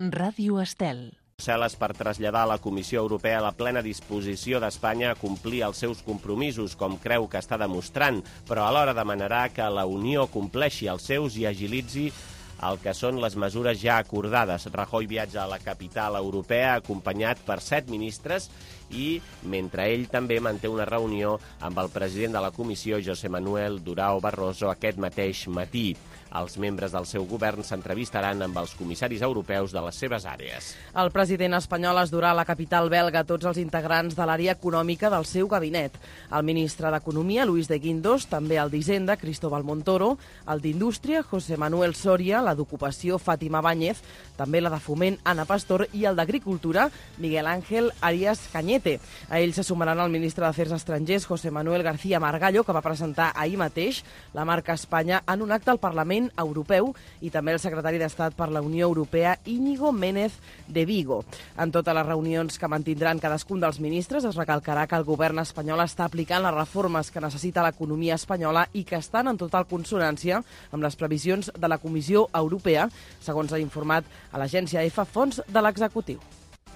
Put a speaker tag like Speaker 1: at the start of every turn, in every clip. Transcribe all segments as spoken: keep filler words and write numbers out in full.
Speaker 1: Ràdio Estel.
Speaker 2: Brussel·les per traslladar a la Comissió Europea la plena disposició d'Espanya a complir els seus compromisos, com creu que està demostrant, però alhora demanarà que la Unió compleixi els seus i agilitzi el que són les mesures ja acordades. Rajoy viatja a la capital europea acompanyat per set ministres i mentre ell també manté una reunió amb el president de la Comissió, José Manuel Durão Barroso, aquest mateix matí. Els membres del seu govern s'entrevistaran amb els comissaris europeus de les seves àrees.
Speaker 3: El president espanyol es durà a la capital belga tots els integrants de l'àrea econòmica del seu gabinet. El ministre d'Economia, Luis de Guindos, també el d'Hisenda, Cristóbal Montoro, el d'Indústria, José Manuel Soria, la d'Ocupació, Fàtima Báñez, també la de Foment, Ana Pastor, i el d'Agricultura, Miguel Ángel Arias Cañete. A ells se sumaran el ministre d'Afers Estrangers, José Manuel García Margallo, que va presentar ahir mateix la marca Espanya en un acte al Parlament Europeu, i també el secretari d'Estat per la Unió Europea, Íñigo Ménez de Vigo. En totes les reunions que mantindran cadascun dels ministres es recalcarà que el govern espanyol està aplicant les reformes que necessita l'economia espanyola i que estan en total consonància amb les previsions de la Comissió Europea, segons ha informat a l'agència EFE Fons de l'Executiu.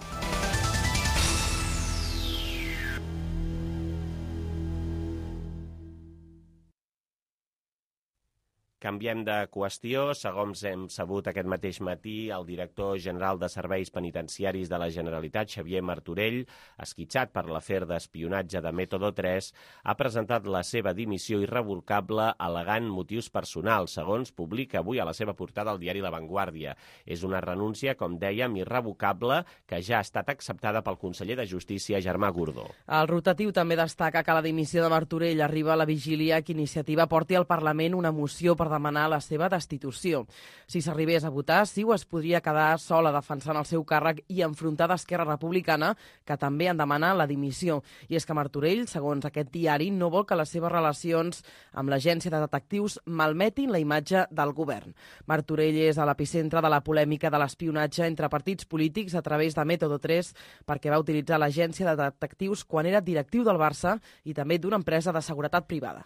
Speaker 2: Canviem de qüestió. Segons hem sabut aquest mateix matí, el director general de Serveis Penitenciaris de la Generalitat, Xavier Martorell, esquitxat per l'afer d'espionatge de Método tres, ha presentat la seva dimissió irrevocable al·legant motius personals, segons publica avui a la seva portada al diari La Vanguardia. És una renúncia, com dèiem, irrevocable, que ja ha estat acceptada pel conseller de Justícia, Germà Gordó.
Speaker 3: El rotatiu també destaca que la dimissió de Martorell arriba a la vigília que Iniciativa porti al Parlament una moció per demanar la seva destitució. Si s'arribés a votar, Ciu es podria quedar sola defensant el seu càrrec i enfrontar d'Esquerra Republicana, que també en demana la dimissió. I és que Martorell, segons aquest diari, no vol que les seves relacions amb l'agència de detectius malmetin la imatge del govern. Martorell és a l'epicentre de la polèmica de l'espionatge entre partits polítics a través de Método tres, perquè va utilitzar l'agència de detectius quan era directiu del Barça i també d'una empresa de seguretat privada.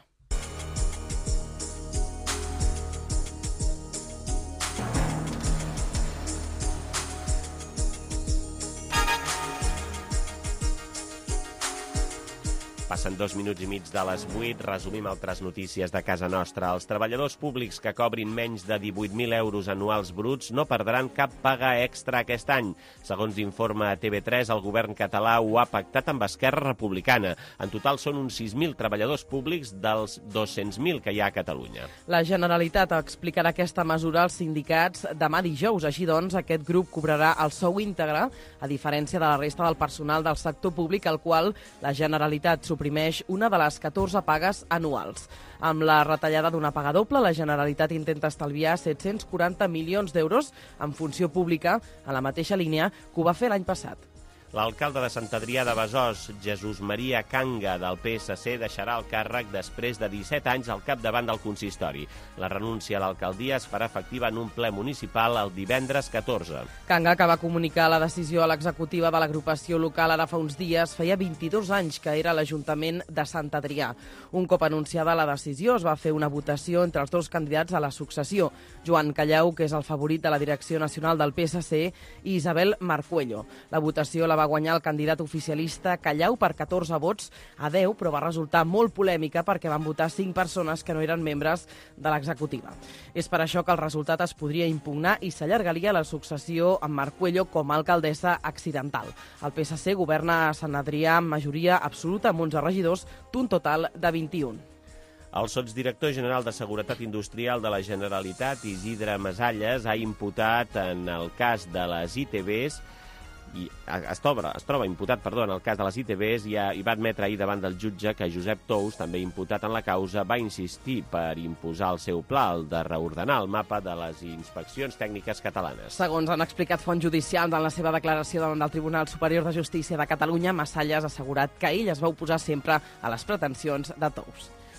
Speaker 2: Passen dos minuts i mig de les vuit, resumim altres notícies de casa nostra. Els treballadors públics que cobrin menys de divuit mil euros anuals bruts no perdran cap paga extra aquest any. Segons informa T V tres, el govern català ho ha pactat amb Esquerra Republicana. En total són uns sis mil treballadors públics dels dos-cents mil que hi ha a Catalunya.
Speaker 3: La Generalitat explicarà aquesta mesura als sindicats demà dijous. Així doncs, aquest grup cobrarà el sou íntegre, a diferència de la resta del personal del sector públic, al qual la Generalitat suprimeix una de les catorze pagues anuals. Amb la retallada d'una paga doble, la Generalitat intenta estalviar set-cents quaranta milions d'euros en funció pública, en la mateixa línia que ho va fer l'any passat.
Speaker 2: L'alcalde de Sant Adrià de Besòs, Jesús Maria Canga, del P S C, deixarà el càrrec després de disset anys al capdavant del consistori. La renúncia a l'alcaldia es farà efectiva en un ple municipal el divendres catorze.
Speaker 3: Canga, que va comunicar la decisió a l'executiva de l'agrupació local ara fa uns dies, feia vint-i-dos anys que era a l'Ajuntament de Sant Adrià. Un cop anunciada la decisió, es va fer una votació entre els dos candidats a la successió, Joan Callau, que és el favorit de la direcció nacional del P S C, i Isabel Marcuello. La votació la va guanyar el candidat oficialista Callau per catorze vots a deu, però va resultar molt polèmica perquè van votar cinc persones que no eren membres de l'executiva. És per això que el resultat es podria impugnar i s'allargaria la successió amb Marcuello com a alcaldessa accidental. El P S C governa a Sant Adrià amb majoria absoluta amb onze regidors d'un total de vint-i-un.
Speaker 2: El sotsdirector general de Seguretat Industrial de la Generalitat, Isidre Masalles, ha imputat en el cas de les I T Bs i es troba, es troba imputat perdó, en el cas de les I T Bs i, ha, i va admetre ahir davant del jutge que Josep Tous, també imputat en la causa, va insistir per imposar el seu pla, el de reordenar el mapa de les inspeccions tècniques catalanes.
Speaker 3: Segons han explicat fonts judicials en la seva declaració davant del Tribunal Superior de Justícia de Catalunya, Masalles ha assegurat que ell es va oposar sempre a les pretensions de Tous.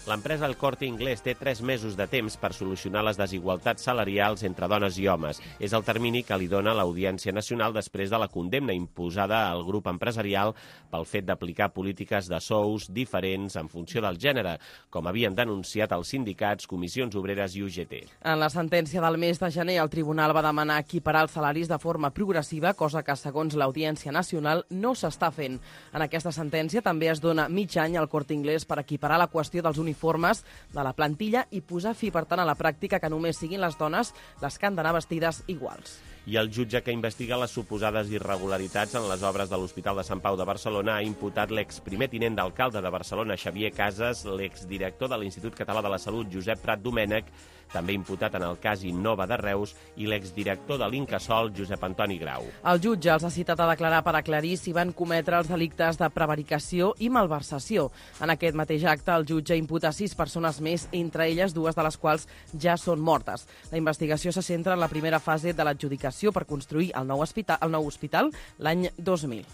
Speaker 2: L'empresa El Corte Inglés té tres mesos de temps per solucionar les desigualtats salarials entre dones i homes. És el termini que li dona l'Audiència Nacional després de la condemna imposada al grup empresarial pel fet d'aplicar polítiques de sous diferents en funció del gènere, com havien denunciat els sindicats, comissions obreres i U G T.
Speaker 3: En la sentència del mes de gener, el tribunal va demanar equiparar els salaris de forma progressiva, cosa que, segons l'Audiència Nacional, no s'està fent. En aquesta sentència també es dona mig any al Corte Inglés per equiparar la qüestió dels uniformes uniformes de la plantilla i posar fi, per tant, a la pràctica que només siguin les dones les que han d'anar vestides iguals.
Speaker 2: I el jutge que investiga les suposades irregularitats en les obres de l'Hospital de Sant Pau de Barcelona ha imputat l'exprimer tinent d'alcalde de Barcelona, Xavier Casas, l'exdirector de l'Institut Català de la Salut, Josep Prat Domènech, també imputat en el cas Innova de Reus, i l'exdirector de l'Incasòl, Josep Antoni Grau.
Speaker 3: El jutge els ha citat a declarar per aclarir si van cometre els delictes de prevaricació i malversació. En aquest mateix acte, el jutge imputa sis persones més, entre elles dues de les quals ja són mortes. La investigació se centra en la primera fase de l'adjudicació per construir el nou hospital, el nou hospital l'any dos mil.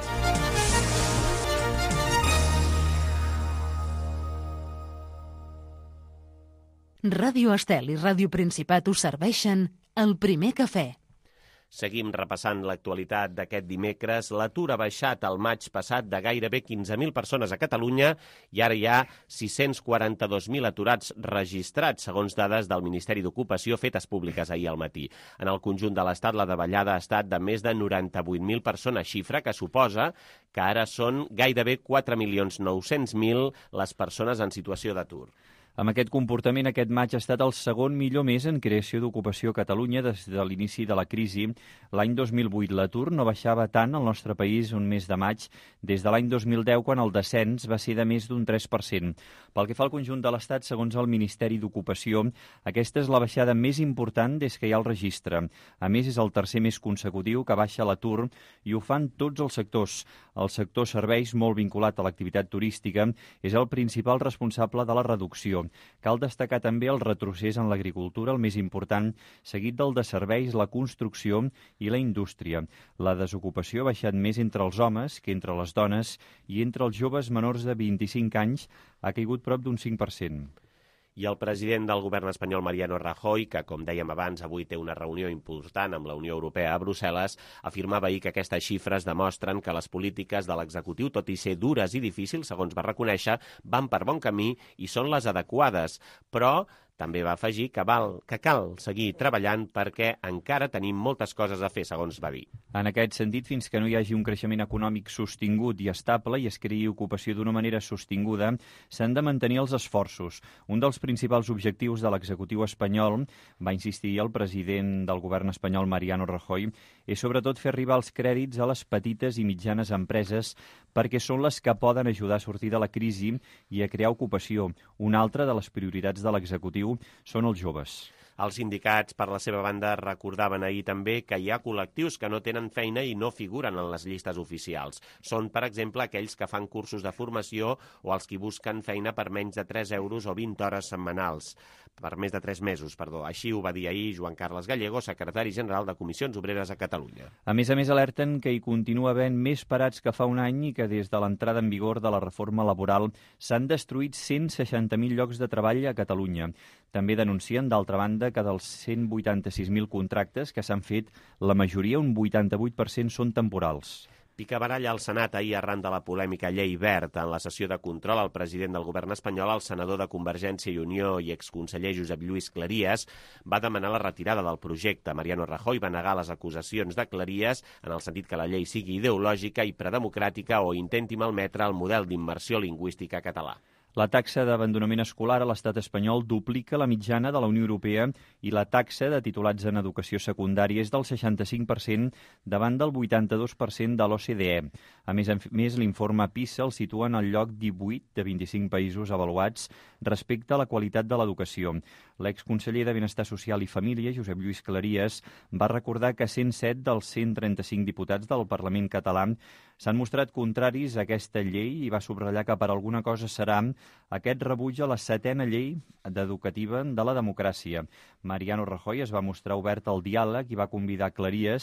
Speaker 1: Ràdio Estel i Ràdio Principat us serveixen el primer cafè.
Speaker 2: Seguim repassant l'actualitat d'aquest dimecres. L'atur ha baixat el maig passat de gairebé quinze mil persones a Catalunya i ara hi ha sis-cents quaranta-dos mil aturats registrats, segons dades del Ministeri d'Ocupació fetes públiques ahir al matí. En el conjunt de l'Estat, la davallada ha estat de més de noranta-vuit mil persones, xifra que suposa que ara són gairebé quatre milions nou-cents mil les persones en situació d'atur.
Speaker 4: Amb aquest comportament, aquest maig ha estat el segon millor mes en creació d'ocupació a Catalunya des de l'inici de la crisi. L'any dos mil vuit l'atur no baixava tant al nostre país un mes de maig des de l'any dos mil deu, quan el descens va ser de més d'un tres per cent. Pel que fa al conjunt de l'Estat, segons el Ministeri d'Ocupació, aquesta és la baixada més important des que hi ha el registre. A més, és el tercer mes consecutiu que baixa l'atur i ho fan tots els sectors. El sector serveis, molt vinculat a l'activitat turística, és el principal responsable de la reducció. Cal destacar també el retrocés en l'agricultura, el més important, seguit del de serveis, la construcció i la indústria. La desocupació ha baixat més entre els homes que entre les dones i entre els joves menors de vint-i-cinc anys ha caigut prop d'un cinc per cent.
Speaker 2: I el president del govern espanyol, Mariano Rajoy, que, com dèiem abans, avui té una reunió important amb la Unió Europea a Brussel·les, afirmava ahir que aquestes xifres demostren que les polítiques de l'executiu, tot i ser dures i difícils, segons va reconèixer, van per bon camí i són les adequades. Però també va afegir que, val, que cal seguir treballant perquè encara tenim moltes coses a fer, segons va dir.
Speaker 4: En aquest sentit, fins que no hi hagi un creixement econòmic sostingut i estable i es creï ocupació d'una manera sostinguda, s'han de mantenir els esforços. Un dels principals objectius de l'executiu espanyol, va insistir el president del govern espanyol, Mariano Rajoy, és sobretot fer arribar els crèdits a les petites i mitjanes empreses perquè són les que poden ajudar a sortir de la crisi i a crear ocupació. Una altra de les prioritats de l'executiu són els joves.
Speaker 2: Els sindicats, per la seva banda, recordaven ahir també que hi ha col·lectius que no tenen feina i no figuren en les llistes oficials. Són, per exemple, aquells que fan cursos de formació o els que busquen feina per menys de tres euros o vint hores setmanals. Per més de tres mesos, perdó. Així ho va dir ahir Joan Carles Gallego, secretari general de Comissions Obreres a Catalunya.
Speaker 4: A més a més, alerten que hi continua havent més parats que fa un any i que des de l'entrada en vigor de la reforma laboral s'han destruït cent seixanta mil llocs de treball a Catalunya. També denuncien, d'altra banda, que dels cent vuitanta-sis mil contractes que s'han fet, la majoria, un vuitanta-vuit per cent, són temporals.
Speaker 2: Picabaralla al Senat ahir arran de la polèmica llei Wert. En la sessió de control, el president del govern espanyol, el senador de Convergència i Unió i exconseller Josep Lluís Cleries, va demanar la retirada del projecte. Mariano Rajoy va negar les acusacions de Cleries en el sentit que la llei sigui ideològica i predemocràtica o intenti malmetre el model d'immersió lingüística català.
Speaker 4: La taxa d'abandonament escolar a l'estat espanyol duplica la mitjana de la Unió Europea i la taxa de titulats en educació secundària és del seixanta-cinc per cent davant del vuitanta-dos per cent de l'O C D E. A més a més, l'informe PISA el situa en el lloc divuit de vint-i-cinc països avaluats respecte a la qualitat de l'educació. L'exconseller de Benestar Social i Família, Josep Lluís Cleries, va recordar que cent set dels cent trenta-cinc diputats del Parlament català s'han mostrat contraris a aquesta llei i va subratllar que per alguna cosa serà aquest rebuig a la setena llei educativa de la democràcia. Mariano Rajoy es va mostrar obert al diàleg i va convidar Cleries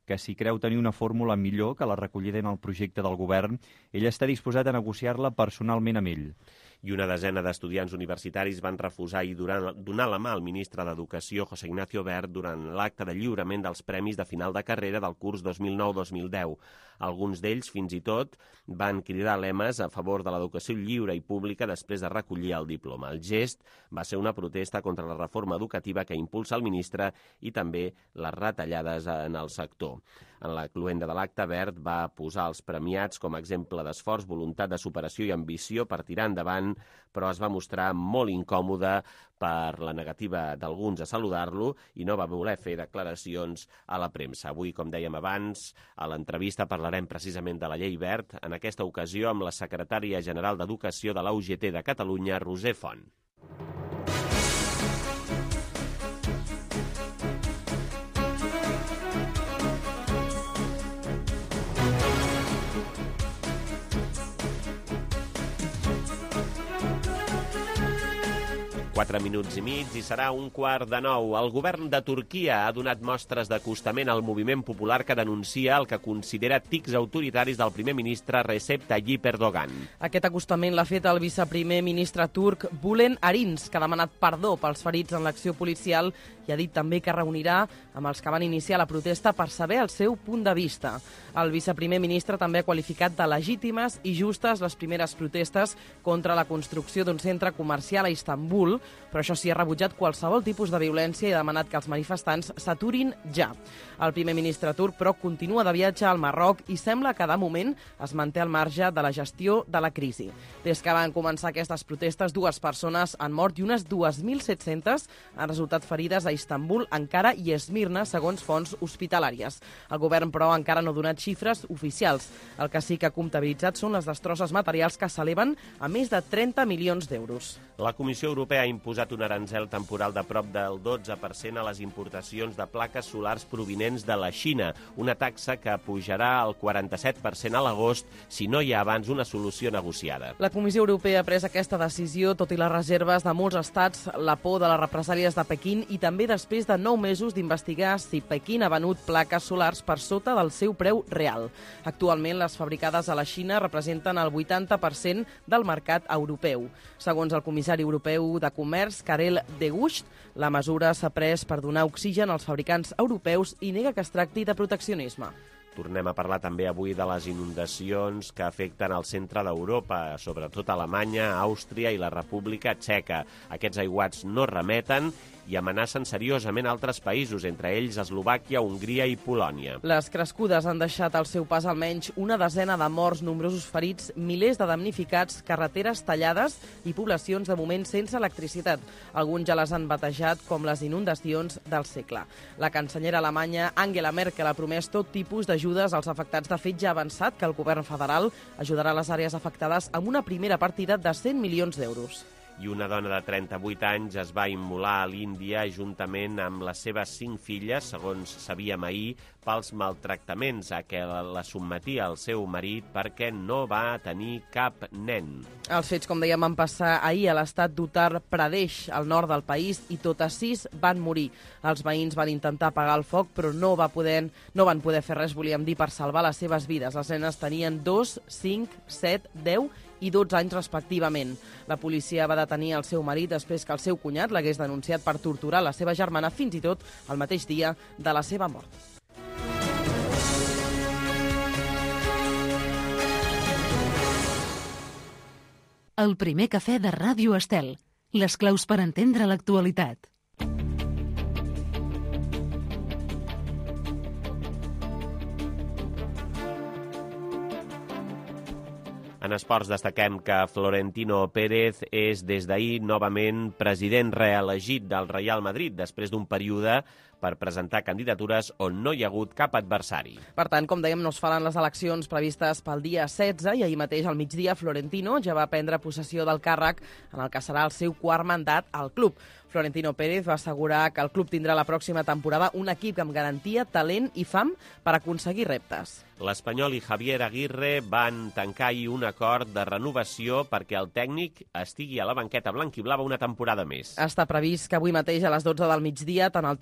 Speaker 4: que si creu tenir una fórmula millor que la recollida en el projecte del govern, ell està disposat a negociar-la personalment amb ell.
Speaker 2: I una desena d'estudiants universitaris van refusar i donar la mà al ministre d'Educació, José Ignacio Wert, durant l'acte de lliurament dels premis de final de carrera del curs dos mil nou dos mil deu. Alguns d'ells, fins i tot, van cridar lemes a favor de l'educació lliure i pública després de recollir el diploma. El gest va ser una protesta contra la reforma educativa que impulsa el ministre i també les retallades en el sector. En la cloenda de l'acte, Wert va posar els premiats com a exemple d'esforç, voluntat de superació i ambició per tirar endavant, però es va mostrar molt incòmode per la negativa d'alguns a saludar-lo i no va voler fer declaracions a la premsa. Avui, com dèiem abans, a l'entrevista parlarem precisament de la llei Wert, en aquesta ocasió amb la secretària general d'Educació de la U G T de Catalunya, Roser Font. Quatre minuts i mig i serà un quart de nou. El govern de Turquia ha donat mostres d'acostament al moviment popular que denuncia el que considera tics autoritaris del primer ministre Recep Tayyip Erdogan.
Speaker 3: Aquest acostament l'ha fet el viceprimer ministre turc Bülent Arins, que ha demanat perdó pels ferits en l'acció policial i ha dit també que reunirà amb els que van iniciar la protesta per saber el seu punt de vista. El viceprimer ministre també ha qualificat de legítimes i justes les primeres protestes contra la construcció d'un centre comercial a Istanbul, però això sí, ha rebutjat qualsevol tipus de violència i ha demanat que els manifestants s'aturin ja. El primer ministre turc, però, continua de viatge al Marroc i sembla que, de moment, es manté al marge de la gestió de la crisi. Des que van començar aquestes protestes, dues persones han mort i unes dos mil set-centes han resultat ferides a Istanbul, Ankara i Esmirna, segons fonts hospitalàries. El govern, però, encara no ha donat xifres oficials. El que sí que ha comptabilitzat són les destrosses materials que s'eleven a més de trenta milions d'euros.
Speaker 2: La Comissió Europea ha imposat un aranzel temporal de prop del dotze per cent a les importacions de plaques solars provinents de la Xina, una taxa que pujarà al quaranta-set per cent a l'agost si no hi ha abans una solució negociada.
Speaker 3: La Comissió Europea ha pres aquesta decisió tot i les reserves de molts estats, la por de les represàlies de Pequín i també després de nou mesos d'investigar si Pequín ha venut plaques solars per sota del seu preu real. Actualment, les fabricades a la Xina representen el vuitanta per cent del mercat europeu. Segons el comissari europeu de Comerç, Karel de Gucht, la mesura s'ha pres per donar oxigen als fabricants europeus i nega que es tracti de proteccionisme.
Speaker 2: Tornem a parlar també avui de les inundacions que afecten el centre d'Europa, sobretot Alemanya, Àustria i la República Txeca. Aquests aiguats no remeten i amenacen seriosament altres països, entre ells Eslovàquia, Hongria i Polònia.
Speaker 3: Les crescudes han deixat al seu pas almenys una desena de morts, nombrosos ferits, milers de damnificats, carreteres tallades i poblacions de moment sense electricitat. Alguns ja les han batejat com les inundacions del segle. La cancellera alemanya Angela Merkel ha promès tot tipus d'ajudes als afectats. De fet, ja ha avançat que el govern federal ajudarà les àrees afectades amb una primera partida de cent milions d'euros.
Speaker 2: I una dona de trenta-vuit anys es va immolar a l'Índia juntament amb les seves cinc filles, segons sabíem ahir, pels maltractaments a què la sotmetia el seu marit perquè no va tenir cap nen.
Speaker 3: Els fets, com dèiem, van passar ahir a l'estat d'Uttar Pradesh, al nord del país, i totes sis van morir. Els veïns van intentar apagar el foc, però no, va poder, no van poder fer res, volíem dir, per salvar les seves vides. Les nenes tenien dos, cinc, set, deu i dotze anys respectivament. La policia va detenir el seu marit després que el seu cunyat l'hagués denunciat per torturar la seva germana fins i tot el mateix dia de la seva mort.
Speaker 1: El primer cafè de Ràdio Estel. Les claus per entendre l'actualitat.
Speaker 2: En esports destaquem que Florentino Pérez és des d'ahir novament president reelegit del Real Madrid després d'un període per presentar candidatures on no hi ha hagut cap adversari.
Speaker 3: Per tant, com dèiem, no es faran les eleccions previstes pel dia setze i ahir mateix al migdia Florentino ja va prendre possessió del càrrec en el que serà el seu quart mandat al club. Florentino Pérez va assegurar que el club tindrà la pròxima temporada un equip amb garantia, talent i fam per aconseguir reptes.
Speaker 2: L'Espanyol i Javier Aguirre van tancar ahir un acord de renovació perquè el tècnic estigui a la banqueta blanquiblava una temporada més.
Speaker 3: Està previst que avui mateix a les dotze del migdia tant el tècnic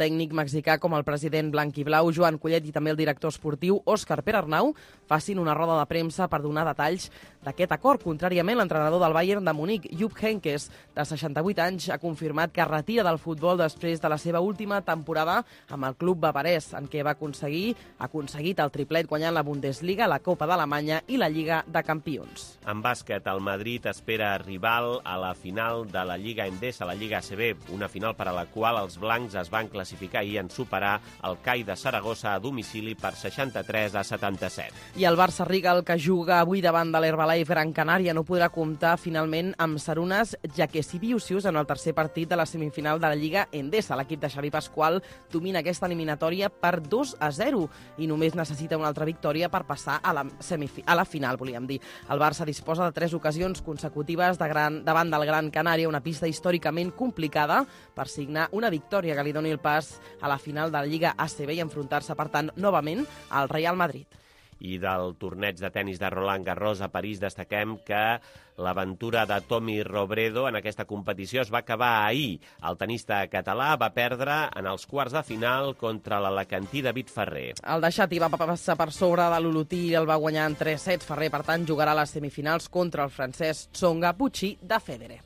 Speaker 3: mexicà com el president blanquiblau Joan Collet i també el director esportiu Òscar Perarnau facin una roda de premsa per donar detalls d'aquest acord. Contràriament, l'entrenador del Bayern de Munic, Jupp Heynckes, de seixanta-vuit anys, ha confirmat que es retira del futbol després de la seva última temporada amb el club bavarès, en què va aconseguir ha aconseguit el triplet guanyant la Bundesliga, la Copa d'Alemanya i la Lliga de Campions.
Speaker 2: En bàsquet, el Madrid espera rival a la final de la Lliga Endesa, la Lliga A C B, una final per a la qual els blancs es van classificar ahir en superar el C A I de Saragossa a domicili per seixanta-tres a setanta-set.
Speaker 3: I el Barça Rigal, que juga avui davant de l'Herbalife Gran Canària, no podrà comptar finalment amb Sarunas Jaquesivicius en el tercer partit de la semifinal de la Lliga Endesa. L'equip de Xavi Pasqual domina aquesta eliminatòria per dos a zero i només necessita una altra victòria per passar a la, semifi- a la final, volíem dir. El Barça disposa de tres ocasions consecutives de gran, davant del Gran Canària, una pista històricament complicada per signar una victòria que li doni el pas a la final de la Lliga A C B i enfrontar-se, per tant, novament al Real Madrid.
Speaker 2: I del torneig de tennis de Roland Garros a París destaquem que l'aventura de Tommy Robredo en aquesta competició es va acabar ahir. El tenista català va perdre en els quarts de final contra l'alacantí David Ferrer.
Speaker 3: El deixat hi va passar per sobre de l'olotí i el va guanyar en tres sets. Ferrer, per tant, jugarà a les semifinals contra el francès Tsonga Pucci de Federer.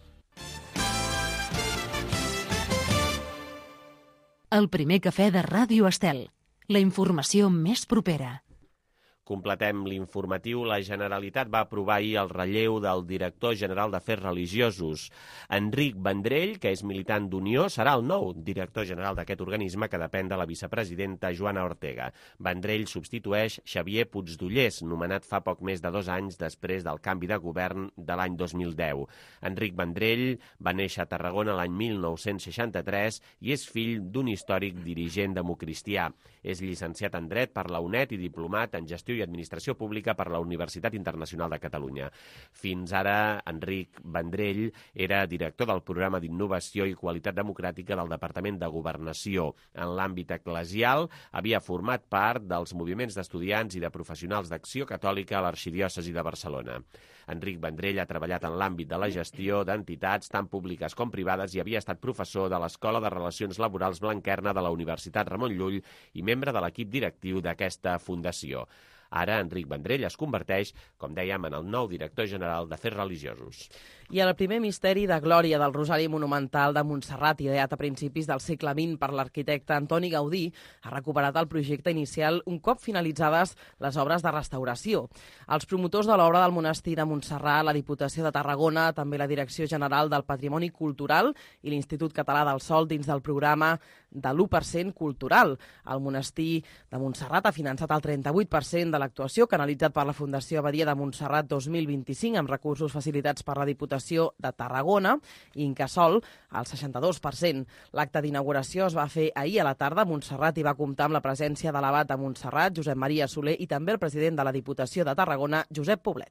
Speaker 1: El primer cafè de Ràdio Estel. La informació més propera.
Speaker 2: Completem l'informatiu. La Generalitat va aprovar ahir el relleu del director general d'Afers Religiosos. Enric Vendrell, que és militant d'Unió, serà el nou director general d'aquest organisme que depèn de la vicepresidenta Joana Ortega. Vendrell substitueix Xavier Puigdollers, nomenat fa poc més de dos anys després del canvi de govern de l'any dos mil deu. Enric Vendrell va néixer a Tarragona l'any mil nou-cents seixanta-tres i és fill d'un històric dirigent democristià. És llicenciat en Dret per la UNED i diplomat en Gestió i Administració Pública per la Universitat Internacional de Catalunya. Fins ara, Enric Vendrell era director del Programa d'Innovació i Qualitat Democràtica del Departament de Governació. En l'àmbit eclesial, havia format part dels moviments d'estudiants i de professionals d'Acció Catòlica a l'Arxidiòcesi de Barcelona. Enric Vendrell ha treballat en l'àmbit de la gestió d'entitats tant públiques com privades i havia estat professor de l'Escola de Relacions Laborals Blanquerna de la Universitat Ramon Llull i membre de l'equip directiu d'aquesta fundació. Ara, Enric Vendrell es converteix, com dèiem, en el nou director general d'Afers Religiosos.
Speaker 3: I el primer misteri de glòria del Rosari Monumental de Montserrat, ideat a principis del segle vint per l'arquitecte Antoni Gaudí, ha recuperat el projecte inicial un cop finalitzades les obres de restauració. Els promotors de l'obra del monestir de Montserrat, la Diputació de Tarragona, també la Direcció General del Patrimoni Cultural i l'Institut Català del Sòl dins del programa de l'u per cent cultural. El monestir de Montserrat ha finançat el trenta-vuit per cent de l'actuació, canalitzat per la Fundació Abadia de Montserrat dos mil vint-i-cinc amb recursos facilitats per la Diputació de Tarragona i Incasòl al seixanta-dos per cent. L'acte d'inauguració es va fer ahir a la tarda a Montserrat i va comptar amb la presència de l'abat de Montserrat, Josep Maria Soler, i també el president de la Diputació de Tarragona, Josep Poblet.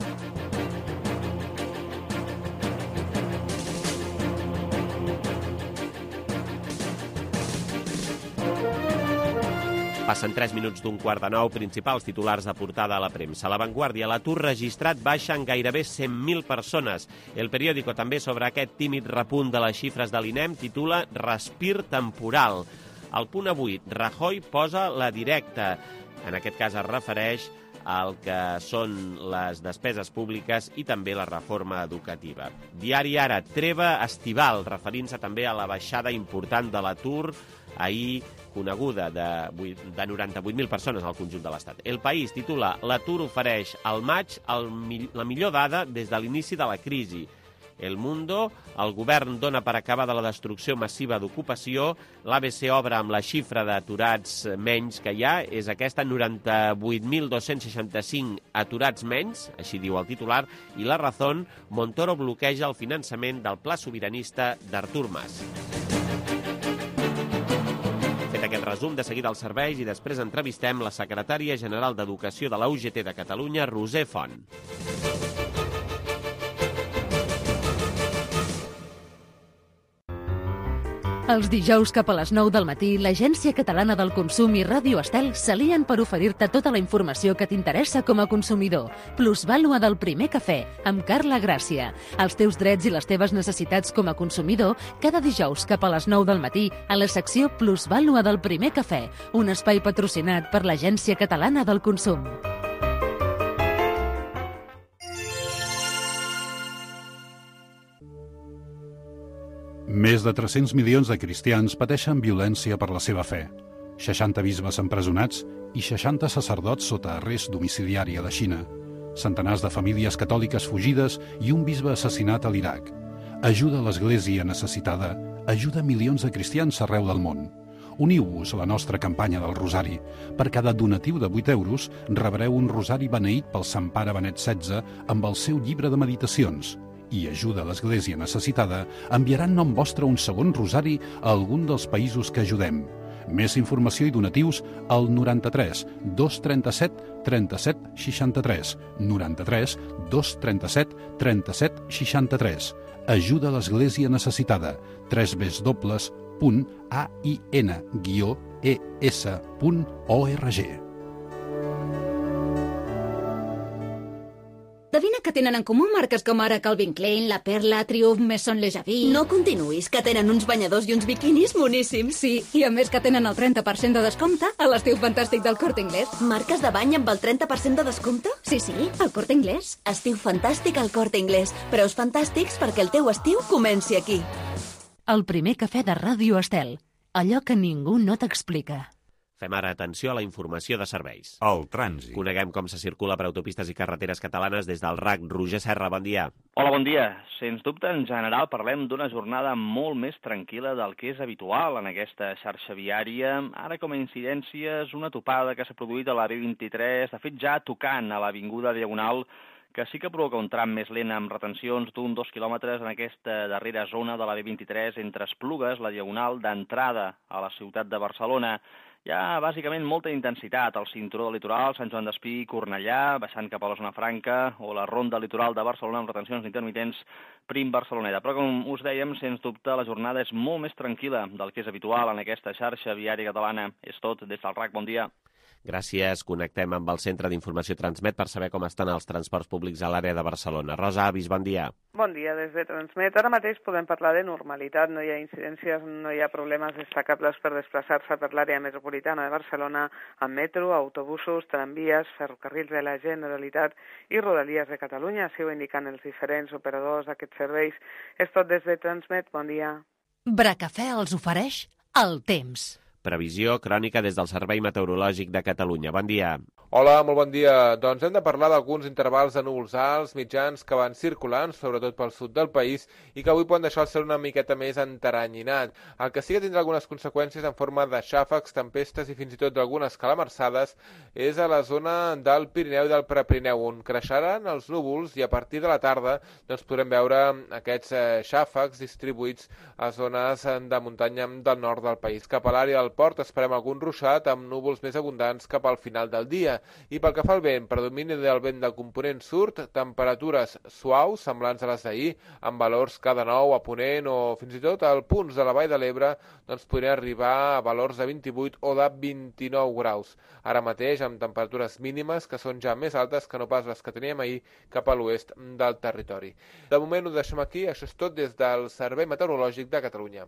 Speaker 2: Passen tres minuts d'un quart de nou, principals titulars de portada a la premsa. La Vanguardia, l'atur registrat baixa en gairebé cent mil persones. El periòdico també sobre aquest tímid repunt de les xifres de l'INEM titula Respir temporal. Al punt avui, Rajoy posa la directa. En aquest cas es refereix al que són les despeses públiques i també la reforma educativa. Diari Ara, treva estival, referint-se també a la baixada important de l'atur ahir coneguda de, de noranta-vuit mil persones al conjunt de l'Estat. El País titula L'atur ofereix al maig el, la millor dada des de l'inici de la crisi. El Mundo, el govern dona per acabada la destrucció massiva d'ocupació. L'A B C obre amb la xifra d'aturats menys que hi ha, és aquesta, noranta-vuit mil dos-cents seixanta-cinc aturats menys, així diu el titular, i La Razón, Montoro bloqueja el finançament del pla sobiranista d'Artur Mas. Fet aquest resum, de seguida als serveis i després entrevistem la secretària general d'Educació de la U G T de Catalunya, Roser Font.
Speaker 1: Els dijous cap a les nou del matí, l'Agència Catalana del Consum i Ràdio Estel s'alien per oferir-te tota la informació que t'interessa com a consumidor. Plusvàlua del primer cafè, amb Carla Gràcia. Els teus drets i les teves necessitats com a consumidor, cada dijous cap a les nou del matí, a la secció Plusvàlua del primer cafè, un espai patrocinat per l'Agència Catalana del Consum.
Speaker 5: Més de tres-cents milions de cristians pateixen violència per la seva fe. seixanta bisbes empresonats i seixanta sacerdots sota arrest domiciliari a la Xina. Centenars de famílies catòliques fugides i un bisbe assassinat a l'Iraq. Ajuda a l'Església necessitada, ajuda milions de cristians arreu del món. Uniu-vos a la nostra campanya del Rosari. Per cada donatiu de vuit euros rebreu un rosari beneït pel Sant Pare Benet setze amb el seu llibre de meditacions. I ajuda a l'Església necessitada enviarà en nom vostre un segon rosari a algun dels països que ajudem. Més informació i donatius al noranta-tres dos trenta-set trenta-set seixanta-tres, noranta-tres dos trenta-set trenta-set seixanta-tres. Ajuda a l'Església necessitada. tres w punt a i n guió e s punt org.
Speaker 6: Adivina que tenen en comú marques com ara Calvin Klein, La Perla, Triumph, Maison Le Javis...
Speaker 7: No continuïs, que tenen uns banyadors i uns biquinis moníssims.
Speaker 6: Sí, i a més que tenen el trenta per cent de descompte a l'estiu fantàstic del Corte Inglés.
Speaker 7: Marques de bany amb el trenta per cent de descompte?
Speaker 6: Sí, sí, el Corte Inglés.
Speaker 7: Estiu fantàstic al Corte Inglés. Preus fantàstics perquè el teu estiu comenci aquí.
Speaker 1: El primer cafè de Ràdio Estel. Allò que ningú no t'explica.
Speaker 2: Fem ara atenció a la informació de serveis.
Speaker 8: El trànsit.
Speaker 2: Coneguem com se circula per autopistes i carreteres catalanes des del R A C. Roger Serra, bon dia.
Speaker 9: Hola, bon dia. Sens dubte, en general, parlem d'una jornada molt més tranquil·la del que és habitual en aquesta xarxa viària. Ara, com a incidències, una topada que s'ha produït a la B vint-i-tres, de fet ja tocant a l'Avinguda Diagonal, que sí que provoca un tram més lent amb retencions d'un dos quilòmetres en aquesta darrera zona de la B vint-i-tres entre Esplugues, la Diagonal d'entrada a la ciutat de Barcelona. Hi ha bàsicament molta intensitat al cinturó del litoral, Sant Joan d'Espí, Cornellà, baixant cap a la zona franca, o la ronda litoral de Barcelona amb retencions intermitents Prim Barceloneta. Però com us dèiem, sens dubte, la jornada és molt més tranquil·la del que és habitual en aquesta xarxa viària catalana. És tot des del R A C. Bon dia.
Speaker 2: Gràcies. Connectem amb el Centre d'Informació Transmet per saber com estan els transports públics a l'àrea de Barcelona. Rosa Avis, bon dia.
Speaker 10: Bon dia, des de Transmet. Ara mateix podem parlar de normalitat, no hi ha incidències, no hi ha problemes destacables per desplaçar-se per l'àrea metropolitana de Barcelona amb metro, autobusos, tramvies, ferrocarrils de la Generalitat i Rodalies de Catalunya, així ho indiquen els diferents operadors d'aquests serveis. És tot des de Transmet, bon dia.
Speaker 1: Bracafè els ofereix el temps.
Speaker 2: Previsió crònica des del Servei Meteorològic de Catalunya. Bon dia.
Speaker 11: Hola, molt bon dia. Doncs hem de parlar d'alguns intervals de núvols alts, mitjans, que van circulant, sobretot pel sud del país, i que avui poden deixar el cel una miqueta més enteranyinat. El que sí que tindrà algunes conseqüències en forma de xàfecs, tempestes i fins i tot d'algunes calamarsades és a la zona del Pirineu i del Prepirineu, on creixeran els núvols i a partir de la tarda doncs, podrem veure aquests eh, xàfecs distribuïts a zones de muntanya del nord del país. Cap a l'àrea del port esperem algun ruixat amb núvols més abundants cap al final del dia. I pel que fa al vent, predomini del vent de component sud, temperatures suaus, semblants a les d'ahir, amb valors cada nou a ponent o fins i tot al punts de la Vall de l'Ebre, doncs podrien arribar a valors de vint-i-vuit o de vint-i-nou graus. Ara mateix amb temperatures mínimes que són ja més altes que no pas les que teníem ahir cap a l'oest del territori. De moment ho deixem aquí, això és tot des del Servei Meteorològic de Catalunya.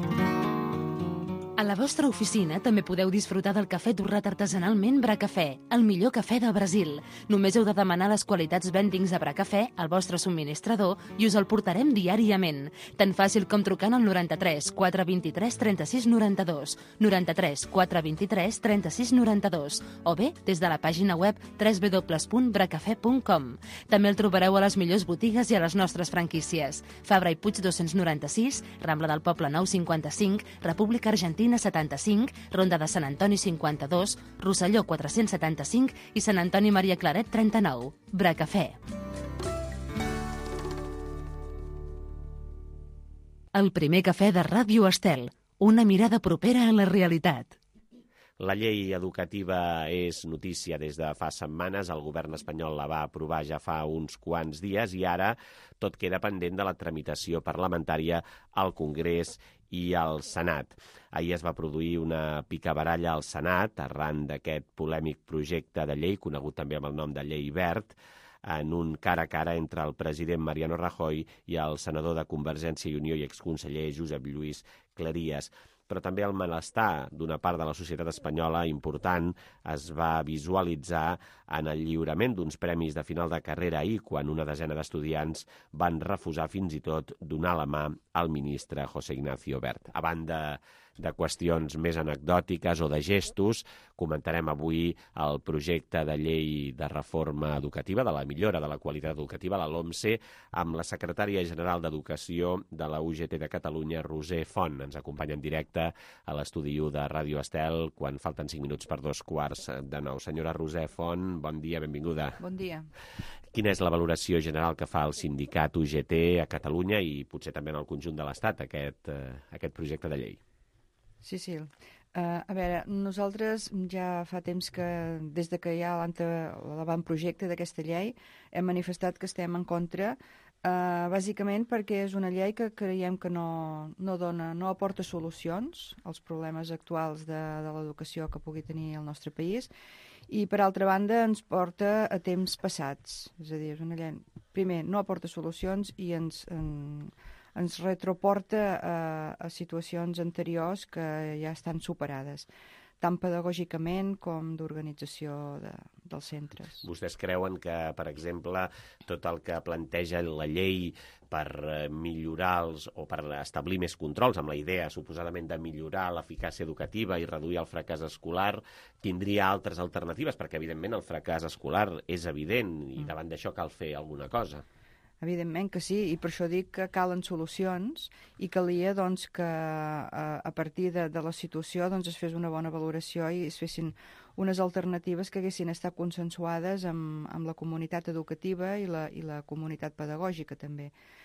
Speaker 1: A la vostra oficina també podeu disfrutar del cafè torrat artesanalment Bracafè, el millor cafè de Brasil. Només heu de demanar les qualitats vendings de Bracafè al vostre subministrador i us el portarem diàriament. Tan fàcil com trucant al noranta-tres quatre vint-i-tres trenta-sis noranta-dos, noranta-tres quatre vint-i-tres trenta-sis noranta-dos o bé des de la pàgina web w w w punt bracafè punt com. També el trobareu a les millors botigues i a les nostres franquícies. Fabra i Puig dos-cents noranta-sis, Rambla del Poble nou cinquanta-cinc, República Argentina setanta-cinc, Ronda de Sant Antoni cinquanta-dos, Rosselló quatre-cents setanta-cinc i Sant Antoni Maria Claret trenta-nou. Bracafè. El primer cafè de Ràdio Estel. Una mirada propera a la realitat.
Speaker 2: La llei educativa és notícia des de fa setmanes. El govern espanyol la va aprovar ja fa uns quants dies i ara tot queda pendent de la tramitació parlamentària al Congrés i al Senat. Ahir es va produir una picabaralla al Senat arran d'aquest polèmic projecte de llei, conegut també amb el nom de Llei Wert, en un cara a cara entre el president Mariano Rajoy i el senador de Convergència i Unió i exconseller Josep Lluís Cleries. Però també el malestar d'una part de la societat espanyola important es va visualitzar en el lliurament d'uns premis de final de carrera ahir, quan una desena d'estudiants van refusar fins i tot donar la mà al ministre José Ignacio Wert. A banda de qüestions més anecdòtiques o de gestos, comentarem avui el projecte de llei de reforma educativa, de la millora de la qualitat educativa, la LOMCE, amb la secretària general d'Educació de la U G T de Catalunya, Roser Font. Ens acompanya en directe a l'estudi u de Ràdio Estel, quan falten cinc minuts per dos quarts de nou. Senyora Roser Font, bon dia, benvinguda.
Speaker 8: Bon dia.
Speaker 2: Quina és la valoració general que fa el sindicat U G T a Catalunya i potser també en el conjunt de l'Estat, aquest, eh, aquest projecte de llei?
Speaker 8: Sí, sí. Uh, a veure, nosaltres ja fa temps que, des de que hi ha l'avantprojecte d'aquesta llei, hem manifestat que estem en contra, uh, bàsicament perquè és una llei que creiem que no, no, dona, no aporta solucions als problemes actuals de, de l'educació que pugui tenir el nostre país, i per altra banda ens porta a temps passats. És a dir, és una llei, primer, no aporta solucions i ens... En, ens retroporta a, a situacions anteriors que ja estan superades, tant pedagògicament com d'organització de, dels centres.
Speaker 2: Vostès creuen que, per exemple, tot el que planteja la llei per millorar els, o per establir més controls, amb la idea, suposadament, de millorar l'eficàcia educativa i reduir el fracàs escolar, tindria altres alternatives, perquè, evidentment, el fracàs escolar és evident i davant d'això cal fer alguna cosa.
Speaker 8: Evidentment que sí, i per això dic que calen solucions i calia doncs, que a, a partir de, de la situació doncs, es fes una bona valoració i es fessin unes alternatives que haguessin estat consensuades amb, amb la comunitat educativa i la, i la comunitat pedagògica també.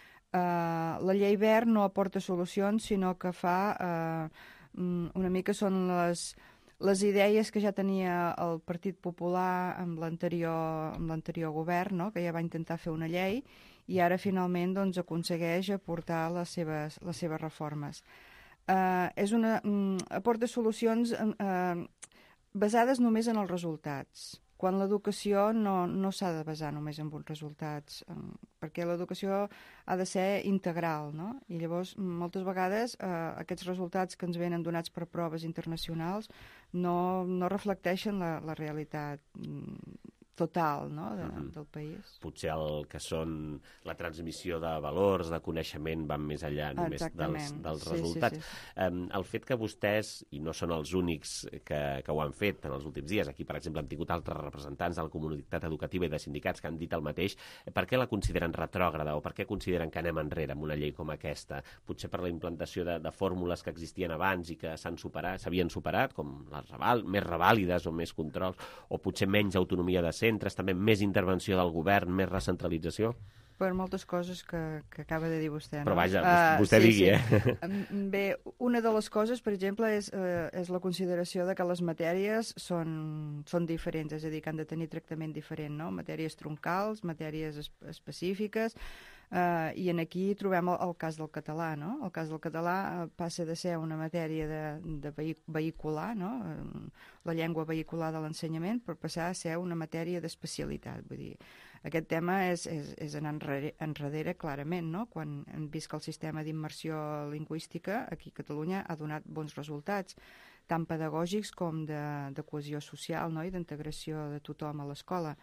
Speaker 8: Uh, la llei Wert no aporta solucions, sinó que fa uh, una mica són les... les idees que ja tenia el Partit Popular amb l'anterior amb l'anterior govern, no? Que ja va intentar fer una llei i ara finalment doncs, aconsegueix aportar les seves, les seves reformes. Uh, és una, um, aporta solucions uh, basades només en els resultats, quan l'educació no, no s'ha de basar només en uns resultats, um, perquè l'educació ha de ser integral, no? I llavors moltes vegades uh, aquests resultats que ens venen donats per proves internacionals no, no reflecteixen la, la realitat um, total, no? de, uh-huh. del país.
Speaker 2: Potser el que són la transmissió de valors, de coneixement, van més enllà només dels, dels sí, resultats. Sí, sí, sí. Um, el fet que vostès, i no són els únics que, que ho han fet en els últims dies, aquí, per exemple, han tingut altres representants de la comunitat educativa i de sindicats que han dit el mateix, per què la consideren retrògrada o per què consideren que anem enrere amb una llei com aquesta? Potser per la implantació de, de fórmules que existien abans i que s'han superat, s'havien superat, com les reval, més revàlides o més controls, o potser menys autonomia de centres, també més intervenció del govern, més recentralització?
Speaker 8: Per moltes coses que, que acaba de dir vostè. No?
Speaker 2: Però vaja,
Speaker 8: uh,
Speaker 2: vostè
Speaker 8: sí,
Speaker 2: digui,
Speaker 8: sí.
Speaker 2: eh?
Speaker 8: Bé, una de les coses, per exemple, és, uh, és la consideració de que les matèries són, són diferents, és a dir, que han de tenir tractament diferent, no? Matèries troncals, matèries es específiques, uh, i en aquí trobem el, el cas del català, no? El cas del català uh, passa de ser una matèria de, de vehicular, no? La llengua vehicular de l'ensenyament, per passar a ser una matèria d'especialitat, vull dir, aquest tema és, és, és anar enrere, enrere clarament, no? Quan hem vist que el sistema d'immersió lingüística aquí a Catalunya ha donat bons resultats, tant pedagògics com de, de cohesió social, no? I d'integració de tothom a l'escola.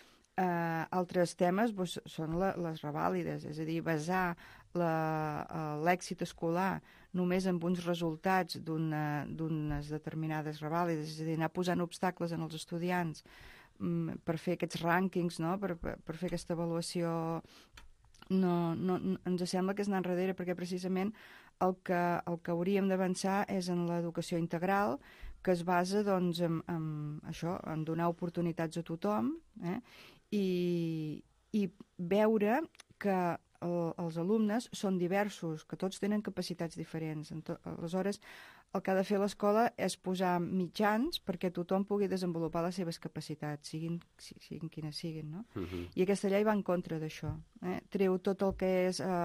Speaker 8: Uh, altres temes doncs, són la, les revàlides, és a dir, basar l'èxit escolar només amb uns resultats d'unes una, determinades revàlides, és a dir, anar posant obstacles en els estudiants per fer aquests rànquings, no? per, per, per fer aquesta avaluació, no, no, no, ens sembla que és anar enrere, perquè precisament el que, el que hauríem d'avançar és en l'educació integral, que es basa doncs, en, en, això, en donar oportunitats a tothom, eh? I, i veure que el, els alumnes són diversos, que tots tenen capacitats diferents. To, aleshores, el que ha de fer l'escola és posar mitjans perquè tothom pugui desenvolupar les seves capacitats, siguin, siguin quines siguin, no? Uh-huh. I aquesta llei va en contra d'això. Eh? Treu tot el que és eh,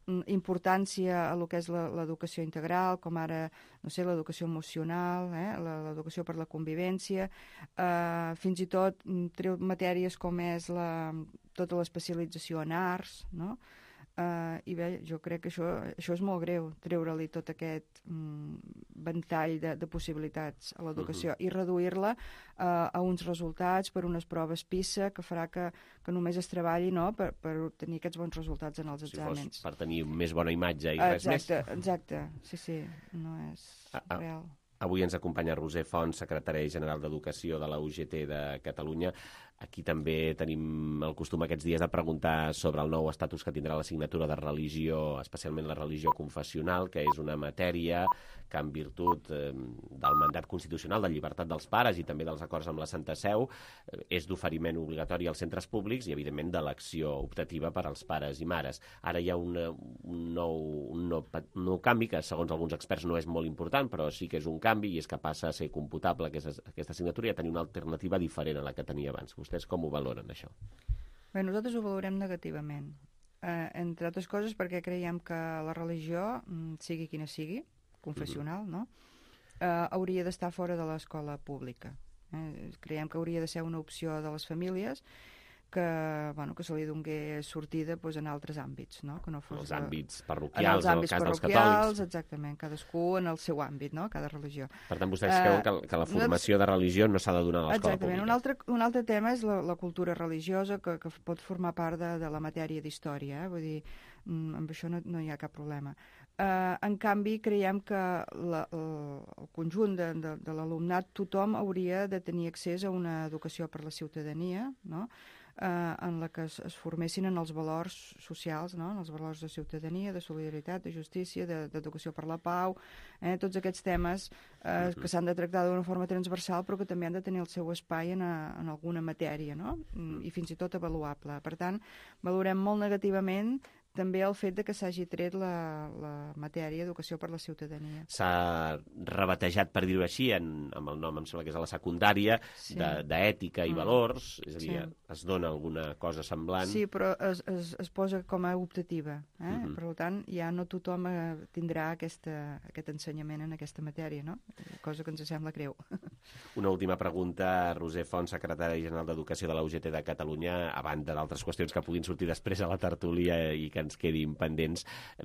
Speaker 8: importància a lo que és l'educació integral, com ara, no sé, l'educació emocional, eh? l'educació per la convivència, eh, fins i tot treu matèries com és la, tota l'especialització en arts, no? Uh, I bé, jo crec que això, això és molt greu, treure-li tot aquest mm, ventall de, de possibilitats a l'educació uh-huh. i reduir-la uh, a uns resultats per unes proves PISA que farà que, que només es treballi, no?, per, per obtenir aquests bons resultats en els exàmens.
Speaker 2: Si fos per tenir més bona imatge i
Speaker 8: uh,
Speaker 2: res
Speaker 8: exacte,
Speaker 2: més.
Speaker 8: Exacte, sí, sí, no és ah, ah. real.
Speaker 2: Avui ens acompanya Roser Font, secretària general d'Educació de la U G T de Catalunya. Aquí també tenim el costum aquests dies de preguntar sobre el nou estatus que tindrà l'assignatura de religió, especialment la religió confessional, que és una matèria que en virtut eh, del mandat constitucional de llibertat dels pares i també dels acords amb la Santa Seu eh, és d'oferiment obligatori als centres públics i, evidentment, d'elecció optativa per als pares i mares. Ara hi ha una, un, nou, un, nou, un nou canvi que, segons alguns experts, no és molt important, però sí que és un canvi i és que passa a ser computable aquesta, aquesta assignatura i a tenir una alternativa diferent a la que tenia abans. Vostès com ho valoren, això?
Speaker 8: Bé, nosaltres ho valorem negativament, eh, entre altres coses perquè creiem que la religió, sigui quina sigui, confessional, no? Eh, hauria d'estar fora de l'escola pública. Eh? Creiem que hauria de ser una opció de les famílies que, bueno, que se li donés sortida doncs, en altres àmbits, no? Que no fos
Speaker 2: els àmbits
Speaker 8: de...
Speaker 2: parroquials,
Speaker 8: en els àmbits
Speaker 2: en el cas
Speaker 8: parroquials,
Speaker 2: dels catòlics.
Speaker 8: Exactament, cadascú en el seu àmbit, no? Cada religió.
Speaker 2: Per tant, vostès uh, creuen que, que la formació de religió no s'ha de donar a l'escola
Speaker 8: exactament.
Speaker 2: pública.
Speaker 8: Un altre, un altre tema és la, la cultura religiosa que, que pot formar part de, de la matèria d'història, eh? Vull dir, amb això no, no hi ha cap problema. Uh, en canvi, creiem que la, el, el conjunt de, de, de l'alumnat, tothom hauria de tenir accés a una educació per la ciutadania, no?, uh, en la que es, es formessin en els valors socials, no?, en els valors de ciutadania, de solidaritat, de justícia, d'educació de, per la pau, eh? Tots aquests temes uh, que s'han de tractar d'una forma transversal però que també han de tenir el seu espai en, a, en alguna matèria, no?, i fins i tot avaluable. Per tant, valorem molt negativament també el fet de que s'hagi tret la, la matèria educació per la ciutadania.
Speaker 2: S'ha rebatejat, per dir-ho així, en, amb el nom, em sembla que és a la secundària, sí. d'ètica i mm. valors, és a dir, sí. es dona alguna cosa semblant.
Speaker 8: Sí, però es, es, es posa com a optativa. Eh? Mm-hmm. Per tant, ja no tothom tindrà aquesta, aquest ensenyament en aquesta matèria, no? Cosa que ens sembla greu.
Speaker 2: Una última pregunta, Roser Font, secretària general d'Educació de la U G T de Catalunya, a banda d'altres qüestions que puguin sortir després a la tertúlia i que ens quedin pendents.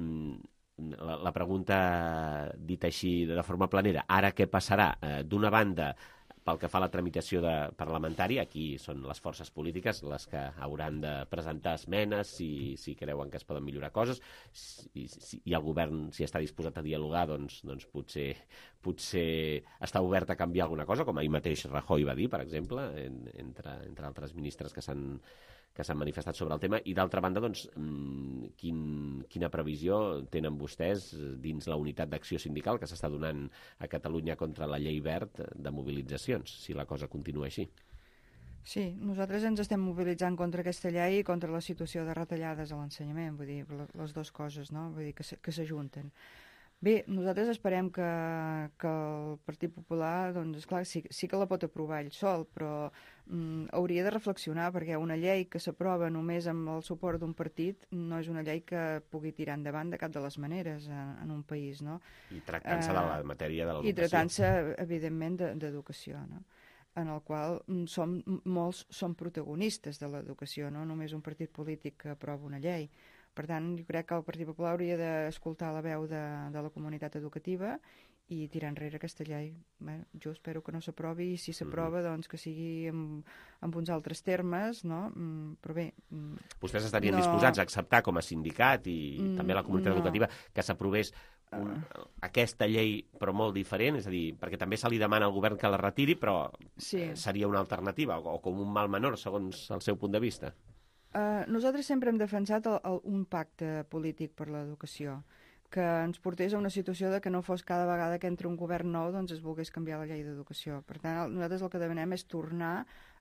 Speaker 2: La, la pregunta, dit així de forma planera, ara què passarà? D'una banda, pel que fa a la tramitació de parlamentària, aquí són les forces polítiques les que hauran de presentar esmenes si, si creuen que es poden millorar coses, i, si, i el govern, si està disposat a dialogar, doncs, doncs potser, potser està obert a canviar alguna cosa, com ahir mateix Rajoy va dir, per exemple, en, entre, entre altres ministres que s'han que s'han manifestat sobre el tema, i d'altra banda, doncs, quin, quina previsió tenen vostès dins la unitat d'acció sindical que s'està donant a Catalunya contra la llei verd de mobilitzacions, si la cosa continua així?
Speaker 8: Sí, nosaltres ens estem mobilitzant contra aquesta llei i contra la situació de retallades a l'ensenyament, vull dir, les dues coses, no?, vull dir, que s'ajunten. Bé, nosaltres esperem que, que el Partit Popular, doncs, esclar, sí, sí que la pot aprovar ell sol, però mm, hauria de reflexionar, perquè una llei que s'aprova només amb el suport d'un partit no és una llei que pugui tirar endavant de cap de les maneres en, en un país, no?
Speaker 2: I tractant-se uh, de la matèria de l'educació.
Speaker 8: I tractant-se, evidentment, d'educació, no? En el qual som, molts som protagonistes de l'educació, no només un partit polític que aprova una llei. Per tant, jo crec que el Partit Popular hauria d'escoltar la veu de, de la comunitat educativa i tirar enrere aquesta llei. Bé, jo espero que no s'aprovi, i si s'aprova, doncs que sigui amb, amb uns altres termes, no? Però bé...
Speaker 2: Vostès estarien
Speaker 8: no...
Speaker 2: disposats a acceptar com a sindicat i mm, també la comunitat
Speaker 8: no.
Speaker 2: educativa que s'aprovés un, aquesta llei però molt diferent, és a dir, perquè també se li demana al govern que la retiri, però sí. seria una alternativa o, o com un mal menor, segons el seu punt de vista.
Speaker 8: Uh, nosaltres sempre hem defensat el, el, un pacte polític per l'educació, que ens portés a una situació de que no fos cada vegada que entra un govern nou doncs es volgués canviar la llei d'educació. Per tant, nosaltres el que demanem és tornar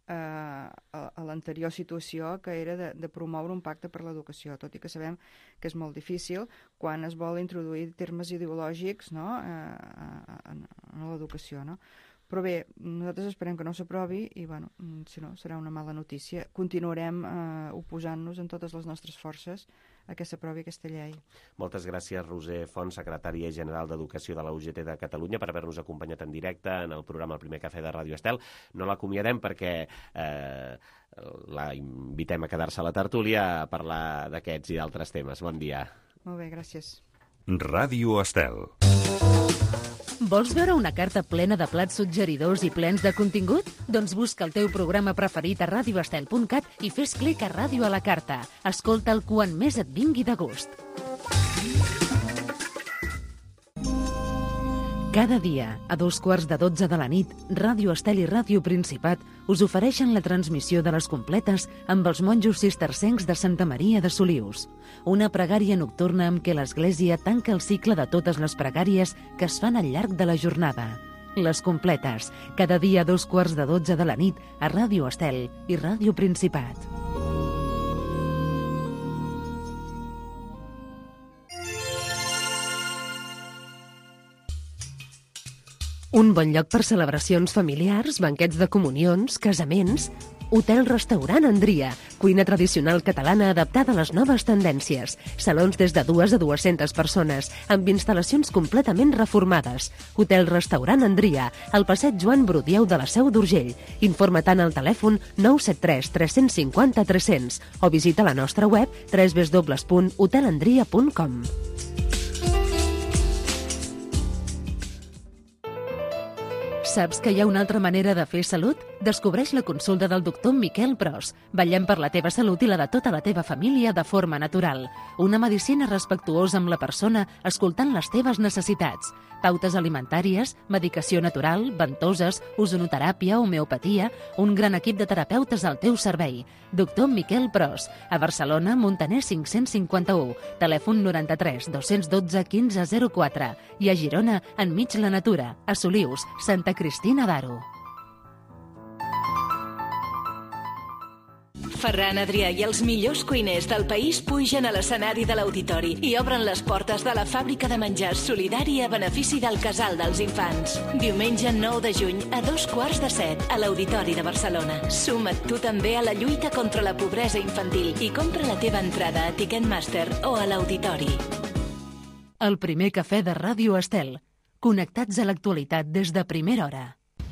Speaker 8: eh, a, a l'anterior situació, que era de, de promoure un pacte per l'educació, tot i que sabem que és molt difícil quan es vol introduir termes ideològics, no?, eh, en, en l'educació, no? Però bé, nosaltres esperem que no s'aprovi i, bueno, si no, serà una mala notícia. Continuarem eh, oposant-nos en totes les nostres forces a que s'aprovi aquesta llei.
Speaker 2: Moltes gràcies, Roser Font, secretària general d'Educació de la U G T de Catalunya, per haver-nos acompanyat en directe en el programa El Primer Cafè de Ràdio Estel. No l'acomiadem perquè eh, la invitem a quedar-se a la tertúlia a parlar d'aquests i d'altres temes. Bon dia.
Speaker 8: Molt bé, gràcies.
Speaker 12: Ràdio Estel.
Speaker 1: Vols veure una carta plena de plats suggeridors i plens de contingut? Doncs busca el teu programa preferit a radio estel punt cat i fes clic a Ràdio a la Carta. Escolta'l quan més et vingui de gust. Cada dia, a dos quarts de dotze de la nit, Ràdio Estel i Ràdio Principat us ofereixen la transmissió de les completes amb els monjos cistercencs de Santa Maria de Solius. Una pregària nocturna amb què l'Església tanca el cicle de totes les pregàries que es fan al llarg de la jornada. Les completes, cada dia a dos quarts de dotze de la nit a Ràdio Estel i Ràdio Principat. Un bon lloc per celebracions familiars, banquets de comunions, casaments... Hotel-restaurant Andria, cuina tradicional catalana adaptada a les noves tendències. Salons des de dues a dues-centes persones, amb instal·lacions completament reformades. Hotel-restaurant Andria, al passeig Joan Brudieu de la Seu d'Urgell. Informa-te'n al telèfon nou set tres tres cinc zero tres zero zero o visita la nostra web w w w punt hotel andria punt com. Saps que hi ha una altra manera de fer salut? Descobreix la consulta del doctor Miquel Pros. Vetllem per la teva salut i la de tota la teva família de forma natural. Una medicina respectuosa amb la persona, escoltant les teves necessitats. Pautes alimentàries, medicació natural, ventoses, ozonoteràpia, homeopatia... Un gran equip de terapeutes al teu servei. Doctor Miquel Pros. A Barcelona, Montaner cinc-cents cinquanta-u. Telèfon noranta-tres dos-cents dotze quinze zero quatre. I a Girona, enmig la natura. A Solius, Santa Cristina d'Aro.
Speaker 13: Ferran Adrià i els millors cuiners del país pugen a l'escenari de l'Auditori i obren les portes de la fàbrica de menjars solidari a benefici del Casal dels Infants. Diumenge nou de juny a dos quarts de set a l'Auditori de Barcelona. Suma't tu també a la lluita contra la pobresa infantil i compra la teva entrada a Ticketmaster o a l'Auditori.
Speaker 1: El primer cafè de Ràdio Estel. Connectats a l'actualitat des de primera hora.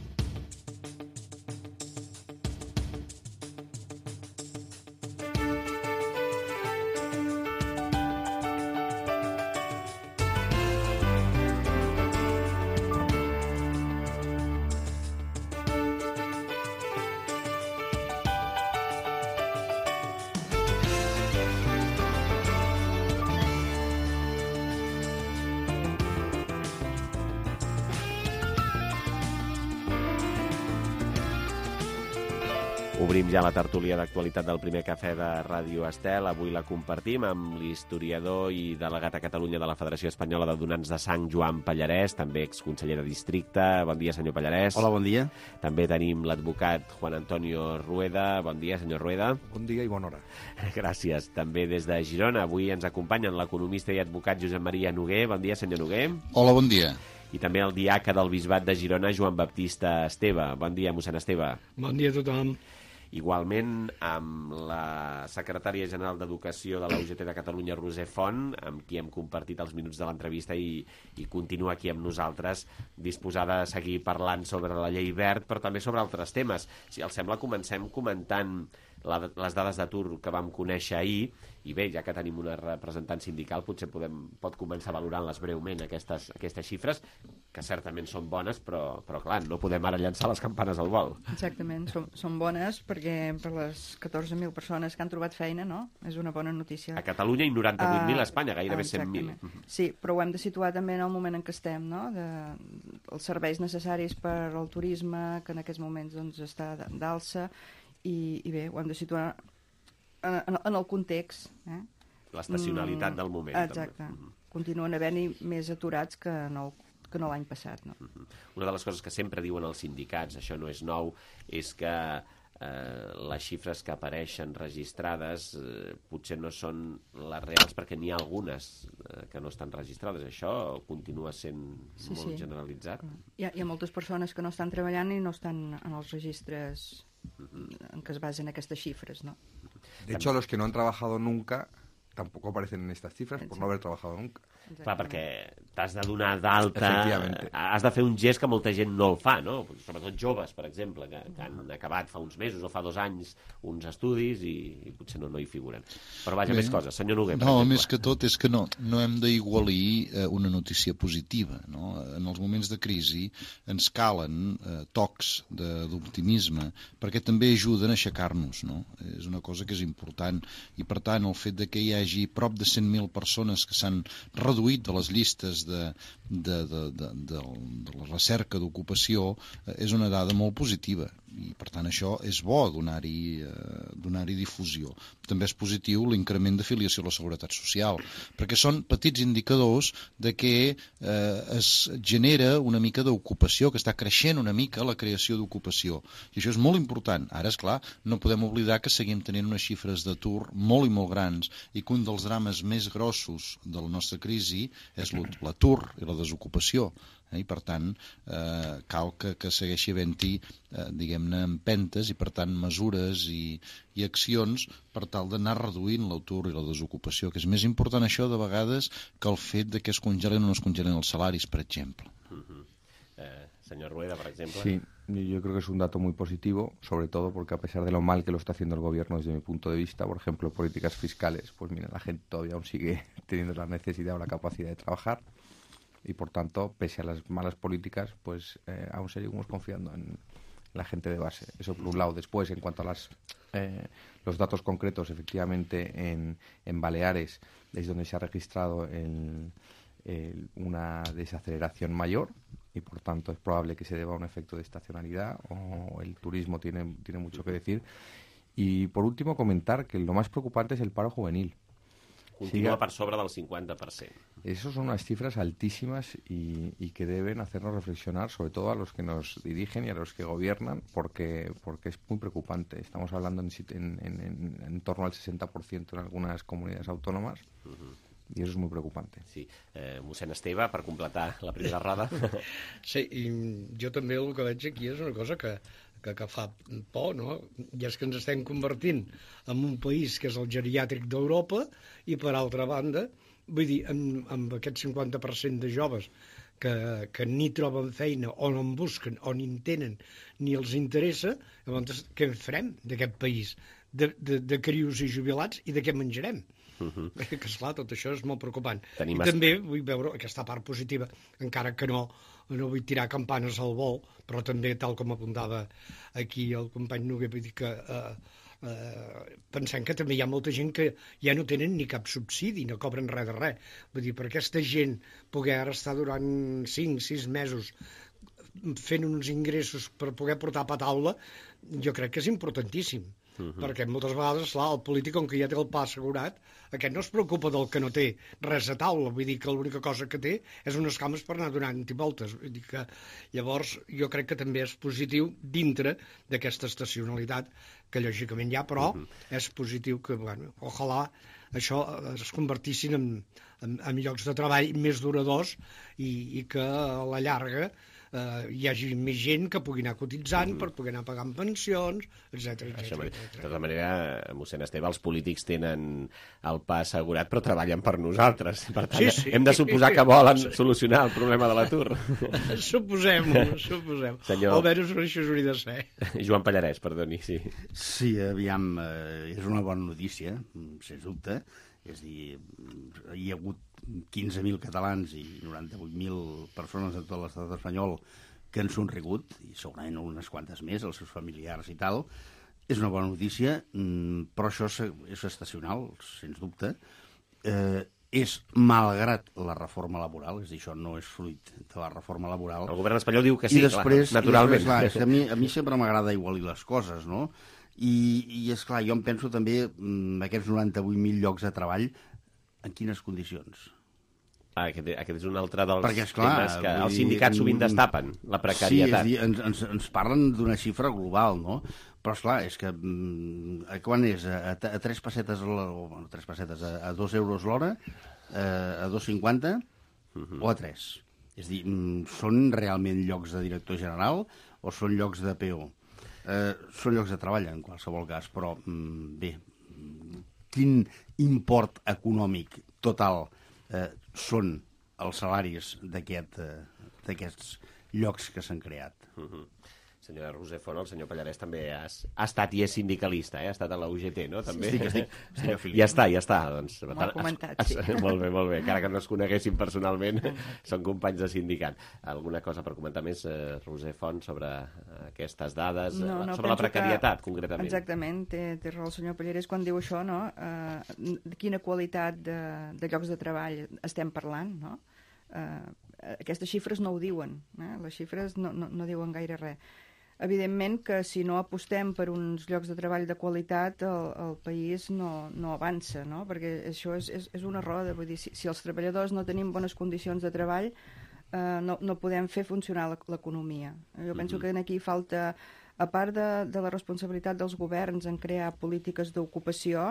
Speaker 2: Obrim ja la tertúlia d'actualitat del primer cafè de Ràdio Estel. Avui la compartim amb l'historiador i delegat a Catalunya de la Federació Espanyola de Donants de Sang, Joan Pallarès, també exconseller de districte. Bon dia, senyor Pallarès.
Speaker 14: Hola, bon dia.
Speaker 2: També tenim l'advocat Juan Antonio Rueda. Bon dia, senyor Rueda.
Speaker 14: Bon dia i bona hora.
Speaker 2: Gràcies. També des de Girona avui ens acompanyen l'economista i advocat Josep Maria Noguer. Bon dia, senyor Noguer.
Speaker 15: Hola, bon dia.
Speaker 2: I també el diaca del Bisbat de Girona, Joan Baptista Esteve. Bon dia, mossèn Esteve.
Speaker 16: Bon dia a tothom.
Speaker 2: Igualment amb la secretària general d'Educació de la U G T de Catalunya, Roser Font, amb qui hem compartit els minuts de l'entrevista i, i continua aquí amb nosaltres, disposada a seguir parlant sobre la llei verd, però també sobre altres temes. Si els sembla, comencem comentant la, les dades d'atur que vam conèixer ahir, i bé, ja que tenim una representant sindical, potser podem, pot començar valorant-les breument, aquestes, aquestes xifres, que certament són bones, però, però clar, no podem ara llançar les campanes al vol.
Speaker 8: Exactament, són, són bones perquè per les catorze mil persones que han trobat feina, no? És una bona notícia.
Speaker 2: A Catalunya i noranta-vuit mil
Speaker 8: uh,
Speaker 2: a Espanya, gairebé cent mil.
Speaker 8: Sí, però ho hem de situar també en el moment en què estem, no? De, els serveis necessaris per al turisme, que en aquests moments doncs, està d'alça, i, i bé, ho hem de situar en, en, en el context. Eh?
Speaker 2: L'estacionalitat mm, del moment.
Speaker 8: Exacte. També. Continuen havent-hi més aturats que no, que no l'any passat. No?
Speaker 2: Una de les coses que sempre diuen els sindicats, això no és nou, és que eh, les xifres que apareixen registrades eh, potser no són les reals perquè n'hi ha algunes eh, que no estan registrades. Això continua sent
Speaker 8: sí,
Speaker 2: molt
Speaker 8: sí.
Speaker 2: generalitzat.
Speaker 8: Hi ha, hi ha moltes persones que no estan treballant i no estan en els registres en què es basen aquestes xifres, ¿no?
Speaker 14: De hecho, los que no han trabajado nunca tampoco aparecen en estas cifras por no haber trabajado nunca.
Speaker 2: Clar, perquè t'has de donar d'alta, has de fer un gest que molta gent no el fa, no? Sobretot joves, per exemple, que, que han acabat fa uns mesos o fa dos anys uns estudis i, i potser no, no hi figuren. Però vaja,
Speaker 15: Bé,
Speaker 2: més coses. Senyor Noguer, per
Speaker 15: no,
Speaker 2: exemple.
Speaker 15: més que tot és que no, no hem d'aigualir eh, una notícia positiva. No? En els moments de crisi ens calen eh, tocs d'optimisme perquè també ajuden a aixecar-nos. No? És una cosa que és important i, per tant, el fet de que hi hagi prop de cent mil persones que s'han reduït de les llistes de, de, de, de, de, de la recerca d'ocupació eh, és una dada molt positiva i per tant això és bo donar-hi eh, donar-hi difusió. També és positiu l'increment d'afiliació a la Seguretat Social perquè són petits indicadors de que eh, es genera una mica d'ocupació, que està creixent una mica la creació d'ocupació i això és molt important. Ara, és clar, no podem oblidar que seguim tenint unes xifres d'atur molt i molt grans i que un dels drames més grossos de la nostra crisi és l'atur i la desocupació. Eh? I per tant eh, cal que, que segueixi havent-hi eh, diguem-ne empentes i per tant mesures i, i accions per tal d'anar reduint l'atur i la desocupació, que és més important això de vegades que el fet de que es congelen o no es congelen els salaris, per exemple.
Speaker 2: Uh-huh. eh, Señor Rueda, por ejemplo.
Speaker 14: Sí, yo creo que es un dato muy positivo, sobre todo porque a pesar de lo mal que lo está haciendo el gobierno desde mi punto de vista, por ejemplo, políticas fiscales, pues mira, la gente todavía aún sigue teniendo la necesidad o la capacidad de trabajar y por tanto, pese a las malas políticas, pues eh, aún seguimos confiando en la gente de base. Eso por un lado. Después, en cuanto a las, eh, los datos concretos, efectivamente, en, en Baleares es donde se ha registrado el, el, una desaceleración mayor y por tanto es probable que se deba a un efecto de estacionalidad o el turismo tiene, tiene mucho que decir. Y por último comentar que lo más preocupante es el paro juvenil.
Speaker 2: Continúa Siga, per sobre del cincuenta por ciento.
Speaker 14: Esas son unas cifras altísimas y, y que deben hacernos reflexionar, sobre todo a los que nos dirigen y a los que gobiernan, porque, porque es muy preocupante. Estamos hablando en, en, en, en torno al sesenta por ciento en algunas comunidades autónomas. Uh-huh. I això és molt preocupant.
Speaker 2: Sí. Eh, mossèn Esteve, per completar la primera roda.
Speaker 16: Sí, i jo també el que veig aquí és una cosa que, que, que fa por, no? I és que ens estem convertint en un país que és el geriàtric d'Europa i, per altra banda, vull dir, amb, amb aquest cinquanta per cent de joves que, que ni troben feina o no en busquen o ni en tenen ni els interessa, llavors què en farem d'aquest país? De, de, de crios i jubilats i de què menjarem? Uh-huh. Que esclar, tot això és molt preocupant. Tenim I es... també vull veure aquesta part positiva, encara que no, no vull tirar campanes al vol, però també, tal com apuntava aquí el company Noguer, vull dir que eh, eh, pensem que també hi ha molta gent que ja no tenen ni cap subsidi, no cobren res de res. Vull dir, per aquesta gent poder ara estar durant cinc sis mesos fent uns ingressos per poder portar a taula, jo crec que és importantíssim. Uh-huh. Perquè moltes vegades, clar, el polític, com que ja té el pa assegurat, aquest no es preocupa del que no té res a taula, vull dir que l'única cosa que té és unes cames per anar donant voltes. Vull dir que, llavors, jo crec que també és positiu dintre d'aquesta estacionalitat que lògicament hi ha, però uh-huh. és positiu que, bueno, ojalà això es convertissin en, en, en llocs de treball més duradors i, i que a la llarga Uh, hi hagi més gent que pugui anar cotitzant mm. per poder anar pagant pensions, etcètera, etcètera.
Speaker 2: De tota manera, mossèn Esteve, els polítics tenen el pa assegurat però treballen per nosaltres. Per tant, sí, sí. hem de suposar que volen solucionar el problema de l'atur.
Speaker 16: Suposem-ho, suposem.
Speaker 2: Senyor...
Speaker 16: Almenys això hauria de ser.
Speaker 2: Joan Pallarès, perdoni, sí.
Speaker 17: Sí, aviam, eh, és una bona notícia, sens dubte. És a dir, hi ha hagut quinze mil catalans i noranta-vuit mil persones de tot l'estat espanyol que han somrigut, i segurament unes quantes més, els seus familiars i tal. És una bona notícia, però això és estacional, sens dubte. Eh, és malgrat la reforma laboral, és a dir, això no és fruit de la reforma laboral.
Speaker 2: El govern espanyol diu que sí,
Speaker 17: després,
Speaker 2: clar, naturalment.
Speaker 17: I després, clar, a, mi, a mi sempre m'agrada igualir les coses, no? I, i és clar, jo em penso també en aquests noranta-vuit mil llocs de treball, en quines condicions?
Speaker 2: Aquest, aquest és un altre dels
Speaker 17: Perquè, esclar,
Speaker 2: temes que els
Speaker 17: dir,
Speaker 2: sindicats sovint destapen, la precarietat.
Speaker 17: Sí, és dir, ens, ens, ens parlen d'una xifra global, no? Però, esclar, és que mm, quan és? A, a tres pessetes, bueno, tres pessetes, a, a dos euros l'hora, eh, a dos cinquanta uh-huh. o a tres? És dir, mm, són realment llocs de director general o són llocs de P O? Eh, són llocs de treball, en qualsevol cas, però, mm, bé, quin import econòmic total eh, són els salaris d'aquest, eh, d'aquests llocs que s'han creat?
Speaker 2: Uh-huh. Senyora Roser Font, el senyor Pallarès també ha, ha estat i és sindicalista, eh? Ha estat a la U G T, no? També.
Speaker 17: Sí, sí que estic, senyor Filip.
Speaker 2: Ja està, ja està. Doncs,
Speaker 8: M'ho ha comentat, sí.
Speaker 2: Molt bé, molt bé. Encara que no es coneguessin personalment, són companys de sindicat. Alguna cosa per comentar més, eh, Roser Font, sobre aquestes dades,
Speaker 8: no, no,
Speaker 2: sobre la precarietat,
Speaker 8: que,
Speaker 2: concretament?
Speaker 8: Exactament, té, té raó el senyor Pallarès quan diu això, no? Uh, de quina qualitat de, de llocs de treball estem parlant, no? Uh, aquestes xifres no ho diuen, eh? Les xifres no, no, no diuen gaire res. Evidentment que si no apostem per uns llocs de treball de qualitat, el, el país no, no avança, no? Perquè això és, és, és una roda. Vull dir, si, si els treballadors no tenim bones condicions de treball, eh, no, no podem fer funcionar l'economia. Jo penso que aquí falta, a part de, de la responsabilitat dels governs en crear polítiques d'ocupació,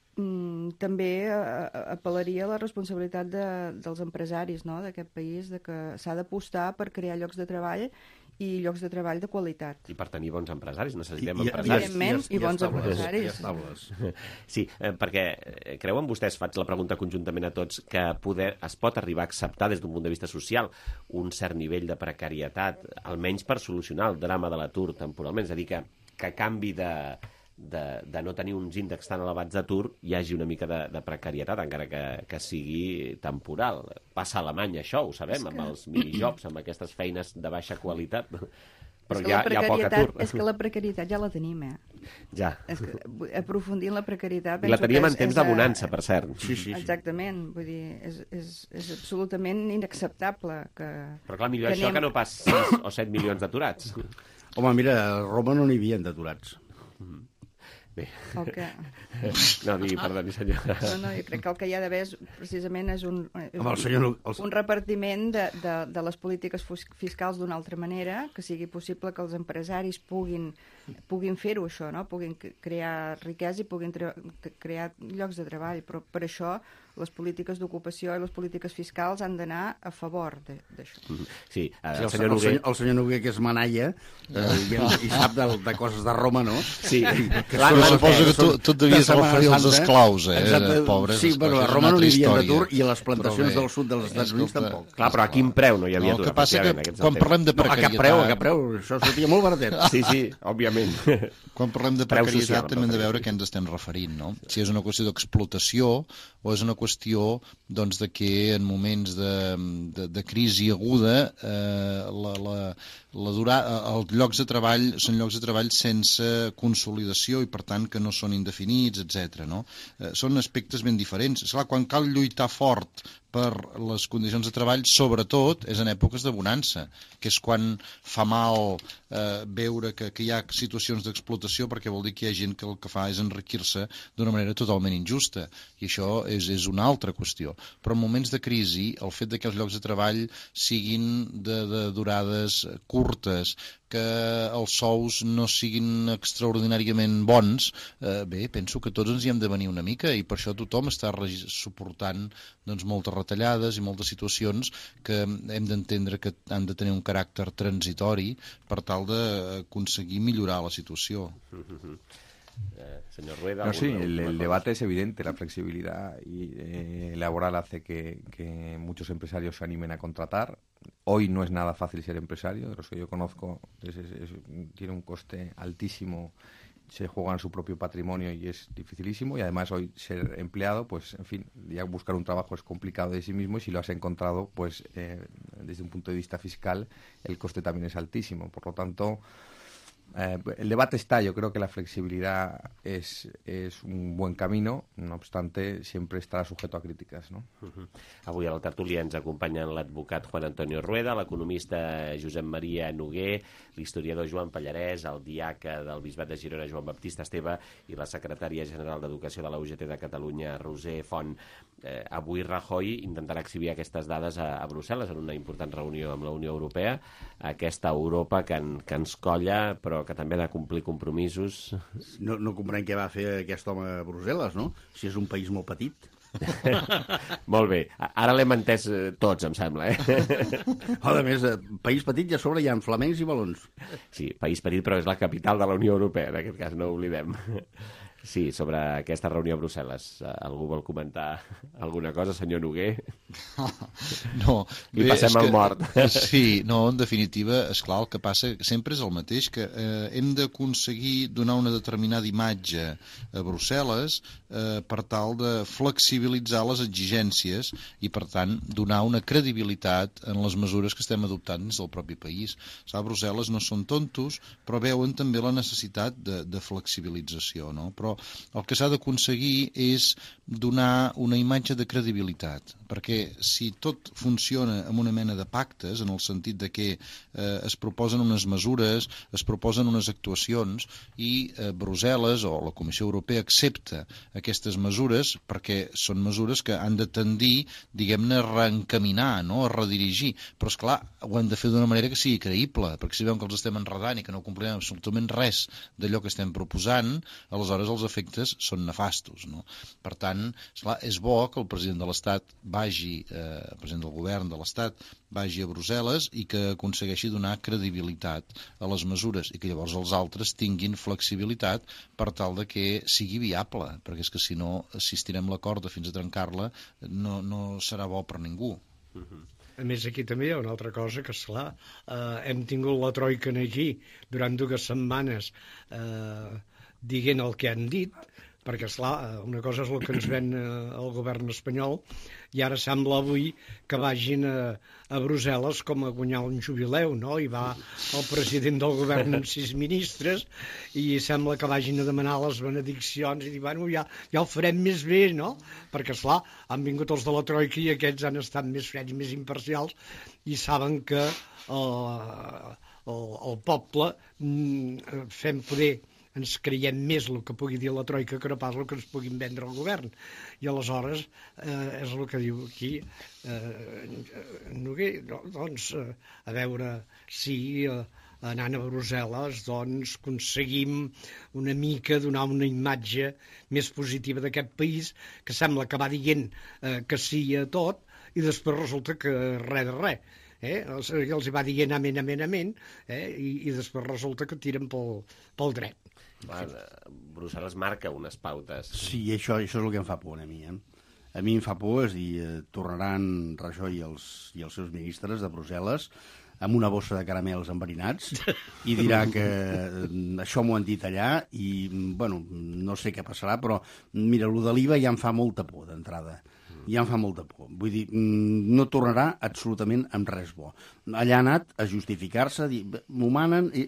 Speaker 8: mm, també eh, apel·laria a la responsabilitat de, dels empresaris, no?, d'aquest país, de que s'ha d'apostar per crear llocs de treball i llocs de treball de qualitat.
Speaker 2: I per tenir bons empresaris, necessitem
Speaker 8: I,
Speaker 2: empresaris.
Speaker 8: Evidentment, i, i, i bons empresaris.
Speaker 2: Sí, eh, perquè creuen vostès, faig la pregunta conjuntament a tots, que poder, es pot arribar a acceptar des d'un punt de vista social un cert nivell de precarietat, almenys per solucionar el drama de l'atur temporalment, és a dir, que, que a canvi de, de, de no tenir uns índexs tan elevats d'atur hi hagi una mica de, de precarietat, encara que, que sigui temporal. Passa a Alemanya això, ho sabem, que... amb els minijobs, amb aquestes feines de baixa qualitat, però hi ha, hi ha poc atur.
Speaker 8: És que la precarietat ja la tenim, eh?
Speaker 2: Ja.
Speaker 8: És que aprofundir en la precarietat...
Speaker 2: I la teníem en temps de bonança, per cert.
Speaker 8: Sí, sí, sí. Exactament, vull dir, és, és, és absolutament inacceptable que...
Speaker 2: Però clar, millor que això anem... que no pas sis o set milions d'aturats.
Speaker 17: Home, mira, a Roma no n'hi havia d'aturats.
Speaker 2: Mm. Bé.
Speaker 8: El que...
Speaker 2: No, digui, perdoni, senyor.
Speaker 8: No, no, jo crec que el que hi ha d'haver és, precisament és un, és
Speaker 17: el senyor, el...
Speaker 8: un repartiment de, de, de les polítiques fiscals d'una altra manera, que sigui possible que els empresaris puguin, puguin fer-ho, això, no? Puguin crear riquesa i puguin crear llocs de treball, però per això les polítiques d'ocupació i les polítiques fiscals han d'anar a favor d'això.
Speaker 2: Sí,
Speaker 17: uh, sí, el, senyor Noguer... el, senyor, el senyor Noguer, que és manaia, eh, i, i sap de, de coses de Roma, no?
Speaker 2: Sí,
Speaker 15: clar, no, suposo que tu, tu et devies referir als esclaus, eh?
Speaker 17: Exacte.
Speaker 15: Pobres,
Speaker 17: sí, però a Roma no hi havia d'atur i a les plantacions
Speaker 15: bé,
Speaker 17: del sud dels Estats Units tampoc.
Speaker 2: Clar, però a quin preu no hi havia
Speaker 15: atur?
Speaker 2: No,
Speaker 15: el que passa que quan parlem de precarietat...
Speaker 17: No, a cap preu, a cap preu, això sortia molt baratet.
Speaker 2: Sí, sí, òbviament.
Speaker 15: Quan parlem de precarietat també hem de veure què ens estem referint, no? Si és una qüestió d'explotació o és una qüestió doncs, de que en moments de, de, de crisi aguda eh, la, la, la durar, els llocs de treball són llocs de treball sense consolidació i per tant que no són indefinits, etcètera. No? Eh, són aspectes ben diferents. Esclar, quan cal lluitar fort per les condicions de treball, sobretot és en èpoques de bonança, que és quan fa mal eh, veure que, que hi ha situacions d'explotació, perquè vol dir que hi ha gent que el que fa és enriquir-se d'una manera totalment injusta, i això és, és una altra qüestió. Però en moments de crisi, el fet que els llocs de treball siguin de, de durades curtes, que els sous no siguin extraordinàriament bons, eh, bé, penso que tots ens hi hem de venir una mica i per això tothom està suportant doncs, moltes retallades i moltes situacions que hem d'entendre que han de tenir un caràcter transitori per tal d'aconseguir millorar la situació.
Speaker 2: Mm-hmm. Eh, señor Rueda.
Speaker 14: No, sí, el, el debate es evidente. La flexibilidad y, eh, laboral hace que, que muchos empresarios se animen a contratar. Hoy no es nada fácil ser empresario, de los que yo conozco es, es, es, tiene un coste altísimo, se juegan su propio patrimonio y es dificilísimo, y además hoy ser empleado, pues en fin, ya buscar un trabajo es complicado de sí mismo, y si lo has encontrado, pues eh, desde un punto de vista fiscal el coste también es altísimo. Por lo tanto, Eh, el debate está, yo creo que la flexibilidad es, es un buen camino, no obstante, siempre estará sujeto a críticas, ¿no?
Speaker 2: Uh-huh. Avui a la tertúlia ens acompanyen l'advocat Juan Antonio Rueda, l'economista Josep Maria Noguer, l'historiador Joan Pallarès, el diaca del Bisbat de Girona Joan Baptista Esteve i la secretària general d'Educació de la U G T de Catalunya, Roser Font. Eh, avui Rajoy intentarà exhibir aquestes dades a, a Brussel·les en una important reunió amb la Unió Europea, aquesta Europa que, en, que ens colla, però que també ha de complir compromisos.
Speaker 17: No, no comprem què va fer aquest home a Brussel·les, no? Si és un país molt petit.
Speaker 2: Molt bé. Ara l'hem entès tots, em sembla, eh?
Speaker 17: A més, país petit i a sobre hi ha flamencs i balons.
Speaker 2: Sí, país petit, però és la capital de la Unió Europea, en aquest cas, no ho oblidem. Sí, sobre aquesta reunió a Brussel·les. Algú vol comentar alguna cosa, senyor Noguer?
Speaker 15: No.
Speaker 2: I passem al mort.
Speaker 15: Sí, no, en definitiva, esclar, el que passa sempre és el mateix, que eh, hem d'aconseguir donar una determinada imatge a Brussel·les eh, per tal de flexibilitzar les exigències i, per tant, donar una credibilitat en les mesures que estem adoptant dins del propi país. Esclar, Brussel·les no són tontos, però veuen també la necessitat de, de flexibilització, no? Però el que s'ha d'aconseguir és donar una imatge de credibilitat, perquè si tot funciona amb una mena de pactes, en el sentit de que eh, es proposen unes mesures, es proposen unes actuacions i eh, Brussel·les o la Comissió Europea accepta aquestes mesures perquè són mesures que han de tendir, diguem-ne, a reencaminar, no? A redirigir, però esclar, ho han de fer d'una manera que sigui creïble, perquè si veuen que els estem enredant i que no complirem absolutament res d'allò que estem proposant, aleshores els efectes són nefastos, no? Per tant, esclar, és bo que el president de l'Estat vagi, eh, el president del govern de l'Estat vagi a Brussel·les i que aconsegueixi donar credibilitat a les mesures i que llavors els altres tinguin flexibilitat per tal de que sigui viable, perquè és que si no, si estirem la corda fins a trencar-la, no, no serà bo per ningú.
Speaker 16: Uh-huh. A més, aquí també hi ha una altra cosa que, esclar, eh, hem tingut la troika aquí durant dues setmanes eh, dient el que han dit, perquè, esclar, una cosa és el que ens ven eh, el govern espanyol i ara sembla avui que vagin a, a Brussel·les com a guanyar un jubileu, no? I va el president del govern amb sis ministres i sembla que vagin a demanar les benediccions i dir, bueno, ja, ja ho farem més bé, no? Perquè, esclar, han vingut els de la troika i aquests han estat més freds, més imparcials i saben que el, el, el poble mm, fem poder ens creiem més el que pugui dir la troika que no pas el que ens puguin vendre el govern. I aleshores eh, és el que diu aquí eh, Noguer, doncs eh, a veure si eh, anant a Brussel·les doncs aconseguim una mica donar una imatge més positiva d'aquest país que sembla que va dient eh, que sí a tot i després resulta que res de res. Eh? Els, els va dient amén, amén, amén eh? I, i després resulta que tiren pel, pel dret.
Speaker 2: Bueno, Brussel·les marca unes pautes.
Speaker 17: Sí, això, això és el que em fa por a mi. Eh? A mi em fa por, és dir, eh, tornaran Rajoy i els, i els seus ministres de Brussel·les amb una bossa de caramels enverinats i dirà que això m'ho han dit allà i, bueno, no sé què passarà, però mira, allò de l'I V A ja em fa molta por d'entrada. Ja em fa molta por. Vull dir, no tornarà absolutament amb res bo. Allà ha anat a justificar-se, a dir, m'ho manen i...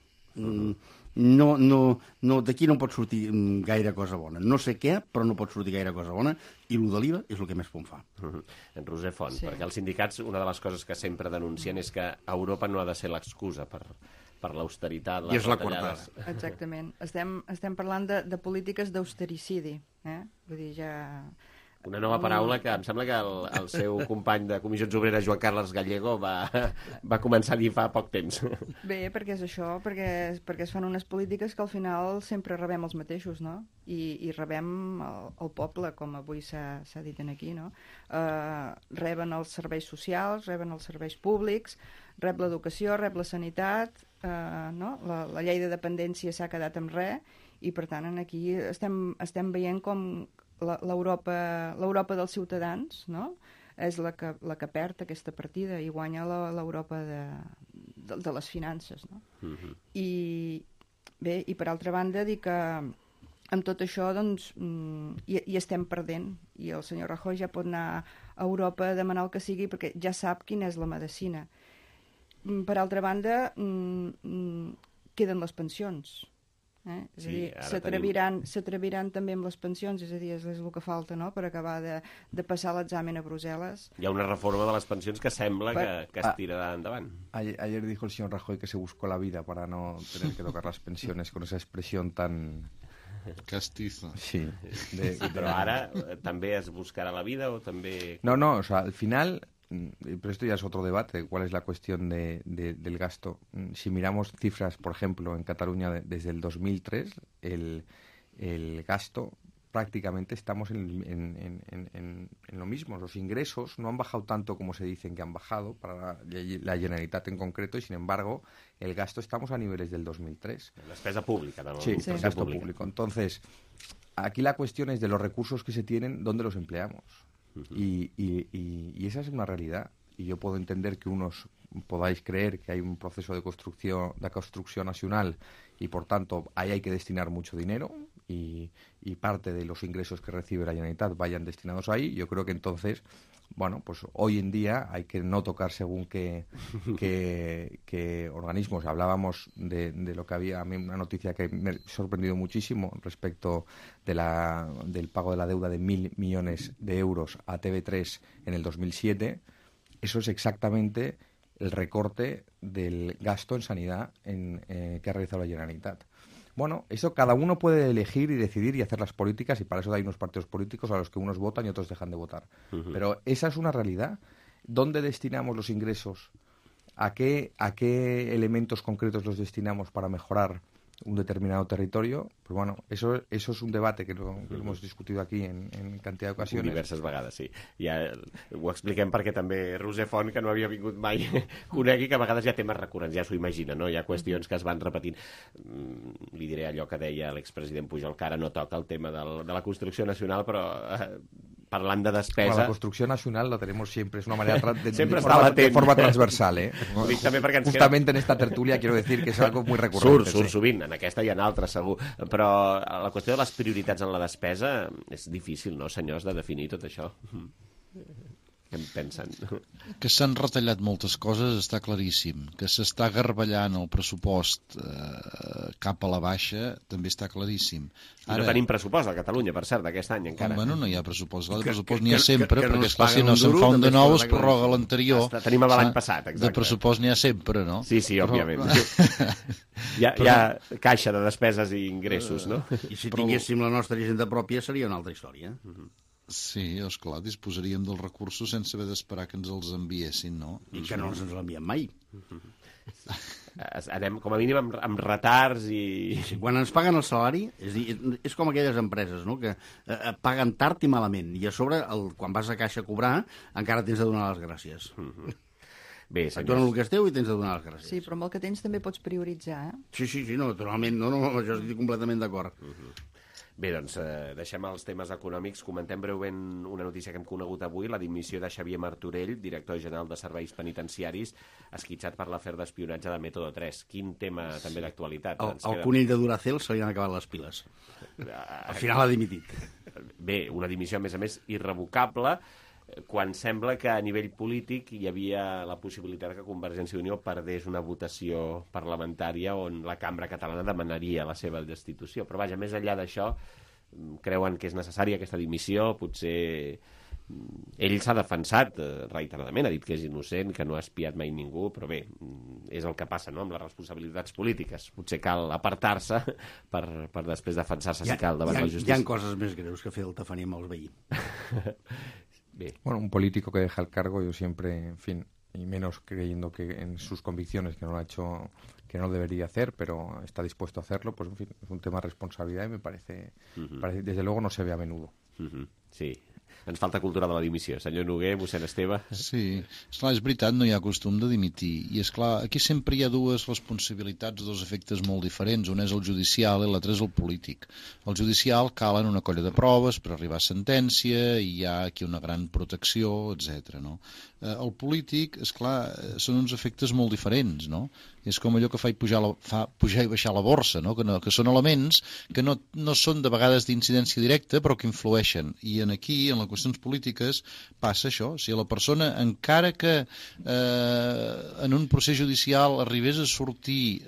Speaker 17: No, no, no, d'aquí no pot sortir gaire cosa bona. No sé què, però no pot sortir gaire cosa bona i el de l'I V A és el que més por em fa.
Speaker 2: Uh-huh. En Roser Font, sí. Perquè els sindicats, una de les coses que sempre denuncien és que Europa no ha de ser l'excusa per, per l'austeritat, les
Speaker 17: I és la
Speaker 2: retallades.
Speaker 8: Exactament. Estem, estem parlant de, de polítiques d'austericidi. Eh? Vull dir, ja...
Speaker 2: Una nova paraula que em sembla que el, el seu company de Comissions Obreres, Joan Carles Gallego, va, va començar a dir fa poc temps.
Speaker 8: Bé, perquè és això, perquè, perquè es fan unes polítiques que al final sempre rebem els mateixos, no? I, i rebem el, el poble, com avui s'ha dit aquí, no? Uh, reben els serveis socials, reben els serveis públics, rep l'educació, rep la sanitat, uh, no? La, la llei de dependència s'ha quedat amb res, i per tant aquí estem, estem veient com l'Europa dels ciutadans, no? És la que, la que perd aquesta partida i guanya l'Europa de, de, de les finances, no? Uh-huh. I bé, i per altra banda dir que amb tot això doncs hi, hi estem perdent i el senyor Rajoy ja pot anar a Europa a demanar el que sigui perquè ja sap quina és la medicina. Per altra banda, queden les pensions. Eh? És
Speaker 2: Sí,
Speaker 8: a dir,
Speaker 2: ara
Speaker 8: s'atreviran s'atreviran també amb les pensions, és a dir, és el que falta, no?, per acabar de, de passar l'examen a Brussel·les.
Speaker 2: Hi ha una reforma de les pensions que sembla
Speaker 8: Per-
Speaker 2: que, que es tirarà endavant.
Speaker 14: Ayer, ayer dijo el señor Rajoy que se buscó la vida para no tener que tocar las pensiones con esa expresión tan...
Speaker 15: Castiza.
Speaker 14: Sí. De,
Speaker 2: Sí, però ara eh, també es buscarà la vida o també...
Speaker 14: No, no, o sea, al final, mm, pero esto ya es otro debate, cuál es la cuestión de, de- del gasto. Mm, Si miramos cifras, por ejemplo, en Cataluña de- desde el dos mil tres, el, el gasto prácticamente estamos en, en- en- en- en- en lo mismo. Los ingresos no han bajado tanto como se dicen que han bajado para la, la Generalitat en concreto y, sin embargo, el gasto estamos a niveles del dos mil tres.
Speaker 2: La despesa pública. De
Speaker 14: Sí,
Speaker 2: la
Speaker 14: el gasto público. Entonces, aquí la cuestión es de los recursos que se tienen, ¿dónde los empleamos? y, y- y- y esa es una realidad. Y yo puedo entender que unos podáis creer que hay un proceso de construcción, de construcción nacional y, por tanto, ahí hay que destinar mucho dinero y, y parte de los ingresos que recibe la Generalitat vayan destinados ahí. Yo creo que entonces, bueno, pues hoy en día hay que no tocar según qué, qué- qué organismos. Hablábamos de, de lo que había, a mí una noticia que me ha sorprendido muchísimo respecto de la, del pago de la deuda de mil millones de euros a T V tres en el dos mil siete. Eso es exactamente el recorte del gasto en sanidad en, eh, que ha realizado la Generalitat. Bueno, eso cada uno puede elegir y decidir y hacer las políticas, y para eso hay unos partidos políticos a los que unos votan y otros dejan de votar.
Speaker 2: Ujú.
Speaker 14: Pero esa es una realidad. ¿Dónde destinamos los ingresos? ¿A qué, a qué elementos concretos los destinamos para mejorar un determinado territorio? Pues bueno, eso, eso es un debate que lo, que lo hemos discutido aquí en, en cantidad de ocasiones.
Speaker 2: Diverses vegades, sí. Ja ho expliquem perquè també Roser Font, que no havia vingut mai, conegui que a vegades hi ha temes recurrents, ja s'ho imagina, no? Hi ha qüestions que es van repetint. Mm, Li diré allò que deia l'expresident Pujol, que ara no toca el tema del, de la construcció nacional, però eh, parlant de despesa...
Speaker 14: Bueno, la construcción nacional la tenemos siempre, es una manera tra- de,
Speaker 2: Sempre
Speaker 14: de,
Speaker 2: està
Speaker 14: forma,
Speaker 2: latent.
Speaker 14: de forma transversal, ¿eh?
Speaker 2: Ho dic també perquè ens
Speaker 14: Justamente
Speaker 2: queda...
Speaker 14: en esta tertulia quiero decir que es algo muy recurrente.
Speaker 2: Surt, surt
Speaker 14: sí.
Speaker 2: sovint, en aquesta i en altres, segur. Però la qüestió de les prioritats en la despesa és difícil, no, senyors, de definir tot això? Què en pensen?
Speaker 15: Que s'han retallat moltes coses està claríssim. Que s'està garballant el pressupost eh, cap a la baixa també està claríssim.
Speaker 2: I no tenim pressupost a Catalunya, per cert, d'aquest any encara.
Speaker 15: Bueno, no hi ha pressupost. El
Speaker 2: Que-
Speaker 15: pressupost
Speaker 2: que-
Speaker 15: n'hi ha
Speaker 2: que-
Speaker 15: sempre,
Speaker 2: que no
Speaker 15: perquè
Speaker 2: ens
Speaker 15: esclar, si
Speaker 2: paguen
Speaker 15: no
Speaker 2: un
Speaker 15: se'n
Speaker 2: duro,
Speaker 15: fa un de
Speaker 2: també
Speaker 15: nou
Speaker 2: està
Speaker 15: es prorroga
Speaker 2: claríssim.
Speaker 15: l'anterior.
Speaker 2: Està- tenim el de l'any
Speaker 15: Clar,
Speaker 2: passat, exacte.
Speaker 15: De pressupost n'hi ha sempre, no?
Speaker 2: Sí, sí,
Speaker 15: Però-
Speaker 2: òbviament. Hi ha, hi ha caixa de despeses i ingressos, no?
Speaker 17: I si tinguéssim la nostra hisenda pròpia seria una altra història.
Speaker 15: Sí, esclar, disposaríem dels recursos sense haver d'esperar que ens els enviessin, no?
Speaker 17: I que no ens els l'envien mai.
Speaker 2: Anem com a mínim amb, amb retards i...
Speaker 17: Sí, quan ens paguen el salari, és, dir, és com aquelles empreses, no?, que eh, paguen tard i malament, i a sobre, el, quan vas a caixa a cobrar, encara tens de donar les gràcies.
Speaker 2: Bé,
Speaker 17: et donen el que és teu i tens de donar les gràcies.
Speaker 8: Sí, però amb el que tens també pots prioritzar, eh?
Speaker 17: Sí, sí, sí, no, naturalment, no, no, amb això estic completament d'acord.
Speaker 2: Bé, doncs, eh, deixem els temes econòmics. Comentem breument una notícia que hem conegut avui, la dimissió de Xavier Martorell, director general de Serveis Penitenciaris, esquitxat per l'afer d'espionatge de Método tres. Quin tema sí. també d'actualitat.
Speaker 17: El,
Speaker 2: Ens
Speaker 17: el
Speaker 2: queda...
Speaker 17: conill de Duracell se li han acabat les piles. Al final ha dimitit.
Speaker 2: Bé, una dimissió, a més a més, irrevocable, quan sembla que a nivell polític hi havia la possibilitat que Convergència i Unió perdés una votació parlamentària on la cambra catalana demanaria la seva destitució. Però vaja, més enllà d'això, creuen que és necessària aquesta dimissió? Potser ell s'ha defensat reiteradament, ha dit que és innocent, que no ha espiat mai ningú, però bé, és el que passa, no?, amb les responsabilitats polítiques. Potser cal apartar-se per, per després defensar-se, si cal, davant la justícia.
Speaker 17: Hi ha coses més greus que fer el tafaner amb els veïns.
Speaker 2: Bien.
Speaker 14: Bueno, un político que deja el cargo, yo siempre, en fin, y menos creyendo que en sus convicciones, que no lo ha hecho, que no lo debería hacer, pero está dispuesto a hacerlo, pues en fin, es un tema de responsabilidad y me parece, uh-huh. parece desde luego no se ve a menudo.
Speaker 2: Uh-huh. Sí. Ens falta cultura de la dimissió. Senyor Noguer, mossèn Esteve...
Speaker 15: Sí, esclar, és veritat, no hi ha costum de dimitir. I, esclar, aquí sempre hi ha dues responsabilitats, dos efectes molt diferents. Un és el judicial i l'altre és el polític. El judicial calen una colla de proves per arribar a sentència, i hi ha aquí una gran protecció, etcètera. No? Eh, el polític, esclar, són uns efectes molt diferents, no? És com allò que fa pujar, la, fa pujar i baixar la borsa, no? Que, no, que són elements que no, no són de vegades d'incidència directa, però que influeixen. I en aquí, en les qüestions polítiques passa això. Si la persona, encara que eh, en un procés judicial arribés a sortir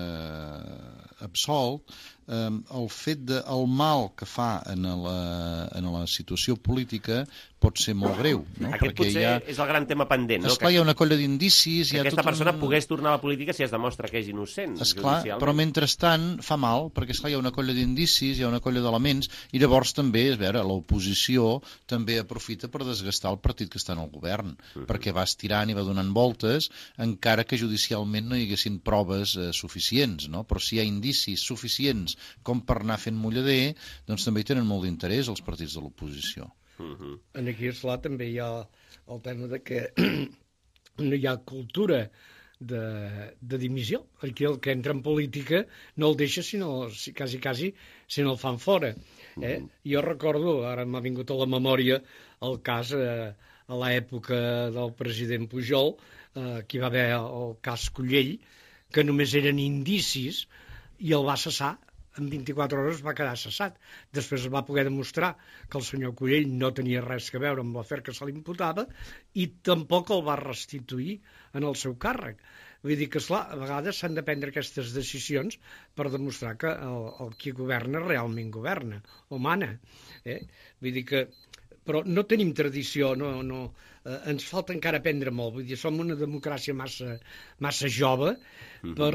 Speaker 15: eh, absolt, eh, el fet del mal que fa en la, en la situació política pot ser molt greu. No?
Speaker 2: Aquest
Speaker 15: Perquè
Speaker 2: potser
Speaker 15: ha...
Speaker 2: és el gran tema pendent, no?
Speaker 15: Esclar, hi ha una colla d'indicis...
Speaker 2: Que aquesta persona un... pogués tornar a la política si es demostra que és innocent.
Speaker 15: Esclar, però mentrestant fa mal, perquè esclar, hi ha una colla d'indicis, hi ha una colla d'elements, i llavors també, és veure, l'oposició també aprofita per desgastar el partit que està en el govern, uh-huh. perquè va estirant i va donant voltes, encara que judicialment no hi haguessin proves eh, suficients, no? Però si hi ha indicis suficients com per anar fent mullader, doncs també hi tenen molt d'interès els partits de l'oposició.
Speaker 16: Uh-huh. En aquí, esclar, també hi ha el tema de que no hi ha cultura de, de dimissió. Aquí el que entra en política no el deixa, sinó, si, quasi, quasi, si no el fan fora. Eh? Uh-huh. Jo recordo, ara m'ha vingut a la memòria, el cas eh, a l'època del president Pujol, eh, que hi va haver el cas Collell, que només eren indicis i el va cessar. En vint-i-quatre hores va quedar cessat. Després es va poder demostrar que el senyor Collell no tenia res a veure amb l'afer que se li imputava i tampoc el va restituir en el seu càrrec. Vull dir que, esclar, a vegades s'han de prendre aquestes decisions per demostrar que el, el qui governa realment governa o mana. Eh? Vull dir que... Però no tenim tradició, no, no, eh, ens falta encara aprendre molt. Vull dir, som una democràcia massa, massa jove per...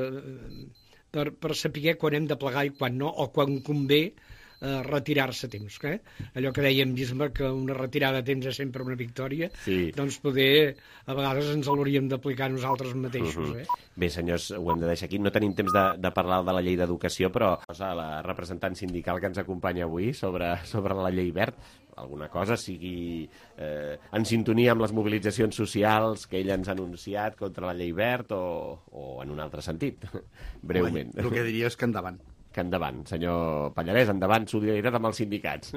Speaker 16: Eh, Per, per saber quan hem de plegar i quan no, o quan convé eh, retirar-se a temps. Eh? Allò que dèiem Bismarck, que una retirada a temps és sempre una victòria, sí. Doncs poder, a vegades ens l'hauríem d'aplicar nosaltres mateixos. Uh-huh. eh?
Speaker 2: Bé, senyors, ho hem de deixar aquí. No tenim temps de, de parlar de la llei d'educació, però la representant sindical que ens acompanya avui sobre, sobre la llei verd, alguna cosa sigui eh, en sintonia amb les mobilitzacions socials que ell ens ha anunciat contra la llei verd o, o en un altre sentit, breument.
Speaker 17: Bueno, el que diria és que endavant.
Speaker 2: Que endavant, senyor Pallarès, endavant, solidaritat amb els sindicats.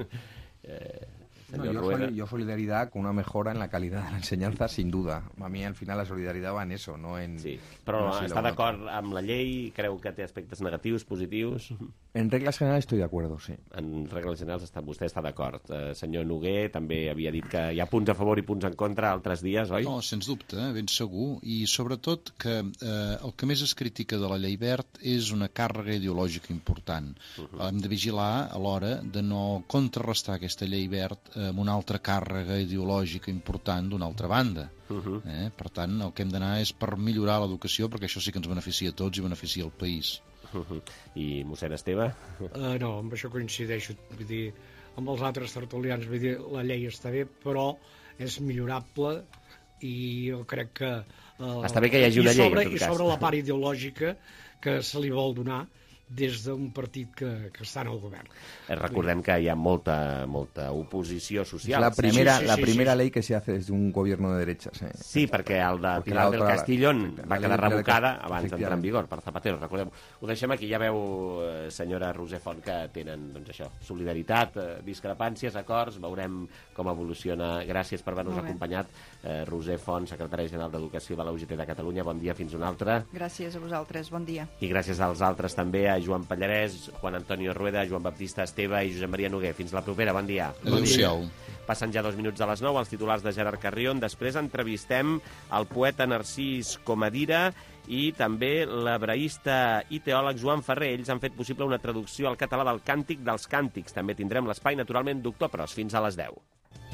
Speaker 2: Eh,
Speaker 14: No, yo, soli yo solidaridad con una mejora en la calidad de la enseñanza, sin duda. A mí, al final, la solidaridad va en eso, no en...
Speaker 2: Sí, però no està d'acord amb la llei? Creu que té aspectes negatius, positius?
Speaker 14: En reglas generals estoy de acuerdo, sí.
Speaker 2: En regles generals està, vostè està d'acord. Eh, senyor Noguer també havia dit que hi ha punts a favor i punts en contra altres dies, oi?
Speaker 15: No, sens dubte, ben segur. I sobretot que eh, el que més es critica de la llei verd és una càrrega ideològica important. Uh-huh. Hem de vigilar a l'hora de no contrarrestar aquesta llei verd amb una altra càrrega ideològica important d'una altra banda. Uh-huh. eh? Per tant, el que hem d'anar és per millorar l'educació, perquè això sí que ens beneficia a tots i beneficia el país.
Speaker 2: Uh-huh. I mossèn Esteve?
Speaker 16: Uh, no, amb això coincideixo. Vull dir, amb els altres tertulians, vull dir, la llei està bé, però és millorable i jo crec que... Uh,
Speaker 2: està bé que hi hagi una llei,
Speaker 16: sobre,
Speaker 2: en tot
Speaker 16: cas. I
Speaker 2: sobre
Speaker 16: la part ideològica que se li vol donar des d'un partit que, que està en el govern.
Speaker 2: Recordem que hi ha molta, molta oposició social.
Speaker 14: La primera,
Speaker 16: sí, sí, sí,
Speaker 14: la primera
Speaker 16: sí, sí.
Speaker 14: ley que se hace desde un gobierno de derechas. Eh.
Speaker 2: Sí, perquè el de Pilar del Castillón va quedar revocada abans d'entrar en vigor per Zapatero, recordem. Ho deixem aquí, ja veu, senyora Roser Font, que tenen, doncs això, solidaritat, discrepàncies, acords, veurem com evoluciona. Gràcies per haver-nos acompanyat. Eh, Roser Font, secretària general d'Educació de la U G T de Catalunya, bon dia, fins una altra.
Speaker 8: Gràcies a vosaltres, bon dia.
Speaker 2: I gràcies als altres també, a Joan Pallarès, Juan Antonio Rueda, Joan Baptista Esteve i Josep Maria Noguer. Fins la propera, bon dia.
Speaker 15: Adéu-siau.
Speaker 2: Passen ja dos minuts a les nou, els titulars de Gerard Carrion. Després entrevistem el poeta Narcís Comadira i també l'hebraista i teòleg Joan Ferrer. Ells han fet possible una traducció al català del Càntic dels Càntics. També tindrem l'espai, naturalment, Doctor Pros. Fins a les deu.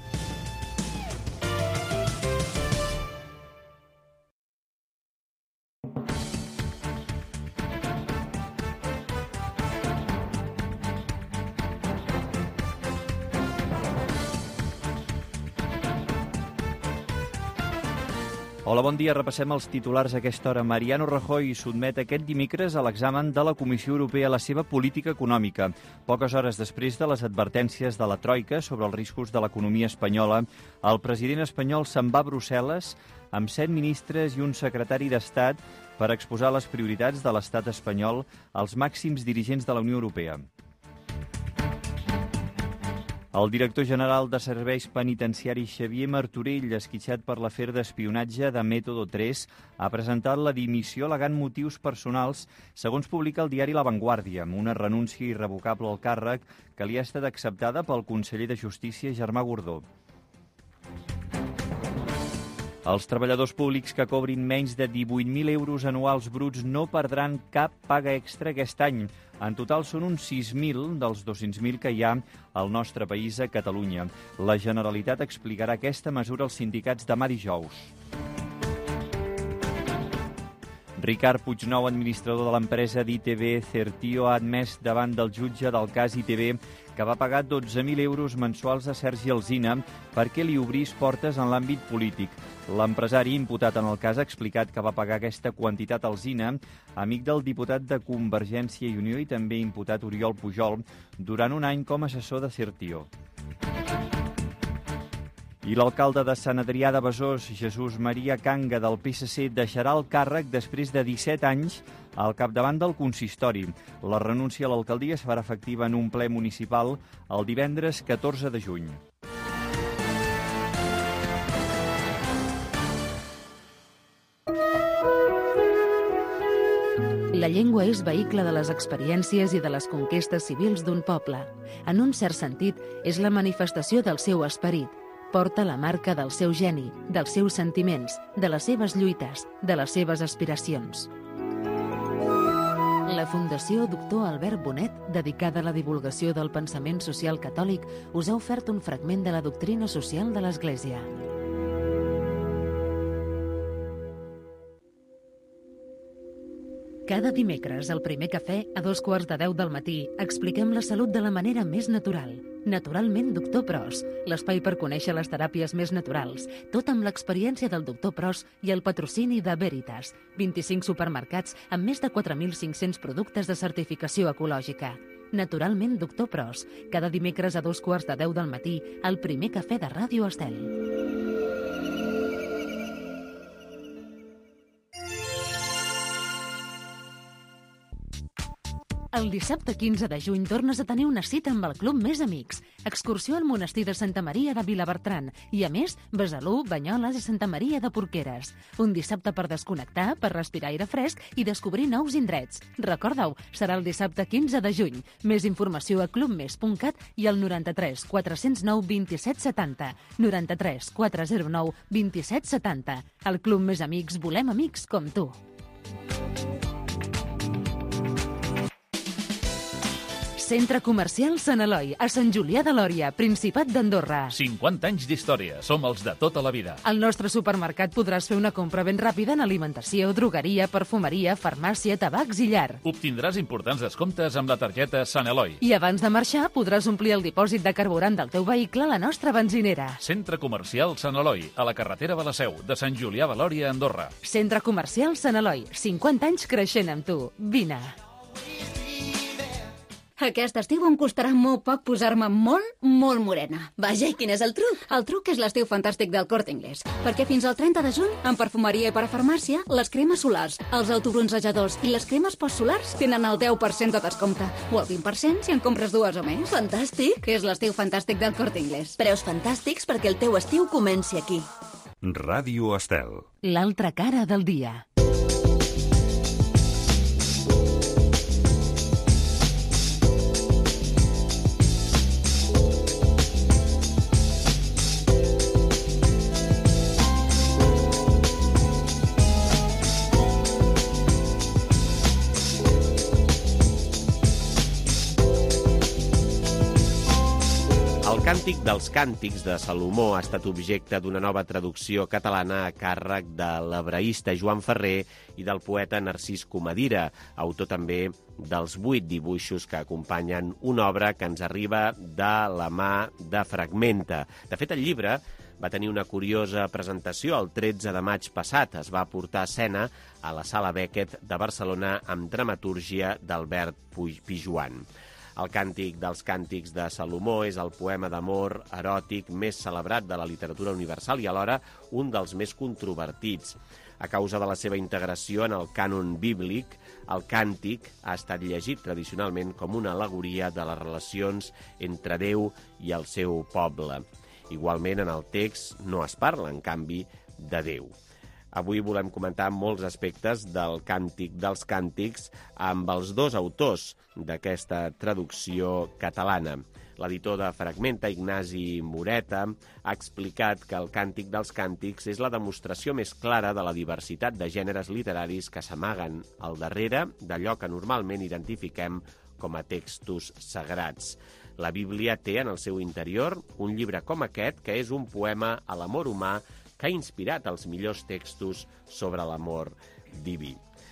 Speaker 4: Hola, bon dia. Repassem els titulars a aquesta hora. Mariano Rajoy sotmet aquest dimecres a l'examen de la Comissió Europea la seva política econòmica. Poques hores després de les advertències de la Troika sobre els riscos de l'economia espanyola, el president espanyol se'n va a Brussel·les amb set ministres i un secretari d'Estat per exposar les prioritats de l'estat espanyol als màxims dirigents de la Unió Europea. El director general de Serveis Penitenciaris Xavier Martorell, esquitxat per l'afer d'espionatge de Método tres, ha presentat la dimissió al·legant motius personals, segons publica el diari La Vanguardia, amb una renúncia irrevocable al càrrec que li ha estat acceptada pel conseller de Justícia, Germà Gordó. Els treballadors públics que cobrin menys de divuit mil euros anuals bruts no perdran cap paga extra aquest any. En total són uns sis mil dels dos-cents mil que hi ha al nostre país, a Catalunya. La Generalitat explicarà aquesta mesura als sindicats demà dijous. Ricard Puignou, administrador de l'empresa d'I T V Certio, ha admès davant del jutge del cas I T V que va pagar dotze mil euros mensuals a Sergi Alsina perquè li obrís portes en l'àmbit polític. L'empresari imputat en el cas ha explicat que va pagar aquesta quantitat a Alsina, amic del diputat de Convergència i Unió i també imputat Oriol Pujol, durant un any com a assessor de Certio. I l'alcalde de Sant Adrià de Besòs, Jesús Maria Canga, del P S C, deixarà el càrrec després de disset anys al capdavant del consistori. La renúncia a l'alcaldia es farà efectiva en un ple municipal el divendres catorze de juny.
Speaker 1: La llengua és vehicle de les experiències i de les conquestes civils d'un poble. En un cert sentit, és la manifestació del seu esperit. Porta la marca del seu geni, dels seus sentiments, de les seves lluites, de les seves aspiracions. La Fundació Doctor Albert Bonet, dedicada a la divulgació del pensament social catòlic, us ha ofert un fragment de la doctrina social de l'Església. Cada dimecres, al primer cafè, a dos quarts de deu del matí, expliquem la salut de la manera més natural. Naturalment, doctor Pros, l'espai per conèixer les teràpies més naturals, tot amb l'experiència del doctor Pros i el patrocini de Veritas, vint-i-cinc supermercats amb més de quatre mil cinc-cents productes de certificació ecològica. Naturalment, doctor Pros, cada dimecres a dos quarts de deu del matí, al primer cafè de Ràdio Estel. El dissabte quinze de juny tornes a tenir una cita amb el Club Més Amics. Excursió al monestir de Santa Maria de Vilabertran i, a més, Besalú, Banyoles i Santa Maria de Porqueres. Un dissabte per desconnectar, per respirar aire fresc i descobrir nous indrets. Recorda-ho, serà el dissabte quinze de juny. Més informació a club mes punt cat i al noranta-tres quatre zero nou vint-i-set setanta. noranta-tres quatre zero nou vint-i-set setanta. Al Club Més Amics volem amics com tu. Centre Comercial Sant Eloi, a Sant Julià de Lòria, Principat d'Andorra.
Speaker 18: cinquanta anys d'història. Som els de tota la vida.
Speaker 1: Al nostre supermercat podràs fer una compra ben ràpida en alimentació, drogueria, perfumeria, farmàcia, tabacs i llar.
Speaker 18: Obtindràs importants descomptes amb la targeta Sant Eloi.
Speaker 1: I abans de marxar podràs omplir el dipòsit de carburant del teu vehicle a la nostra benzinera.
Speaker 18: Centre Comercial Sant Eloi, a la carretera de la Seu, de Sant Julià de Lòria, Andorra.
Speaker 1: Centre Comercial Sant Eloi, cinquanta anys creixent amb tu. Vine.
Speaker 6: Aquest estiu em costarà molt poc posar-me molt, molt morena.
Speaker 7: Vaja, i quin és el truc?
Speaker 6: El truc és l'estiu fantàstic del Corte Inglés, perquè fins al trenta de juny, en perfumeria i per a farmàcia, les cremes solars, els autobronzejadors i les cremes postsolars tenen el deu per cent de descompte, o el vint per cent si en compres dues o més.
Speaker 7: Fantàstic!
Speaker 6: És l'estiu fantàstic del Corte Inglés.
Speaker 7: Preus fantàstics perquè el teu estiu comenci aquí.
Speaker 12: Ràdio Estel.
Speaker 1: L'altra cara del dia.
Speaker 2: El Càntic dels Càntics de Salomó ha estat objecte d'una nova traducció catalana a càrrec de l'hebraista Joan Ferrer i del poeta Narcís Comadira, autor també dels vuit dibuixos que acompanyen una obra que ens arriba de la mà de Fragmenta. De fet, el llibre va tenir una curiosa presentació el tretze de maig passat. Es va portar a escena a la Sala Beckett de Barcelona amb dramatúrgia d'Albert Pijuan. El Càntic dels Càntics de Salomó és el poema d'amor eròtic més celebrat de la literatura universal i alhora un dels més controvertits. A causa de la seva integració en el cànon bíblic, el càntic ha estat llegit tradicionalment com una al·legoria de les relacions entre Déu i el seu poble. Igualment, en el text no es parla, en canvi, de Déu. Avui volem comentar molts aspectes del Càntic dels Càntics amb els dos autors d'aquesta traducció catalana. L'editor de Fragmenta, Ignasi Moreta, ha explicat que el Càntic dels Càntics és la demostració més clara de la diversitat de gèneres literaris que s'amaguen al darrere d'allò que normalment identifiquem com a textos sagrats. La Bíblia té en el seu interior un llibre com aquest, que és un poema a l'amor humà que ha inspirat els millors textos sobre l'amor diví.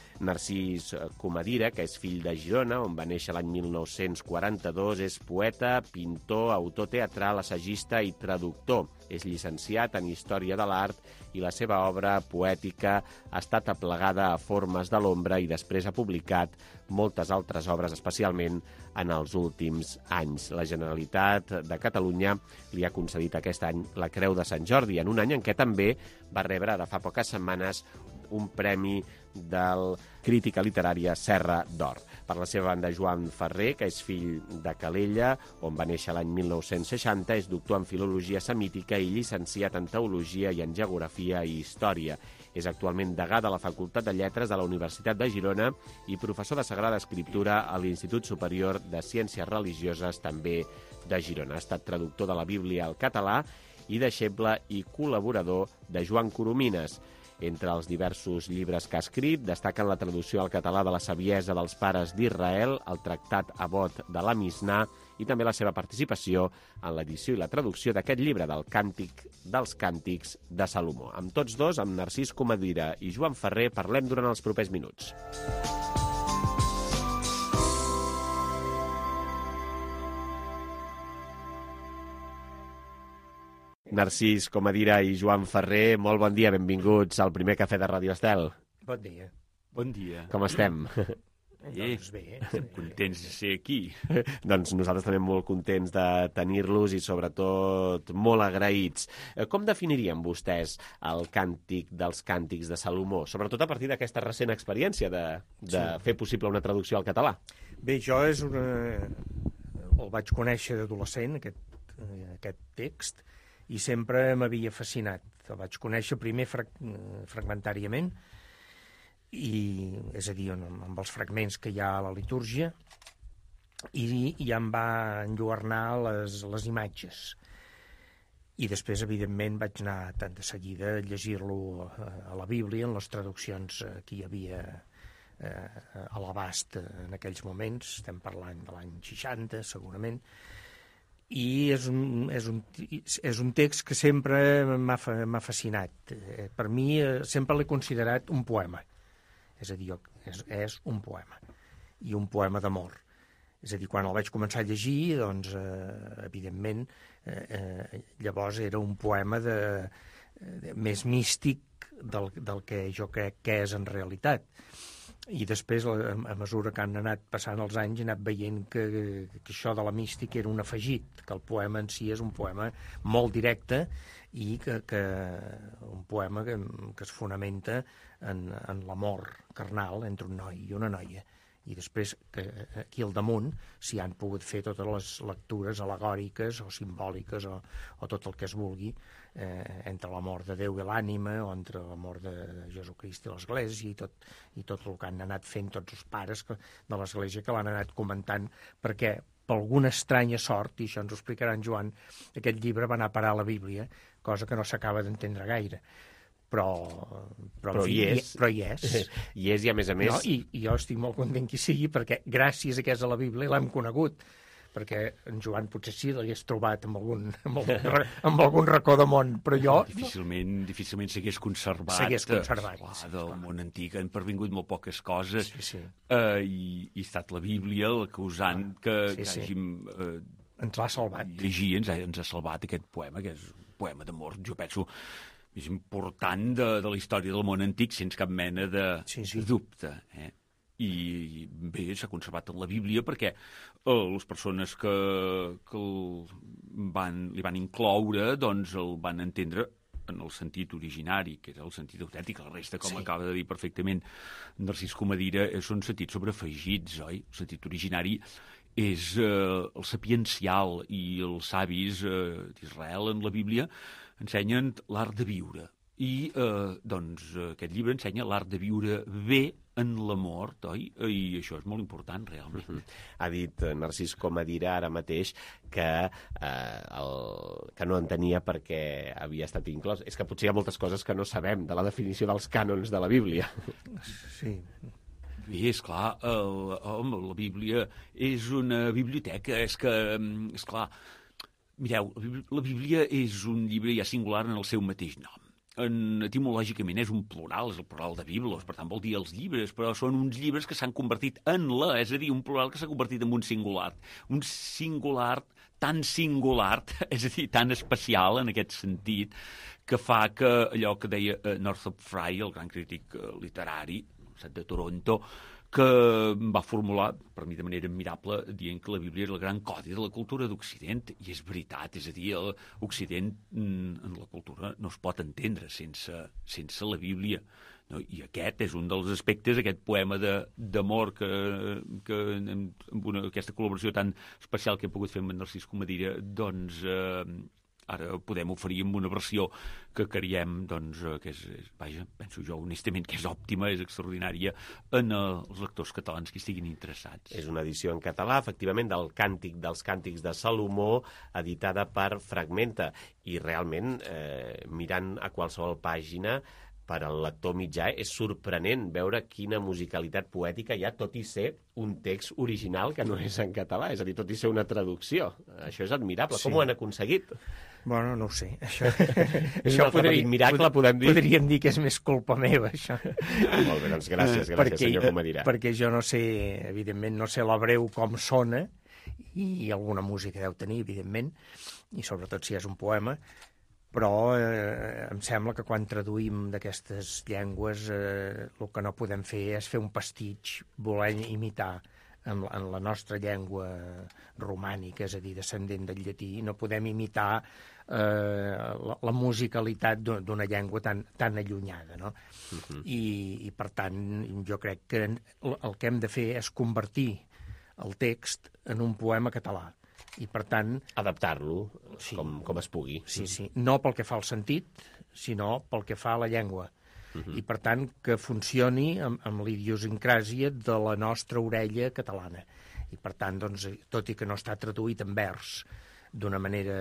Speaker 2: Narcís Comadira, que és fill de Girona, on va néixer l'any mil nou-cents quaranta-dos, és poeta, pintor, autor teatral, assagista i traductor. És llicenciat en Història de l'Art i la seva obra poètica ha estat aplegada a Formes de l'Ombra i després ha publicat moltes altres obres, especialment en els últims anys. La Generalitat de Catalunya li ha concedit aquest any la Creu de Sant Jordi, en un any en què també va rebre de fa poques setmanes un premi del crítica literària Serra d'Or. Per la seva banda, Joan Ferrer, que és fill de Calella, on va néixer l'any mil nou-cents seixanta, és doctor en Filologia Semítica i llicenciat en Teologia i en Geografia i Història. És actualment degà de la Facultat de Lletres de la Universitat de Girona i professor de Sagrada Escriptura a l'Institut Superior de Ciències Religioses, també de Girona. Ha estat traductor de la Bíblia al català i deixeble i col·laborador de Joan Coromines. Entre els diversos llibres que ha escrit destaquen la traducció al català de la Saviesa dels Pares d'Israel, el Tractat Avot de la Misnà i també la seva participació en l'edició i la traducció d'aquest llibre del Càntic dels Càntics de Salomó. Amb tots dos, amb Narcís Comadira i Joan Ferrer, parlem durant els propers minuts. Narcís Comadira i Joan Ferrer, molt bon dia, benvinguts al primer cafè de Ràdio Estel.
Speaker 19: Bon dia.
Speaker 18: Bon dia.
Speaker 2: Com estem?
Speaker 18: Eh, doncs bé, estem contents de ser aquí.
Speaker 2: Doncs nosaltres també molt contents de tenir-los i sobretot molt agraïts. Com definiríem vostès el Càntic dels Càntics de Salomó, sobretot a partir d'aquesta recent experiència de, de sí. fer possible una traducció al català?
Speaker 19: Bé, jo és una... el vaig conèixer d'adolescent, aquest, aquest text, i sempre m'havia fascinat. El vaig conèixer primer frag fragmentàriament, i, és a dir, amb els fragments que hi ha a la litúrgia, i, i ja em va enlluernar les, les imatges. I després, evidentment, vaig anar tant de seguida a llegir-lo a la Bíblia, en les traduccions que hi havia eh, a l'abast en aquells moments. Estem parlant de l'any seixanta, segurament. I és un, és un, és un text que sempre m'ha fascinat. Per mi sempre l'he considerat un poema. És a dir, és, és un poema. I un poema d'amor. És a dir, quan el vaig començar a llegir, doncs, eh, evidentment, eh, eh, llavors era un poema de, de, més místic del, del que jo crec que és en realitat. I després, a mesura que han anat passant els anys, he anat veient que, que això de la mística era un afegit, que el poema en si és un poema molt directe i que, que un poema que, que es fonamenta en, en l'amor carnal entre un noi i una noia. I després, que aquí al damunt, s'hi han pogut fer totes les lectures alegòriques o simbòliques o, o tot el que es vulgui eh, entre l'amor de Déu i l'ànima o entre l'amor de Jesucrist i l'Església i tot, i tot el que han anat fent tots els pares de l'Església que l'han anat comentant, perquè per alguna estranya sort, i això ens ho explicarà en Joan, aquest llibre va anar a parar a la Bíblia, cosa que no s'acaba d'entendre gaire. Però, però,
Speaker 2: però,
Speaker 19: fi,
Speaker 2: hi és.
Speaker 19: però hi és.
Speaker 2: Hi és i, a més a més...
Speaker 19: No, i, I jo estic molt content que hi sigui, perquè gràcies a que és a la Bíblia l'hem conegut. Perquè en Joan potser sí l'hagués trobat amb algun, amb algun, amb algun racó de món, però jo...
Speaker 18: Difícilment, difícilment s'hagués conservat.
Speaker 19: S'hagués conservat.
Speaker 18: Clar, sí, del món antic han pervingut molt poques coses,
Speaker 19: sí, sí.
Speaker 18: Eh, i, i ha estat la Bíblia el causant que,
Speaker 19: sí,
Speaker 18: que
Speaker 19: sí.
Speaker 18: hàgim... Eh,
Speaker 19: ens l'ha salvat.
Speaker 18: Llegir, ens ha, ens ha salvat aquest poema, que és un poema d'amor, jo penso... és important de, de la història del món antic, sense cap mena de, sí, sí. de dubte. Eh? I bé, s'ha conservat en la Bíblia perquè eh, les persones que, que el van, li van incloure doncs el van entendre en el sentit originari, que és el sentit autèntic, la resta, com sí. acaba de dir perfectament Narcís Comadira, són sentits sobreafegits, oi? El sentit originari és eh, el sapiencial, i els savis eh, d'Israel en la Bíblia ensenyen l'art de viure. I eh, doncs aquest llibre ensenya l'art de viure bé en la mort, oi? I això és molt important, realment.
Speaker 2: Mm-hmm. Ha dit Narcís Comadira ara mateix que, eh, el, que no entenia per què havia estat inclòs. És que potser hi ha moltes coses que no sabem de la definició dels cànons de la Bíblia.
Speaker 19: Sí.
Speaker 18: Bé, esclar, el, home, la Bíblia és una biblioteca, és que, esclar, mireu, la Bíblia és un llibre ja singular en el seu mateix nom. En, etimològicament és un plural, és el plural de biblos, per tant vol dir els llibres, però són uns llibres que s'han convertit en la, és a dir, un plural que s'ha convertit en un singular. Un singular tan singular, és a dir, tan especial en aquest sentit, que fa que allò que deia uh, Northrop Frye, el gran crític uh, literari de Toronto, que va formular, per mi de manera admirable, dient que la Bíblia és el gran codi de la cultura d'Occident, i és veritat, és a dir, l'Occident en la cultura no es pot entendre sense, sense la Bíblia, no? I aquest és un dels aspectes, aquest poema d'amor que, que amb una, aquesta col·laboració tan especial que he pogut fer amb en Narcís Comadira, doncs eh, ara podem oferir amb una versió que creiem, doncs, que és, és, vaja, penso jo honestament que és òptima, és extraordinària en els lectors catalans que estiguin interessats.
Speaker 2: És una edició en català, efectivament, del Càntic dels Càntics de Salomó, editada per Fragmenta, i realment, eh, mirant a qualsevol pàgina, per al lector mitjà és sorprenent veure quina musicalitat poètica hi ha, tot i ser un text original que no és en català, és a dir, tot i ser una traducció. Això és admirable. Sí. Com ho han aconseguit?
Speaker 19: Bueno, no ho sé. Això,
Speaker 2: és això un podria, miracle, podem dir.
Speaker 19: Podríem dir que és més culpa meva, això.
Speaker 2: Molt bé, doncs gràcies, gràcies, perquè, senyor Comadira.
Speaker 19: Perquè jo no sé, evidentment, no sé l'hebreu com sona, i alguna música deu tenir, evidentment, i sobretot si és un poema, però eh, em sembla que quan traduïm d'aquestes llengües eh, el que no podem fer és fer un pastitx volent imitar en, en la nostra llengua romànica, és a dir, descendent del llatí, no podem imitar eh, la, la musicalitat d'una llengua tan, tan allunyada, no? Uh-huh. I, I, per tant, jo crec que el que hem de fer és convertir el text en un poema català. I, per tant...
Speaker 2: adaptar-lo sí, com, com es pugui.
Speaker 19: Sí, sí. No pel que fa al sentit, sinó pel que fa a la llengua. Uh-huh. I, per tant, que funcioni amb, amb l'idiosincràsia de la nostra orella catalana. I, per tant, doncs, tot i que no està traduït en vers d'una manera,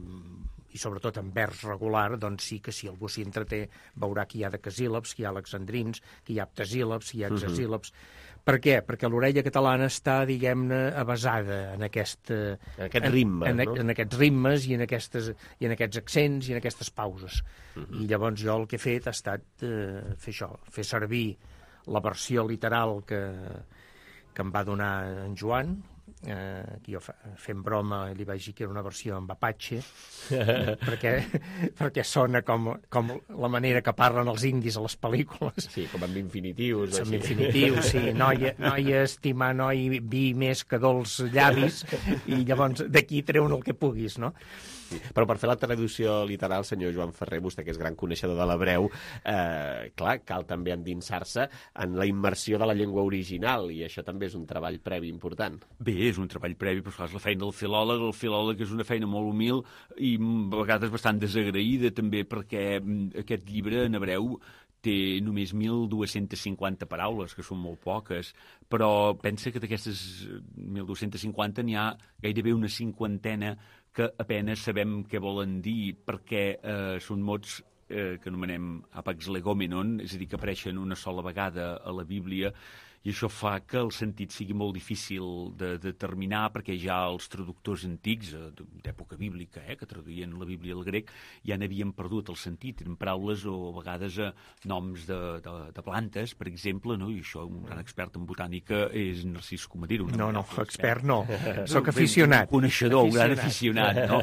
Speaker 19: i sobretot en vers regular, doncs sí que si algú s'hi entreté veurà que hi ha decasíl·labs, que hi ha alexandrins, que hi ha heptasíl·labs, que hi ha hexasíl·labs. Uh-huh. Per què? Perquè l'orella catalana està, diguem-ne, avasada en, aquest,
Speaker 2: en aquests ritmes,
Speaker 19: en, en,
Speaker 2: no?
Speaker 19: en aquests ritmes i en, aquestes, i en aquests accents i en aquestes pauses. Uh-huh. I llavors jo el que he fet ha estat eh, fer això, fer servir la versió literal que, que em va donar en Joan, eh, que jo fa, fent broma li vaig dir que era una versió en Apache, perquè, perquè sona com, com la manera que parlen els indis a les pel·lícules.
Speaker 2: Sí, com amb infinitius.
Speaker 19: Amb infinitius, sí. Noia, noia, estimar, noi, vi més que dolç llavis, i llavors d'aquí treu-ne el que puguis, no?
Speaker 2: Sí. Però per fer la traducció literal, senyor Joan Ferrer, vostè que és gran coneixedor de l'hebreu, eh, clar, cal també endinsar-se en la immersió de la llengua original, i això també és un treball previ important.
Speaker 18: Bé, és un treball previ, però és la feina del filòleg. El filòleg és una feina molt humil i a vegades bastant desagraïda, també, perquè aquest llibre en hebreu té només mil dues-centes cinquanta paraules, que són molt poques, però pensa que d'aquestes mil dues-centes cinquanta n'hi ha gairebé una cinquantena que apenes sabem què volen dir, perquè eh, són mots eh, que anomenem àpax legomenon, és a dir, que apareixen una sola vegada a la Bíblia, i això fa que el sentit sigui molt difícil de determinar, perquè ja els traductors antics, d'època bíblica, eh, que traduïen la Bíblia al grec, ja n'havien perdut el sentit. Eren paraules o a vegades eh, noms de, de, de plantes, per exemple, no? I això, un gran expert en botànica és Narcís Comadira.
Speaker 19: No, no, expert no, soc aficionat.
Speaker 18: Un coneixedor, un gran aficionat, no?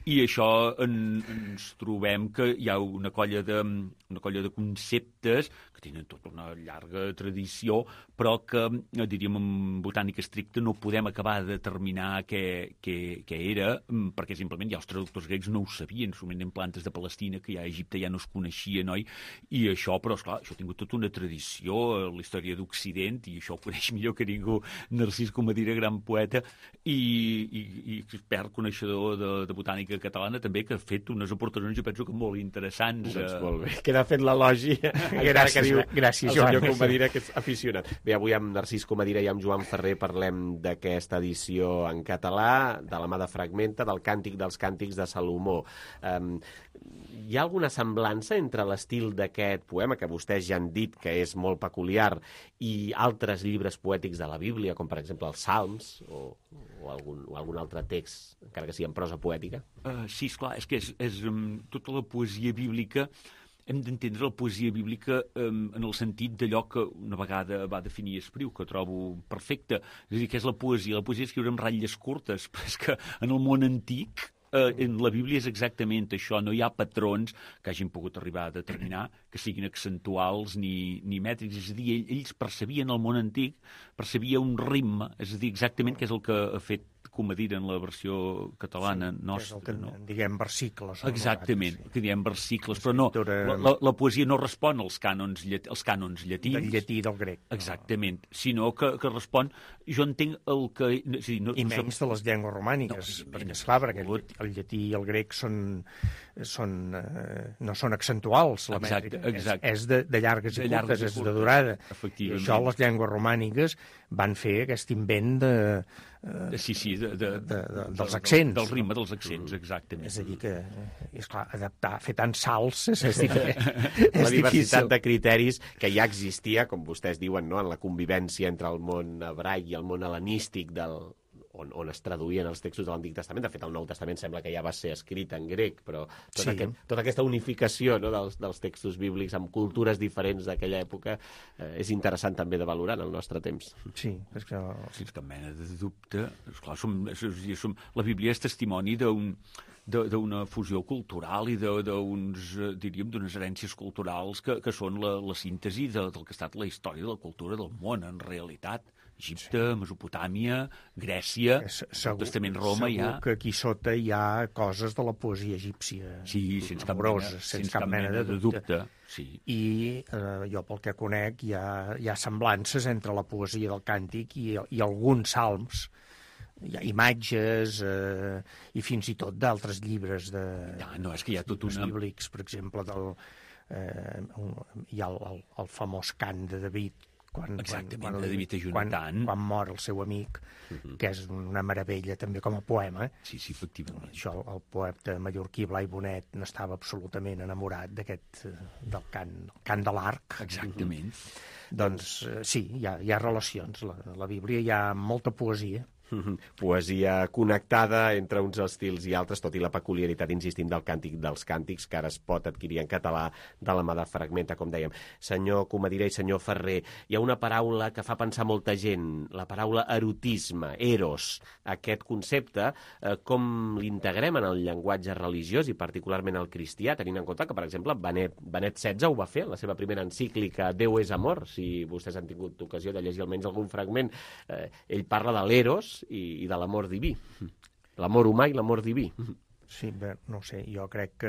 Speaker 18: I això en, ens trobem que hi ha una colla de, una colla de conceptes que tenen tota una llarga tradició, però que, diríem, en botànica estricta no podem acabar de determinar què, què, què era, perquè simplement ja els traductors grecs no ho sabien, sovint en plantes de Palestina, que ja a Egipte ja no es coneixien, oi? I això, però, esclar, això ha tingut tota una tradició, la història d'Occident, i això ho coneix millor que ningú Narcís Comadira, gran poeta, i, i, i expert coneixedor de, de botànica catalana, també, que ha fet unes aportacions, jo penso que molt interessants.
Speaker 2: Doncs molt bé, queda fet l'elogi, encara que diu
Speaker 19: gràcies,
Speaker 2: el
Speaker 19: Joan.
Speaker 2: senyor Comadira, que és aficionat. Bé, avui amb Narcís Comadira i amb Joan Ferrer parlem d'aquesta edició en català, de la mà de Fragmenta, del Càntic dels Càntics de Salomó. Um, hi ha alguna semblança entre l'estil d'aquest poema, que vostès ja han dit que és molt peculiar, i altres llibres poètics de la Bíblia, com per exemple els Salms, o, o, algun, o algun altre text, encara que sigui en prosa poètica?
Speaker 18: Uh, sí, esclar, és que és, és um, tota la poesia bíblica. Hem d'entendre la poesia bíblica um, en el sentit d'allò que una vegada va definir Espriu, que trobo perfecte. És a dir, que és la poesia. La poesia és escriure en ratlles curtes, però és que en el món antic, eh, en la Bíblia és exactament això. No hi ha patrons que hagin pogut arribar a determinar que siguin accentuals ni, ni mètrics. És a dir, ells percebien el món antic, percebia un ritme, és a dir, exactament què és el que ha fet Comadira en la versió catalana sí, nostra.
Speaker 19: És el que no? diguem versicles.
Speaker 18: Exactament, que diem versicles, però no, la, la, la poesia no respon als cànons, llat, als cànons llatins.
Speaker 19: Del llatí i del grec.
Speaker 18: Exactament, sinó que, que respon, jo entenc el que... Sí, no,
Speaker 19: I menys de les llengües romàniques, no, perquè esclar, perquè el, el llatí i el grec són, són, eh, no són accentuals, la
Speaker 18: exacte,
Speaker 19: mètrica,
Speaker 18: exacte.
Speaker 19: És, és de, de llargues i
Speaker 18: de
Speaker 19: curtes,
Speaker 18: llargues i
Speaker 19: és
Speaker 18: curtes,
Speaker 19: de durada. I això les llengües romàniques van fer aquest invent de...
Speaker 18: Uh, sí, sí, de, de,
Speaker 19: de, de, dels accents.
Speaker 18: Del, del ritme dels accents, exactament.
Speaker 19: És a dir, que, esclar, adaptar, fer tants salts és, és, diferent, és
Speaker 2: la diversitat
Speaker 19: difícil.
Speaker 2: De criteris que ja existia, com vostès diuen, no?, en la convivència entre el món hebraic i el món hel·lenístic del... On, on es traduïen els textos de l'Antic Testament. De fet, el Nou Testament sembla que ja va ser escrit en grec, però tot
Speaker 19: sí.
Speaker 2: aquest, tota aquesta unificació, no?, dels, dels textos bíblics amb cultures diferents d'aquella època eh, és interessant també de valorar en el nostre temps.
Speaker 19: Sí, és que...
Speaker 18: Sense cap mena de dubte. Esclar, som, som, la Bíblia és testimoni d'un d'una fusió cultural i d'uns, diríem, d'unes herències culturals que, que són la, la síntesi de, del que ha estat la història de la cultura del món, en realitat. Egipte, sí. Mesopotàmia, Grècia, el Testament Roma,
Speaker 19: segur
Speaker 18: ja...
Speaker 19: Segur que aquí sota hi ha coses de la poesia egípcia.
Speaker 18: Sí, sense cap
Speaker 19: amoroses,
Speaker 18: mena,
Speaker 19: sense cap mena de dubte.
Speaker 18: dubte. Sí.
Speaker 19: I eh, jo, pel que conec, hi ha, hi ha semblances entre la poesia del càntic i, i alguns salms. Hi ha imatges eh, i fins i tot d'altres llibres de,
Speaker 18: ja, no, és que hi ha tot una...
Speaker 19: bíblics, per exemple, del, eh, hi ha el, el, el famós cant de David, quan,
Speaker 18: exactament,
Speaker 19: quan,
Speaker 18: de David i Jonatan.
Speaker 19: Quan, quan mor el seu amic, uh -huh. que és una meravella també com a poema.
Speaker 18: Sí, sí, efectivament.
Speaker 19: Això, el poeta mallorquí Blai Bonet n'estava absolutament enamorat d'aquest, del cant, cant de l'arc.
Speaker 18: Exactament.
Speaker 19: Uh -huh. Doncs sí, hi ha, hi ha relacions. La, la Bíblia hi ha molta poesia.
Speaker 2: Poesia connectada entre uns estils i altres, tot i la peculiaritat, insistim, del Càntic dels Càntics, que ara es pot adquirir en català de la mà de Fragmenta, com dèiem. Senyor Comadira i senyor Ferrer, hi ha una paraula que fa pensar molta gent, la paraula erotisme, eros. Aquest concepte, eh, com l'integrem en el llenguatge religiós i particularment el cristià, tenint en compte que, per exemple, Benet, Benet setze ho va fer en la seva primera encíclica Déu és amor, si vostès han tingut ocasió de llegir almenys algun fragment. Eh, ell parla de l'eros i, i de l'amor diví. L'amor humà i l'amor diví.
Speaker 19: Sí, bé, no sé, jo crec que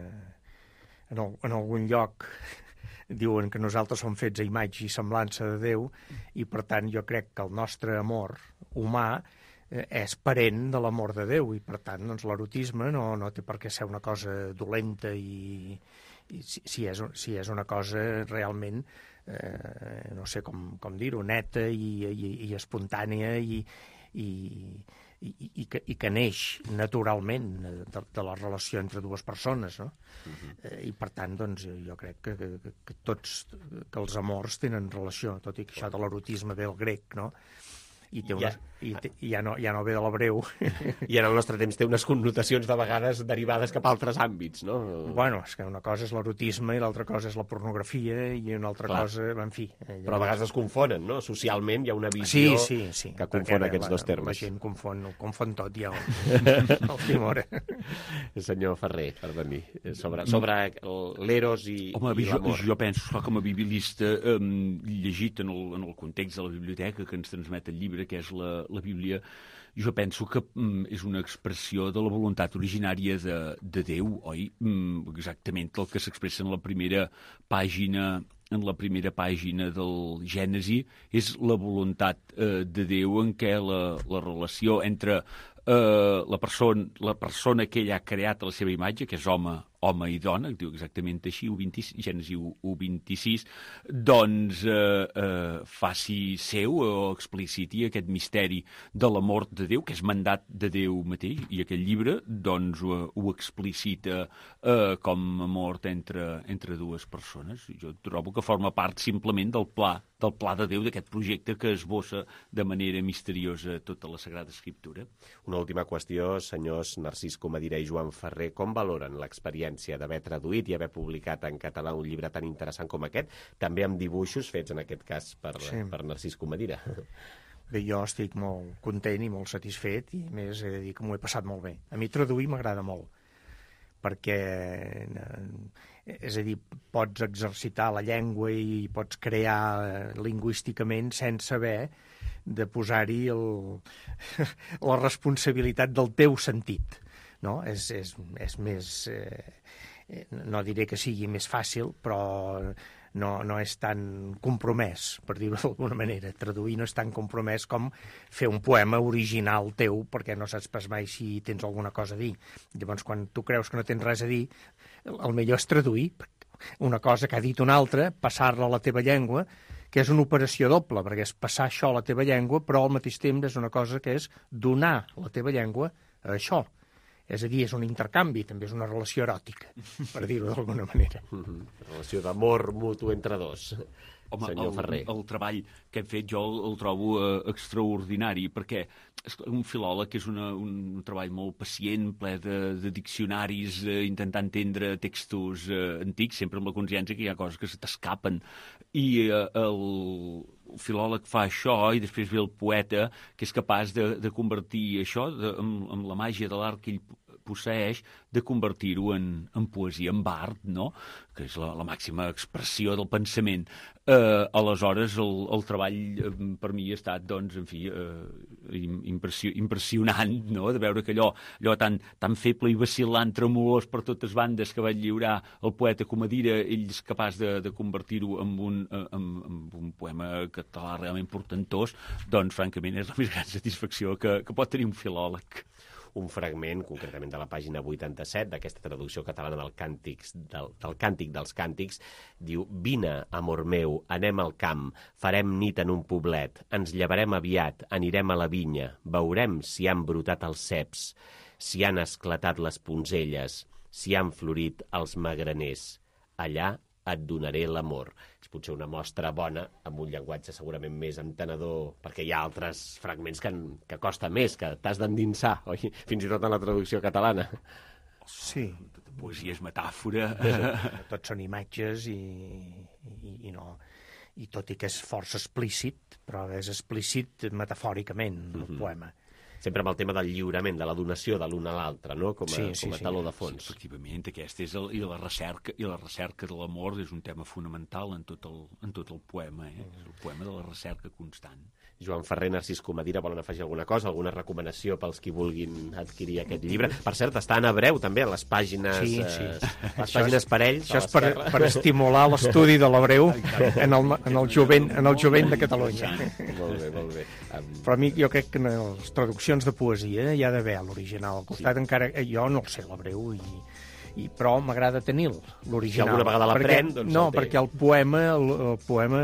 Speaker 19: en, el, en algun lloc diuen que nosaltres som fets a imatge i semblança de Déu i, per tant, jo crec que el nostre amor humà eh, és parent de l'amor de Déu i, per tant, doncs, l'erotisme no, no té per què ser una cosa dolenta i, i si, si, és, si és una cosa realment eh, no sé com, com dir-ho, neta i, i, i espontània i i, i, i, que, i que neix naturalment de, de la relació entre dues persones, no? Uh-huh. I per tant, doncs, jo crec que, que, que tots, que els amors tenen relació, tot i que això de l'erotisme ve del grec, no? I, té unes, ja. i, i ja, no, ja no ve de l'hebreu.
Speaker 2: I en el nostre temps té unes connotacions de vegades derivades cap a altres àmbits, no?
Speaker 19: Bueno, és que una cosa és l'erotisme i l'altra cosa és la pornografia i una altra Clar. cosa, en fi...
Speaker 2: Llavors... Però a vegades es confonen, no? Socialment hi ha una visió
Speaker 19: sí, sí, sí,
Speaker 2: que confon aquests
Speaker 19: la,
Speaker 2: dos termes.
Speaker 19: La gent confon, confon tot, ja el, el timor.
Speaker 2: Senyor Ferrer, perdoni, sobre, sobre l'eros i,
Speaker 18: Home,
Speaker 2: i l'amor.
Speaker 18: Jo, jo penso, esclar, com a biblista, eh, llegit en el, en el context de la biblioteca que ens transmet el llibre, que és la, la Bíblia, jo penso que mm, és una expressió de la voluntat originària de, de Déu, oi? Mm, exactament el que s'expressa en la primera pàgina en la primera pàgina del Gènesi, és la voluntat eh, de Déu en què la, la relació entre eh, la, persona, la persona que ell ha creat a la seva imatge, que és home, home i dona, que diu exactament així, Gènesi u vint-i-sis, doncs eh, eh, faci seu o expliciti aquest misteri de l'amor de Déu, que és mandat de Déu mateix, i aquest llibre doncs ho, ho explicita eh, com amor entre, entre dues persones. Jo trobo que forma part simplement del pla, del pla de Déu, d'aquest projecte que esbossa de manera misteriosa tota la Sagrada Escriptura.
Speaker 2: Una última qüestió, senyors Narcís Comadira i Joan Ferrer, com valoren l'experiència d'haver traduït i haver publicat en català un llibre tan interessant com aquest, també amb dibuixos fets en aquest cas per, sí. per Narcís Comadira?
Speaker 19: Bé, jo estic molt content i molt satisfet i a més he de dir que m'ho he passat molt bé. A mi traduir m'agrada molt perquè, és a dir, pots exercitar la llengua i pots crear lingüísticament sense haver de posar-hi la responsabilitat del teu sentit. No? És, és, és més, eh, no diré que sigui més fàcil, però no, no és tan compromès, per dir-ho d'alguna manera. Traduir no és tan compromès com fer un poema original teu, perquè no saps pas mai si tens alguna cosa a dir. Llavors, quan tu creus que no tens res a dir, el millor és traduir una cosa que ha dit un altre, passar-la a la teva llengua, que és una operació doble, perquè és passar això a la teva llengua, però al mateix temps és una cosa que és donar la teva llengua a això. És a dir, és un intercanvi, també és una relació eròtica, per dir-ho d'alguna manera.
Speaker 2: Mm-hmm. Relació d'amor mutu entre dos.
Speaker 18: Home,
Speaker 2: senyor Ferrer.
Speaker 18: El, el treball que hem fet jo el, el trobo eh, extraordinari, perquè un filòleg és una, un treball molt pacient, ple de, de diccionaris, eh, intentar entendre textos eh, antics, sempre amb la consciència que hi ha coses que se t'escapen. I eh, el, el filòleg fa això i després ve el poeta, que és capaç de, de convertir això de, amb, amb la màgia de l'art que ell posseeix, de convertir-ho en, en poesia, en art, no? Que és la, la màxima expressió del pensament. Eh, aleshores, el, el treball eh, per mi ha estat, doncs, en fi, eh, impressió, impressionant, no?, de veure que allò, allò tan, tan feble i vacil·lant, tremolós per totes bandes que va lliurar el poeta Comadira, ell és capaç de, de convertir-ho en un, en, en un poema català realment portentós, doncs, francament, és la més gran satisfacció que, que pot tenir un filòleg.
Speaker 2: Un fragment, concretament de la pàgina vuitanta-set, d'aquesta traducció catalana del, càntics, del, del Càntic dels Càntics, diu: «Vine, amor meu, anem al camp, farem nit en un poblet, ens llevarem aviat, anirem a la vinya, veurem si han brotat els ceps, si han esclatat les ponzelles, si han florit els magraners. Allà et donaré l'amor». És potser una mostra bona, amb un llenguatge segurament més entenedor, perquè hi ha altres fragments que, que costa més, que t'has d'endinsar, oi? Fins i tot en la traducció catalana.
Speaker 19: Sí.
Speaker 18: Poesia és metàfora.
Speaker 19: Tots són imatges i, i, i no... I tot i que és força explícit, però és explícit metafòricament, el mm-hmm. poema.
Speaker 2: Sempre amb el tema del lliurament, de la donació de l'un a l'altre, no? Com a,
Speaker 19: sí, sí,
Speaker 2: com a taló de fons.
Speaker 18: Sí, efectivament, aquest és el, i la recerca i la recerca de l'amor és un tema fonamental en tot el, en tot el poema, eh? És el poema de la recerca constant.
Speaker 2: Joan Ferrer, Narcís Comadira, volen afegir alguna cosa, alguna recomanació pels qui vulguin adquirir aquest llibre? Per cert, està en hebreu també, a les pàgines,
Speaker 19: sí, sí.
Speaker 2: Eh, les pàgines per ells.
Speaker 19: Això és per, per estimular l'estudi de l'hebreu en, el, en, el jovent, en el jovent de Catalunya.
Speaker 2: Molt bé, molt bé. Um...
Speaker 19: Però a mi jo crec que en les traduccions de poesia hi ha d'haver l'original. Al costat sí. encara, jo no el sé l'hebreu i... I, però m'agrada tenir l'original.
Speaker 2: Si alguna vegada l'aprèn, doncs
Speaker 19: no,
Speaker 2: el té.
Speaker 19: perquè el poema, el, el poema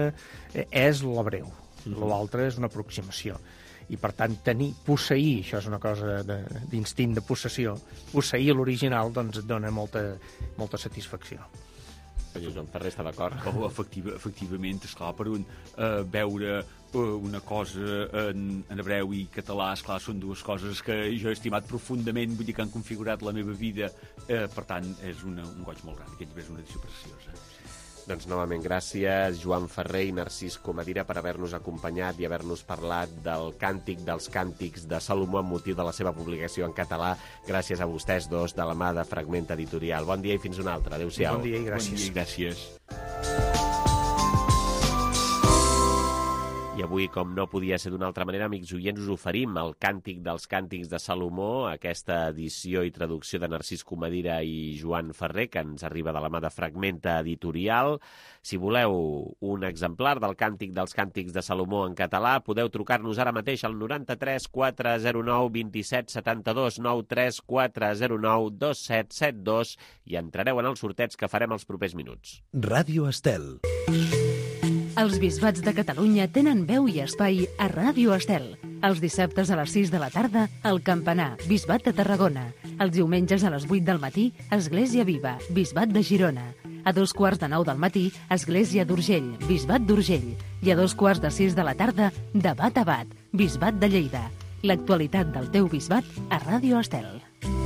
Speaker 19: és l'hebreu. Mm-hmm. L'altre és una aproximació. I, per tant, tenir, posseir, això és una cosa d'instint de, de possessió, posseir l'original, doncs, et dona molta, molta satisfacció.
Speaker 2: Joan Ferrer està d'acord?
Speaker 18: Oh, efectiva, efectivament, esclar, per un uh, veure uh, una cosa en, en hebreu i català, esclar, són dues coses que jo he estimat profundament, vull dir que han configurat la meva vida, uh, per tant, és una, un goig molt gran. Aquest llibre és una edició preciosa.
Speaker 2: Doncs novament gràcies, Joan Ferrer i Narcís Comadira, per haver-nos acompanyat i haver-nos parlat del càntic dels càntics de Salomó amb motiu de la seva publicació en català. Gràcies a vostès dos, de la mà de Fragment Editorial. Bon dia i fins una altra. Adéu-siau.
Speaker 19: Bon dia i gràcies.
Speaker 18: Bon dia i gràcies.
Speaker 2: I avui, com no podia ser d'una altra manera, amics oients, us oferim el Càntic dels Càntics de Salomó, aquesta edició i traducció de Narcís Comadira i Joan Ferrer, que ens arriba de la mà de Fragmenta Editorial. Si voleu un exemplar del Càntic dels Càntics de Salomó en català, podeu trucar-nos ara mateix al noranta-tres quatre zero nou vint set setanta-dos, noranta-tres quatre zero nou dos set set dos i entrareu en el sorteig que farem els propers minuts.
Speaker 20: Ràdio Estel.
Speaker 1: Els bisbats de Catalunya tenen veu i espai a Ràdio Estel. Els dissabtes a les sis de la tarda, el Campanar, Bisbat de Tarragona. Els diumenges a les vuit del matí, Església Viva, Bisbat de Girona. A dos quarts de nou del matí, Església d'Urgell, Bisbat d'Urgell. I a dos quarts de sis de la tarda, Debat a Bat, Bisbat de Lleida. L'actualitat del teu bisbat a Ràdio Estel.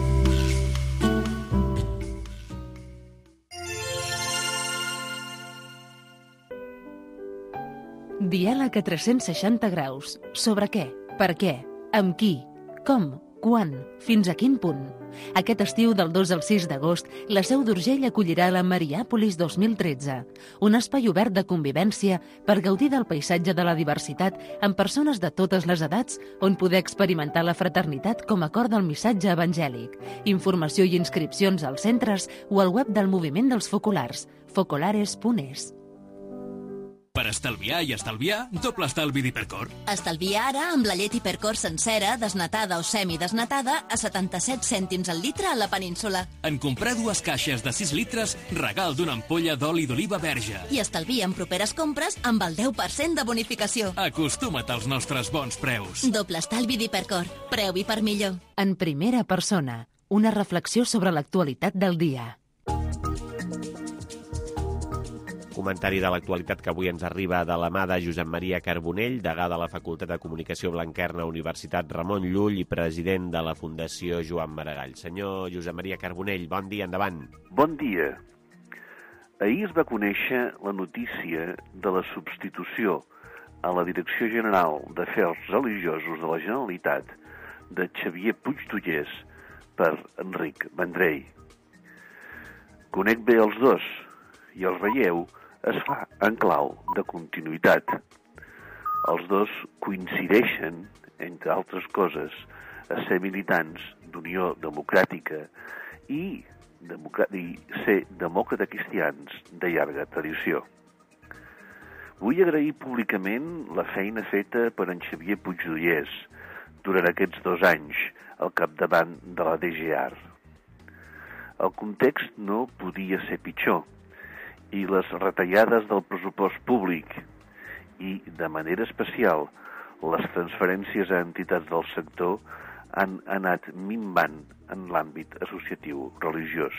Speaker 1: Diàleg a tres-cents seixanta graus. Sobre què? Per què? Amb qui? Com? Quan? Fins a quin punt? Aquest estiu, del dos al sis d'agost, la Seu d'Urgell acollirà la Mariàpolis dos mil tretze, un espai obert de convivència per gaudir del paisatge de la diversitat amb persones de totes les edats, on poder experimentar la fraternitat com a cor del missatge evangèlic. Informació i inscripcions als centres o al web del Moviment dels Focolars, focolares punt es.
Speaker 21: Per estalviar i estalviar, doble estalvi d'Hipercor.
Speaker 22: Estalvia ara amb la llet Hipercor sencera, desnatada o semidesnatada, a setanta-set cèntims al litre a la península.
Speaker 21: En comprar dues caixes de sis litres, regal d'una ampolla d'oli d'oliva verge.
Speaker 22: I estalvia en properes compres amb el deu per cent de bonificació.
Speaker 21: Acostuma't als nostres bons preus.
Speaker 22: Doble estalvi d'Hipercor. Preu i per millor.
Speaker 1: En primera persona, una reflexió sobre l'actualitat del dia.
Speaker 2: Comentari de l'actualitat que avui ens arriba de la mà de Josep Maria Carbonell, degà de la Facultat de Comunicació Blanquerna, Universitat Ramon Llull i president de la Fundació Joan Maragall. Senyor Josep Maria Carbonell, bon dia, endavant.
Speaker 23: Bon dia. Ahir es va conèixer la notícia de la substitució a la Direcció General d'Afers Religiosos de la Generalitat de Xavier Puigdollers per Enric Vendrell. Conec bé els dos i els veieu es fa en clau de continuïtat. Els dos coincideixen, entre altres coses, a ser militants d'Unió Democràtica i, i ser demòcrata cristians de llarga tradició. Vull agrair públicament la feina feta per en Xavier Puigdollers durant aquests dos anys al capdavant de la D G A R. El context no podia ser pitjor, i les retallades del pressupost públic i, de manera especial, les transferències a entitats del sector han anat minvant en l'àmbit associatiu religiós.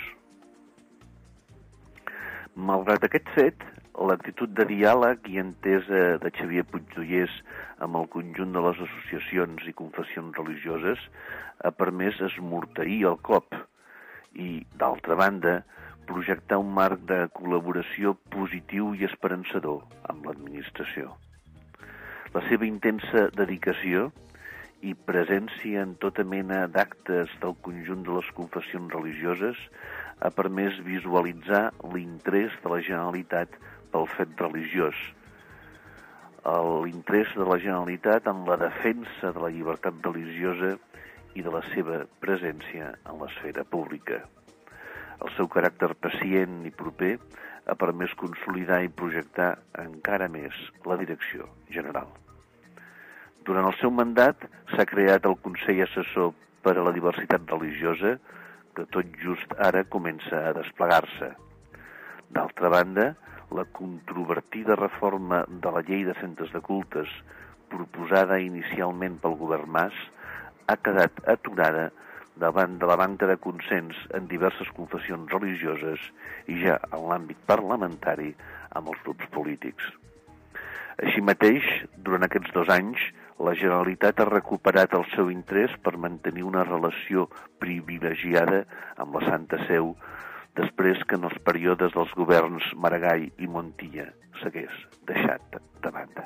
Speaker 23: Malgrat aquest fet, l'actitud de diàleg i entesa de Xavier Puigdollers amb el conjunt de les associacions i confessions religioses ha permès esmorteir el cop i, d'altra banda, projectar un marc de col·laboració positiu i esperançador amb l'administració. La seva intensa dedicació i presència en tota mena d'actes del conjunt de les confessions religioses ha permès visualitzar l'interès de la Generalitat pel fet religiós, l'interès de la Generalitat en la defensa de la llibertat religiosa i de la seva presència en l'esfera pública. El seu caràcter pacient i proper ha permès consolidar i projectar encara més la direcció general. Durant el seu mandat s'ha creat el Consell Assessor per a la Diversitat Religiosa, que tot just ara comença a desplegar-se. D'altra banda, la controvertida reforma de la Llei de Centres de Cultes, proposada inicialment pel govern Mas, ha quedat aturada davant de la manca de consens en diverses confessions religioses i ja en l'àmbit parlamentari amb els grups polítics. Així mateix, durant aquests dos anys, la Generalitat ha recuperat el seu interès per mantenir una relació privilegiada amb la Santa Seu després que en els períodes dels governs Maragall i Montilla s'hagués deixat de banda.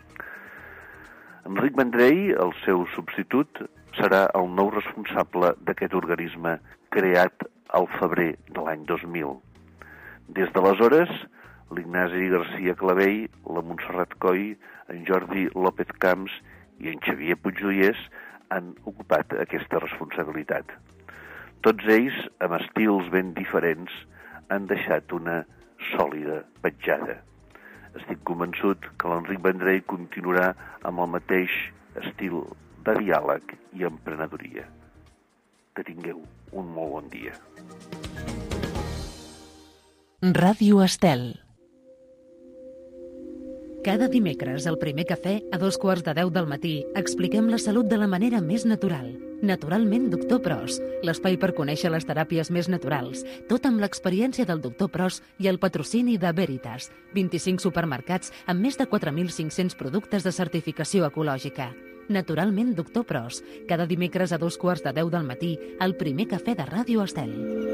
Speaker 23: Enric Vendrell, el seu substitut, serà el nou responsable d'aquest organisme creat al febrer de l'any dos mil. Des d'aleshores, l'Ignasi García Clavell, la Montserrat Coll, en Jordi López Camps i en Xavier Puigdollers han ocupat aquesta responsabilitat. Tots ells, amb estils ben diferents, han deixat una sòlida petjada. Estic convençut que l'Enric Vendrell continuarà amb el mateix estil de diàleg i emprenedoria. Que tingueu un molt bon dia.
Speaker 1: Ràdio Estel. Cada dimecres, al primer cafè, a dos quarts de deu del matí, expliquem la salut de la manera més natural. Naturalment, doctor Pros, l'espai per conèixer les teràpies més naturals, tot amb l'experiència del doctor Pros i el patrocini de Veritas, vint-i-cinc supermercats amb més de quatre mil cinc-cents productes de certificació ecològica. Naturalment, doctor Pros, cada dimecres a dos quarts de deu del matí, al primer cafè de Ràdio Estel.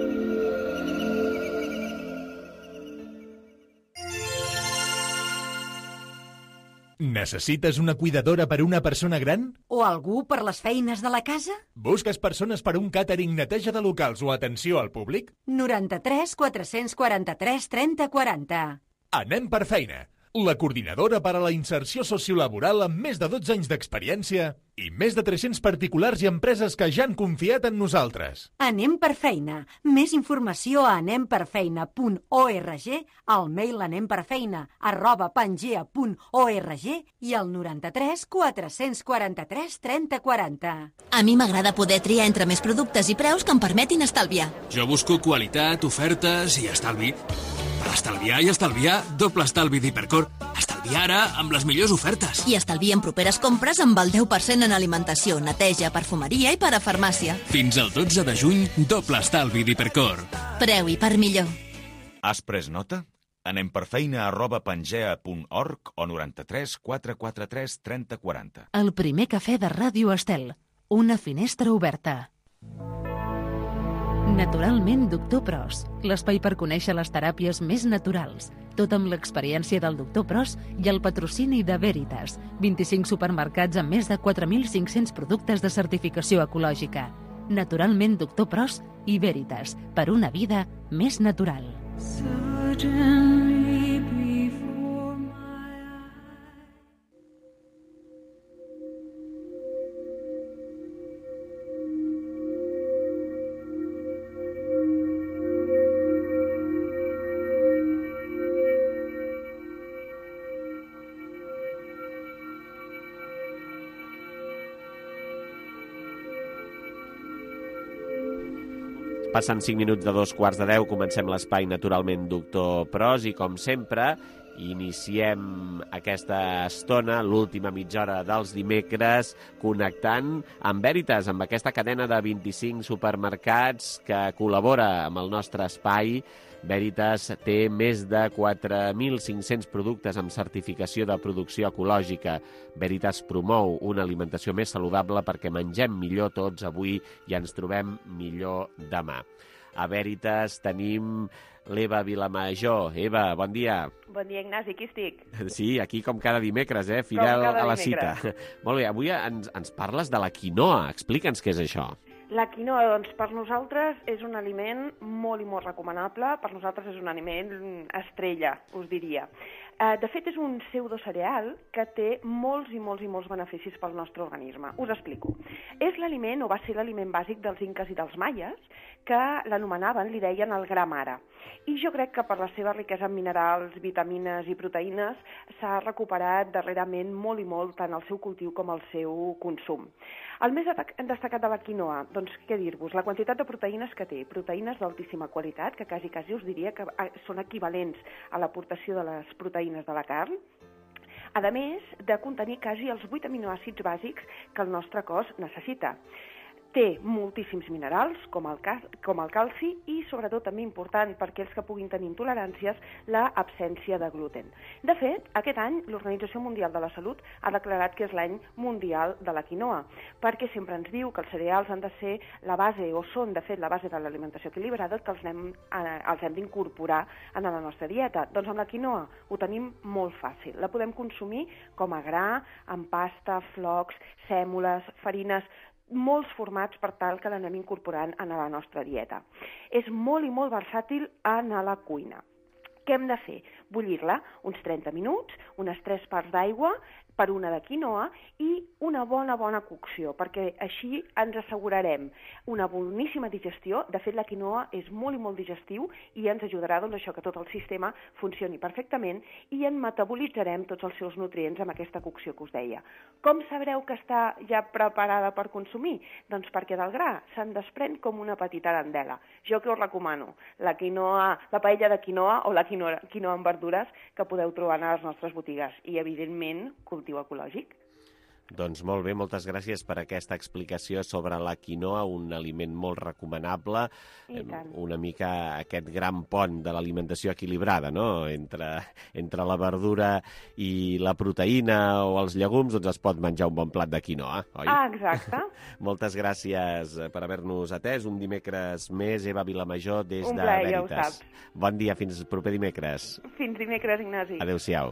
Speaker 3: Necessites una cuidadora per una persona gran?
Speaker 5: O algú per les feines de la casa?
Speaker 3: Busques persones per un càtering, neteja de locals o atenció al públic?
Speaker 5: noranta-tres quatre-cents quaranta-tres trenta quaranta.
Speaker 3: Anem per feina. La coordinadora per a la inserció sociolaboral amb més de dotze anys d'experiència i més de tres-cents particulars i empreses que ja han confiat en nosaltres.
Speaker 5: Anem per feina. Més informació a anem per feina punt org, al mail anemperfeina arroba pangea punt org i al noranta-tres quatre-cents quaranta-tres trenta quaranta.
Speaker 22: A mi m'agrada poder triar entre més productes i preus que em permetin estalviar.
Speaker 21: Jo busco qualitat, ofertes i estalvi. Per estalviar i estalviar, doble estalvi d'Hipercor. Estalviar ara amb les millors ofertes.
Speaker 22: I estalvia en properes compres amb el deu per cent en alimentació, neteja, perfumeria i parafarmàcia.
Speaker 21: Fins al dotze de juny, doble estalvi d'Hipercor.
Speaker 22: Preu i per millor.
Speaker 12: Has pres nota? Anem per feina arroba pangea punt org o noranta-tres quatre quaranta-tres trenta quaranta.
Speaker 1: El primer cafè de Ràdio Estel. Una finestra oberta. Naturalment, doctor Pros, l'espai per conèixer les teràpies més naturals, tot amb l'experiència del doctor Pros i el patrocini de Veritas, vint-i-cinc supermercats amb més de quatre mil cinc-cents productes de certificació ecològica. Naturalment, doctor Pros i Veritas, per una vida més natural.
Speaker 2: Passant cinc minuts de dos quarts de deu, comencem l'espai Naturalment Doctor Pros i, com sempre, iniciem aquesta estona, l'última mitja hora dels dimecres, connectant amb Veritas, amb aquesta cadena de vint-i-cinc supermercats que col·labora amb el nostre espai. Veritas té més de quatre mil cinc-cents productes amb certificació de producció ecològica. Veritas promou una alimentació més saludable perquè mengem millor tots avui i ens trobem millor demà. A Veritas tenim l'Eva Vilamajor. Eva, bon dia.
Speaker 20: Bon dia, Ignasi, aquí estic.
Speaker 2: Sí, aquí com cada dimecres, eh? Fidel a la cita. Molt bé, avui ens, ens parles de la quinoa. Explica'ns què és això.
Speaker 20: La quinoa, doncs, per nosaltres és un aliment molt i molt recomanable. Per nosaltres és un aliment estrella, us diria. De fet, és un pseudocereal que té molts i molts i molts beneficis pel nostre organisme. Us explico. És l'aliment, o va ser l'aliment bàsic dels inques i dels maies, que l'anomenaven, li deien el gra mare. I jo crec que per la seva riquesa en minerals, vitamines i proteïnes s'ha recuperat darrerament molt i molt tant el seu cultiu com el seu consum. El més destacat de la quinoa, doncs què dir-vos? La quantitat de proteïnes que té, proteïnes d'altíssima qualitat, que quasi quasi us diria que són equivalents a l'aportació de les proteïnes de la carn, a més de contenir quasi els vuit aminoàcids bàsics que el nostre cos necessita. té moltíssims minerals, com el, cal com el calci, i sobretot també important per aquells que puguin tenir intoleràncies, l'absència de gluten. De fet, aquest any l'Organització Mundial de la Salut ha declarat que és l'any mundial de la quinoa, perquè sempre ens diu que els cereals han de ser la base, o són de fet la base de l'alimentació equilibrada, que els hem, eh, els hem d'incorporar en la nostra dieta. Doncs amb la quinoa ho tenim molt fàcil. La podem consumir com a gra, en pasta, flocs, sèmoles, farines, molts formats per tal que l'anem incorporant en la nostra dieta. És molt i molt versàtil en la cuina. Què hem de fer? Bullir-la uns trenta minuts, unes tres parts d'aigua per una de quinoa i una bona, bona cocció, perquè així ens assegurarem una boníssima digestió. De fet, la quinoa és molt i molt digestiu i ens ajudarà doncs, això que tot el sistema funcioni perfectament i en metabolitzarem tots els seus nutrients amb aquesta cocció que us deia. Com sabreu que està ja preparada per consumir? Doncs perquè del gra se'n desprèn com una petita arandela. Jo què us recomano? La quinoa, la paella de quinoa o la quinoa, quinoa amb verdures que podeu trobar a les nostres botigues i, evidentment, cultiu ecològic.
Speaker 2: Doncs molt bé, moltes gràcies per aquesta explicació sobre la quinoa, un aliment molt recomanable, una mica aquest gran pont de l'alimentació equilibrada, no? Entre, entre la verdura i la proteïna o els llegums, doncs es pot menjar un bon plat de quinoa, oi?
Speaker 20: Ah, exacte.
Speaker 2: Moltes gràcies per haver-nos atès. Un dimecres més, Eva Vilamajor, des
Speaker 20: un
Speaker 2: de
Speaker 20: plaer,
Speaker 2: Veritas.
Speaker 20: ja ho saps.
Speaker 2: Bon dia, fins proper dimecres.
Speaker 20: Fins dimecres, Ignasi.
Speaker 2: Adéu-siau.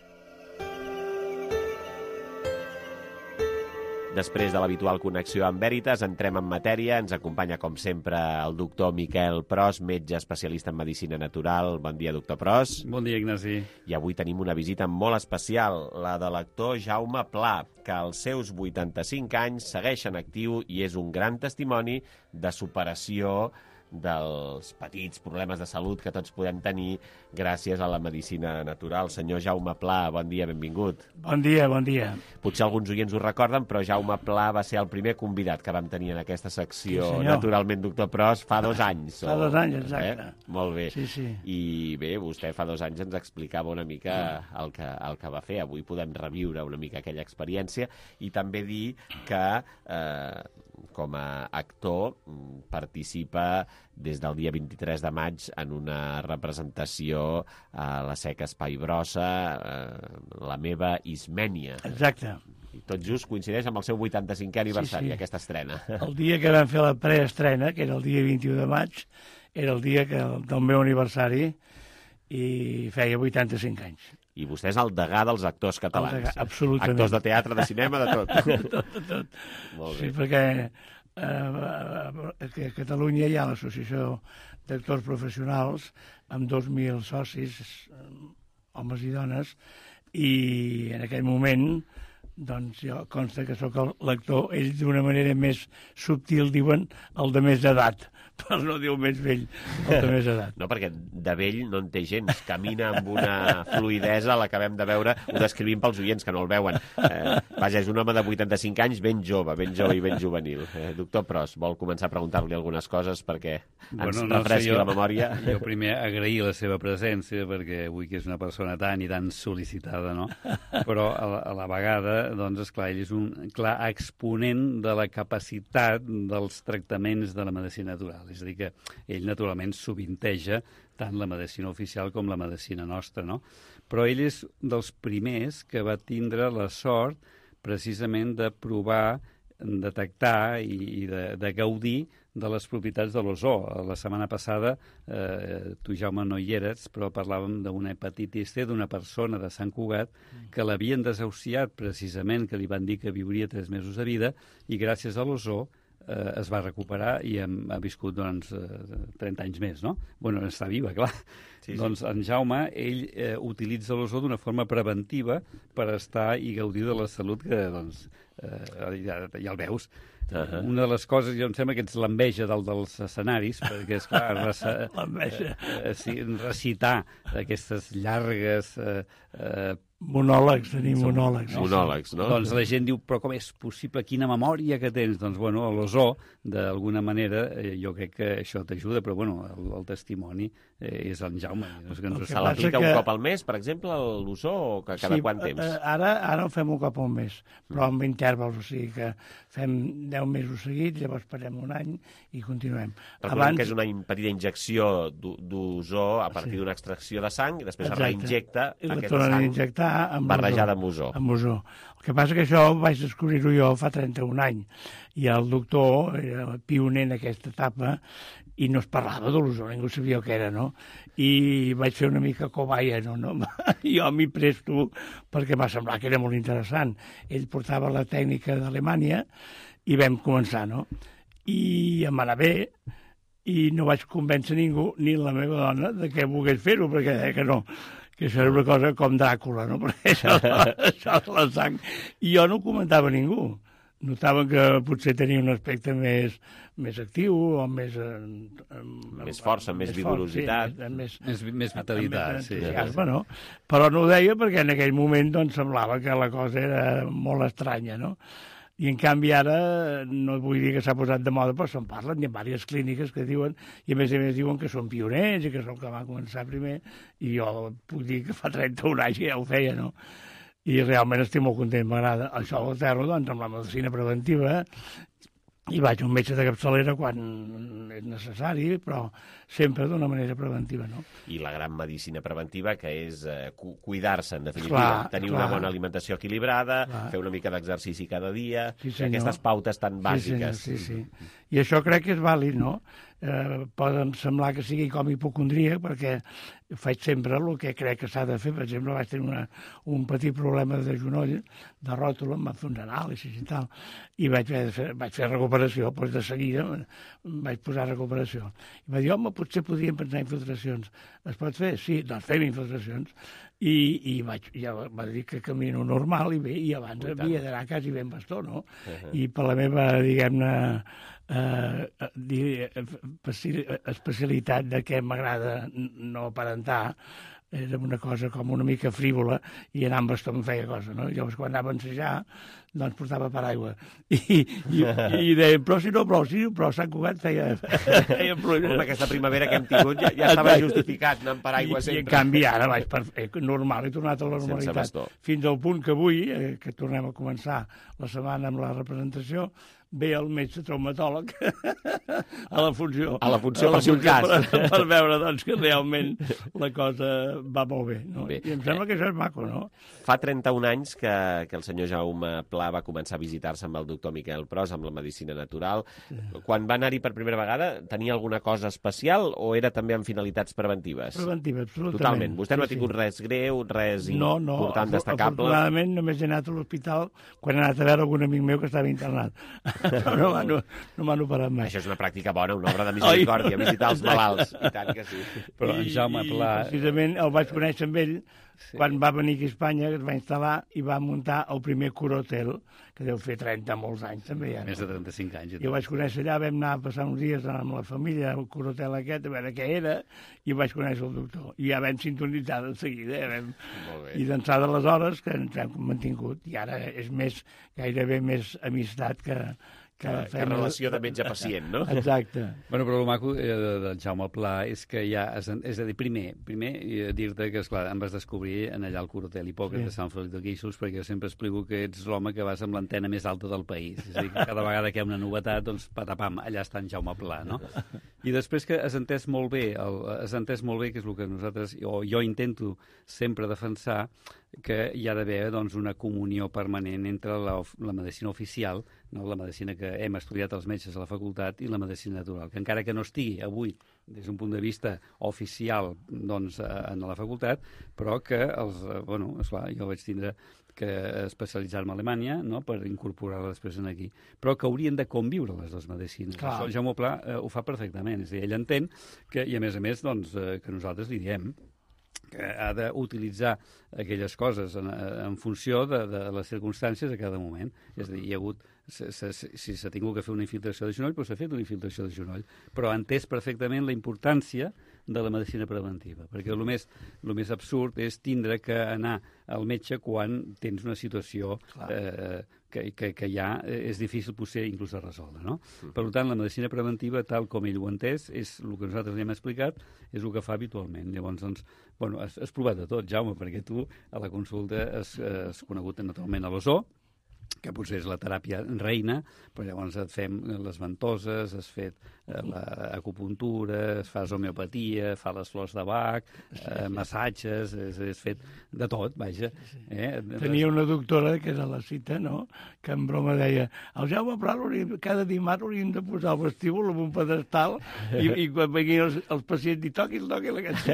Speaker 2: Després de l'habitual connexió amb Veritas, entrem en matèria. Ens acompanya, com sempre, el doctor Miquel Pros, metge especialista en medicina natural. Bon dia, doctor Pros.
Speaker 9: Bon dia, Ignasi.
Speaker 2: I avui tenim una visita molt especial, la de l'actor Jaume Pla, que als seus vuitanta-cinc anys segueix en actiu i és un gran testimoni de superació dels petits problemes de salut que tots podem tenir gràcies a la medicina natural. Senyor Jaume Pla, bon dia, benvingut.
Speaker 9: Bon dia, bon dia.
Speaker 2: Potser alguns oients ho recorden, però Jaume Pla va ser el primer convidat que vam tenir en aquesta secció,
Speaker 9: sí,
Speaker 2: Naturalment, doctor Pros, fa dos anys.
Speaker 9: Fa dos anys, exacte.
Speaker 2: Eh? Molt bé.
Speaker 9: Sí, sí.
Speaker 2: I bé, vostè fa dos anys ens explicava una mica el que, el que va fer. Avui podem reviure una mica aquella experiència i també dir que eh, com a actor participa des del dia vint-i-tres de maig en una representació a la Seca Espai Brossa, eh, La meva Ismènia.
Speaker 9: Exacte.
Speaker 2: I tot just coincideix amb el seu vuitanta-cinquè aniversari, sí, sí. aquesta estrena.
Speaker 9: El dia que vam fer la preestrena, que era el dia vint-i-u de maig, era el dia que, del meu aniversari i feia vuitanta-cinc anys.
Speaker 2: I vostè és el degà dels actors catalans.
Speaker 9: El degà, absolutament.
Speaker 2: Actors de teatre, de cinema, de tot.
Speaker 9: de tot, de tot.
Speaker 2: Molt bé.
Speaker 9: Sí, perquè eh, a Catalunya hi ha l'Associació d'Actors Professionals amb dos mil socis, homes i dones, i en aquell moment doncs jo consta que sóc l'actor, ells d'una manera més subtil diuen el de més edat, per no dir el més vell, el de més edat.
Speaker 2: No, perquè de vell no en té gens, camina amb una fluïdesa, l'acabem de veure, ho descrivim pels oients que no el veuen. Eh, vaja, és un home de vuitanta-cinc anys ben jove, ben jove i ben juvenil. Eh, doctor Pros, vol començar a preguntar-li algunes coses perquè ens bueno, no, refresqui sí, jo, la memòria?
Speaker 9: Jo primer agrair la seva presència, perquè avui que és una persona tan i tan sol·licitada, no? Però a la, a la vegada doncs, esclar, ell és un clar exponent de la capacitat dels tractaments de la medicina natural. És a dir, que ell naturalment sovinteja tant la medicina oficial com la medicina nostra, no? Però ell és dels primers que va tindre la sort precisament de provar, detectar i de, de gaudir de les propietats de l'ozó. La setmana passada, eh, tu, Jaume, no hi eres, però parlàvem d'una hepatitis C d'una persona de Sant Cugat que l'havien desahuciat precisament, que li van dir que viuria tres mesos de vida, i gràcies a l'ozó eh, es va recuperar i hem, ha viscut doncs, trenta anys més, no? Bueno, està viva, clar. Sí, sí. Doncs en Jaume, ell eh, utilitza l'ozó d'una forma preventiva per estar i gaudir de la salut que, doncs, eh, ja, ja el veus. Uh-huh. Una de les coses, jo em sembla que ets l'enveja del, dels escenaris, perquè, esclar, resa, eh, eh, sí, recitar aquestes llargues eh, eh,
Speaker 10: Monòlegs, tenim monòlegs.
Speaker 2: No? Monòlegs, no?
Speaker 9: Doncs la gent diu, però com és possible, quina memòria que tens? Doncs, bueno, l'ozó, d'alguna manera, eh, jo crec que això t'ajuda, però, bueno, el, el testimoni eh, és en Jaume. No és que ens
Speaker 2: Se l'aplica que... un cop al mes, per exemple, l'ozó, o que cada
Speaker 10: sí,
Speaker 2: quant temps?
Speaker 10: Ara, ara ho fem un cop al mes, però amb intervals, o sigui que fem deu mesos seguits, llavors parem un any i continuem.
Speaker 2: Recordem Abans... que és una petita injecció d'ozó a partir sí. d'una extracció de sang i després Exacte. es reinjecta
Speaker 10: I
Speaker 2: aquesta sang
Speaker 10: injectar amb
Speaker 2: barrejada amb ozó.
Speaker 10: Amb ozó. El que passa que això ho vaig descobrir-ho jo fa trenta-un anys i el doctor era pioner en aquesta etapa i no es parlava de l'ozó, ningú sabia què era, no? I vaig fer una mica cobaia, no? no? Jo m'hi presto perquè m'ha semblat que era molt interessant. Ell portava la tècnica d'Alemanya i vam començar, no? I em va anar bé i no vaig convèncer ningú, ni la meva dona, de que volgués fer-ho, perquè deia que no, que això era una cosa com Dràcula, no? Perquè això, això de la sang... I jo no ho comentava a ningú. Notaven que potser tenia un aspecte més, més actiu o més... Eh,
Speaker 2: més força, amb més, més vigorositat.
Speaker 10: Sí, més,
Speaker 9: més, més vitalitat,
Speaker 10: més
Speaker 9: sí.
Speaker 10: Entusiasme, no? Però no ho deia perquè en aquell moment doncs, semblava que la cosa era molt estranya, no? I en canvi ara, no vull dir que s'ha posat de moda, però se'n parlen, hi ha diverses clíniques que diuen, i a més a més diuen que són pioners i que són que va començar primer, i jo puc dir que fa trenta-un anys que ja ho feia, no? I realment estic molt content, m'agrada. Això ho aterro, doncs, amb la medicina preventiva, i vaig a un metge de capçalera quan és necessari, però sempre d'una manera preventiva, no?
Speaker 2: I la gran medicina preventiva, que és eh, cu cuidar-se, en definitiva.
Speaker 10: Clar,
Speaker 2: tenir
Speaker 10: clar.
Speaker 2: una bona alimentació equilibrada,
Speaker 10: Clar.
Speaker 2: fer una mica d'exercici cada dia,
Speaker 10: Sí,
Speaker 2: aquestes pautes tan bàsiques.
Speaker 10: Sí, senyor, sí, sí. I això crec que és vàlid, no? Eh, poden semblar que sigui com hipocondria, perquè faig sempre el que crec que s'ha de fer. Per exemple, vaig tenir una, un petit problema de genoll, de ròtula, em va fer un anàlisi i tal, i vaig fer, vaig fer recuperació, doncs de seguida vaig posar recuperació. I va dir, home, potser podríem pensar en infiltracions. Es pot fer? Sí, doncs fem infiltracions. I, i vaig, ja va dir que camino normal i bé, i abans havia d'anar quasi ben bastó, no? Uh -huh. I per la meva, diguem-ne, eh, especialitat de què m'agrada no aparentar, era una cosa com una mica frívola i anar amb bastó em feia cosa, no? Llavors, quan anava a ensejar, doncs portava paraigua. I, i, i deia, però si no plou, si no plou, Sant Cugat feia, feia pluja.
Speaker 2: Home, aquesta primavera que hem tingut ja, ja estava justificat anant paraigua sempre.
Speaker 10: I, I en canvi ara vaig per, eh, normal, he tornat a la normalitat. Fins al punt que avui, eh, que tornem a començar la setmana amb la representació, ve el metge traumatòleg a la funció.
Speaker 2: A la funció, per si un cas.
Speaker 10: Per, per veure, doncs, que realment la cosa va molt bé, no? bé. I em sembla que això és maco, no?
Speaker 2: Fa trenta-un anys que, que el senyor Jaume Pla va començar a visitar-se amb el doctor Miquel Pros, amb la medicina natural. Sí. Quan va anar-hi per primera vegada, tenia alguna cosa especial o era també amb finalitats preventives?
Speaker 10: Preventiva, absolutament.
Speaker 2: Totalment. Vostè
Speaker 10: sí,
Speaker 2: no ha tingut
Speaker 10: sí.
Speaker 2: res greu, res
Speaker 10: no, no,
Speaker 2: important, destacable?
Speaker 10: Afortunadament només he anat a l'hospital quan he anat a veure algun amic meu que estava internat. Però no m'han no m'han operat mai.
Speaker 2: Això és una pràctica bona, una obra de misericòrdia, visitar els malalts. I tant que sí.
Speaker 9: Però en Jaume Pla...
Speaker 10: I precisament el vaig conèixer amb ell sí. quan va venir aquí a Espanya, que es va instal·lar i va muntar el primer Curahotel, que deu fer trenta molts anys també ja.
Speaker 9: Més de trenta-cinc anys.
Speaker 10: I el vaig conèixer allà, vam anar a passar uns dies amb la família, el Curahotel aquest, a veure què era, i vaig conèixer el doctor. I ja vam sintonitzar de seguida, ja vam... i d'ençà d'aleshores que ens hem mantingut, i ara és més, gairebé més amistat que...
Speaker 2: Que, que relació de metge-pacient, no?
Speaker 10: Exacte.
Speaker 9: Bueno, però el maco eh, del Jaume Pla és que ja... És, és a dir, primer, primer eh, dir-te que, esclar, em vas descobrir en allà al Curahotel Hipòcrates sí. de Sant Feliu de Guíxols, perquè jo sempre explico que ets l'home que vas amb l'antena més alta del país. És a dir, que cada vegada que hi ha una novetat, doncs, patapam, allà està en Jaume Pla, no? I després que has entès molt bé, el, has entès molt bé, que és el que nosaltres, o jo intento sempre defensar, que hi ha d'haver doncs, una comunió permanent entre la, la medicina oficial, no, la medicina que hem estudiat els metges a la facultat, i la medicina natural, que encara que no estigui avui des d'un punt de vista oficial doncs, en la facultat, però que els, bueno, esclar, jo vaig tindre que especialitzar-me a Alemanya, no?, per incorporar-la després en aquí, però que haurien de conviure les dues medicines. Clar. Això el Jaume Pla eh, ho fa perfectament, és a dir, ell entén que, i a més a més, doncs, eh, que nosaltres li diem que ha d'utilitzar aquelles coses en, en funció de, de les circumstàncies a cada moment. És a dir, hi ha hagut, se, se, si s'ha tingut que fer una infiltració de genoll, doncs s'ha fet una infiltració de genoll, però ha entès perfectament la importància de la medicina preventiva, perquè el més, el més absurd és tindre que anar al metge quan tens una situació eh, que, que, que ja és difícil potser inclús de resoldre, no? Mm. Per tant, la medicina preventiva, tal com ell ho ha entès, és el que nosaltres li hem explicat, és el que fa habitualment. Llavors, doncs, bueno, has, has provat de tot, Jaume, perquè tu a la consulta has, has conegut naturalment a l'ozó, que potser és la teràpia reina, però llavors et fem les ventoses, has fet eh, l'acupuntura, es fas homeopatia, fa les flors de Bach, eh, massatges, has, has fet de tot, vaja. Eh?
Speaker 10: Tenia una doctora, que era la cita, no?, que en broma deia, el Jaume Pla cada dimarts hauríem de posar el vestíbul en un pedestal i, i quan venien els, els pacients i toquil, toquil, aquest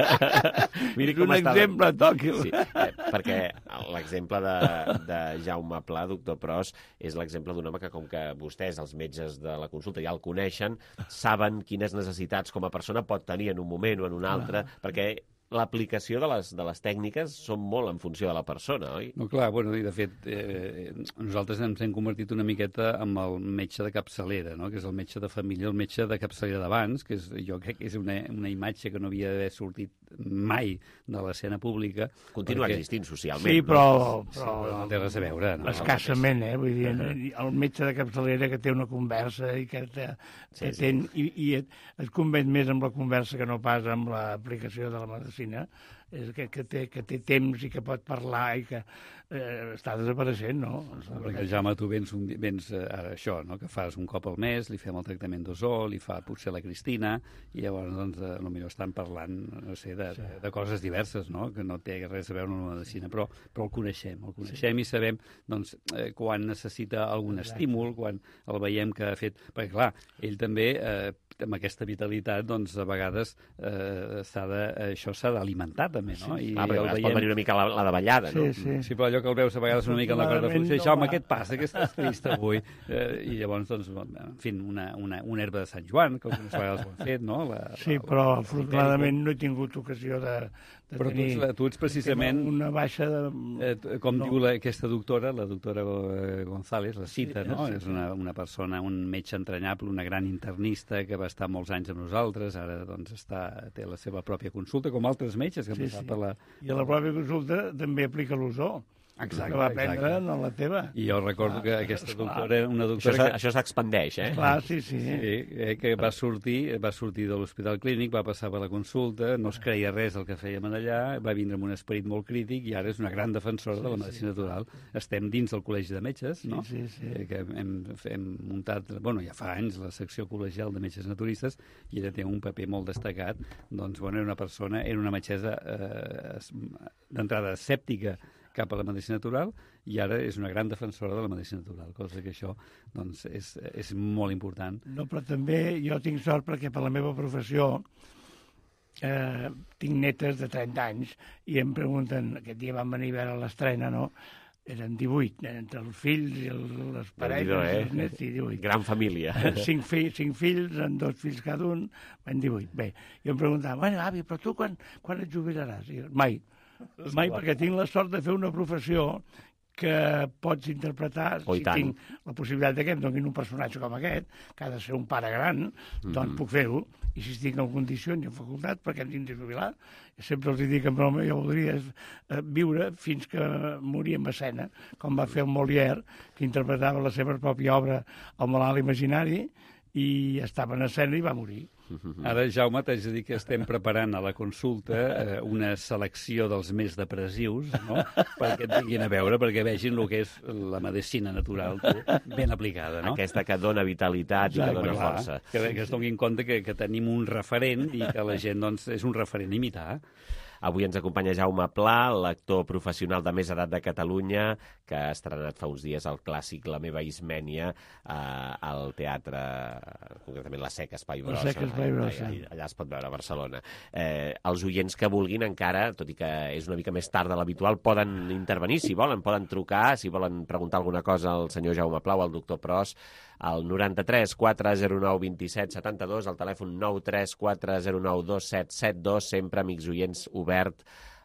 Speaker 2: Miri
Speaker 10: és un exemple, toquil.
Speaker 2: Sí, eh, perquè l'exemple de, de Jaume Pla, doctor Pros, és l'exemple d'un home que, com que vostès, els metges de la consulta, ja el coneixen, saben quines necessitats com a persona pot tenir en un moment o en un altre, ah. perquè l'aplicació de les, de les tècniques són molt en funció de la persona, oi?
Speaker 9: No, clar, bueno, i de fet, eh, nosaltres ens hem convertit una miqueta en el metge de capçalera, no?, que és el metge de família, el metge de capçalera d'abans, que és, jo crec que és una, una imatge que no havia d'haver sortit mai de l'escena pública.
Speaker 2: Continua
Speaker 9: perquè...
Speaker 2: existint socialment.
Speaker 10: Sí, però...
Speaker 9: No?
Speaker 10: però
Speaker 9: sí, no té res a veure. No?
Speaker 10: Escassament, eh? Vull dir, el metge de capçalera que té una conversa i que, te, sí, que sí. Ten, i, i et, et convenç més amb la conversa que no pas amb l'aplicació de la medicina, és que, que, té, que té temps i que pot parlar i que eh, està desapareixent, no?
Speaker 9: Perquè, Jaume, tu vens, un, vens eh, ara això, no?, que fas un cop al mes, li fem el tractament d'ozó, li fa potser la Cristina, i llavors, doncs, eh, potser estan parlant, no sé, de, de, de coses diverses, no?, que no té res a veure amb la medicina, però, però el coneixem, el coneixem sí. I sabem, doncs, eh, quan necessita algun estímul, quan el veiem que ha fet... Perquè, clar, ell també... Eh, amb aquesta vitalitat, doncs, a vegades eh, s'ha de, això s'ha d'alimentar també, no?
Speaker 2: Sí. I ah, però veiem... pot venir una mica la, la davallada,
Speaker 10: sí,
Speaker 2: no?
Speaker 10: Sí,
Speaker 9: sí, però allò que el veus a vegades una mica en la corda fluixa, no, Jaume, què et passa, que estàs trist avui? Eh, I llavors, doncs, en fi, una, una, una herba de Sant Joan, que algunes vegades ho han fet, no? La,
Speaker 10: sí, la, però la, afortunadament no he tingut ocasió de, de
Speaker 9: però
Speaker 10: tenir...
Speaker 9: Però tu, tu ets precisament...
Speaker 10: Una baixa de...
Speaker 9: Eh, com no. diu la, aquesta doctora, la doctora González, la cita, sí, no? Sí, és una, una persona, un metge entranyable, una gran internista que va estar molts anys amb nosaltres, ara doncs està, té la seva pròpia consulta, com altres metges que han
Speaker 10: sí,
Speaker 9: passat
Speaker 10: sí.
Speaker 9: per la...
Speaker 10: I a la pròpia consulta també aplica l'ozó. Exacte, que va prendre
Speaker 9: exacte.
Speaker 10: No la teva.
Speaker 9: I jo recordo clar, que aquesta doctora, una doctora...
Speaker 2: Això, que... això s'expandeix, eh?
Speaker 10: Clar, sí, sí.
Speaker 9: Sí, eh, que va sortir, va sortir de l'Hospital Clínic, va passar per la consulta, no es creia res del que fèiem allà, va vindre amb un esperit molt crític i ara és una gran defensora sí, de la medicina sí. natural. Estem dins del Col·legi de Metges, no?
Speaker 10: Sí, sí, sí.
Speaker 9: Eh, que hem, hem muntat, bueno, ja fa anys, la secció col·legial de metges naturistes i ella té un paper molt destacat. Doncs, bueno, era una persona, era una metgessa eh, d'entrada escèptica cap a la medicina natural i ara és una gran defensora de la medicina natural, cosa que això doncs, és, és molt important.
Speaker 10: No, però també jo tinc sort perquè per la meva professió eh, tinc netes de trenta anys i em pregunten, aquest dia van venir a veure l'estrena, no? Eren divuit, entre els fills i el, les parelles, eh? Els nets, i divuit.
Speaker 2: Gran família.
Speaker 10: Cinc, fi, cinc fills, amb dos fills cada un, van divuit. Bé, jo em preguntava, bueno, avi, però tu quan, quan et jubilaràs? I jo, mai. Mai, perquè tinc la sort de fer una professió que pots interpretar,
Speaker 2: oh,
Speaker 10: si tinc la possibilitat de que em donin un personatge com aquest, que ha de ser un pare gran, mm-hmm. doncs puc fer-ho. I si estic en condicions i en facultat, perquè em tinc de jubilar, sempre els dic en broma, jo voldria viure fins que morir en escena, com va fer el Molière, que interpretava la seva pròpia obra El malalt imaginari, i estava en escena i va morir.
Speaker 9: Ara, Jaume, t'haig de dir que estem preparant a la consulta eh, una selecció dels més depressius, no?, perquè et vinguin a veure, perquè vegin el que és la medicina natural tu, ben aplicada, no?
Speaker 2: Aquesta que dona vitalitat i que dona
Speaker 9: clar,
Speaker 2: força.
Speaker 9: Que, que es donin compte que, que tenim un referent i que la gent doncs, és un referent a imitar.
Speaker 2: Avui ens acompanya Jaume Pla, l'actor professional de més edat de Catalunya, que ha estrenat fa uns dies el clàssic La meva Ismènia eh, al teatre, concretament la Seca Espai Brossa.
Speaker 10: La Seca Espai Brossa.
Speaker 2: Allà, allà es pot veure a Barcelona. Eh, els oients que vulguin encara, tot i que és una mica més tard de l'habitual, poden intervenir, si volen, poden trucar, si volen preguntar alguna cosa al senyor Jaume Pla o al doctor Pros, al noranta-tres quatre zero nou vint set setanta-dos, al telèfon nou tres quatre zero nou dos set set dos, sempre, amics oients, obert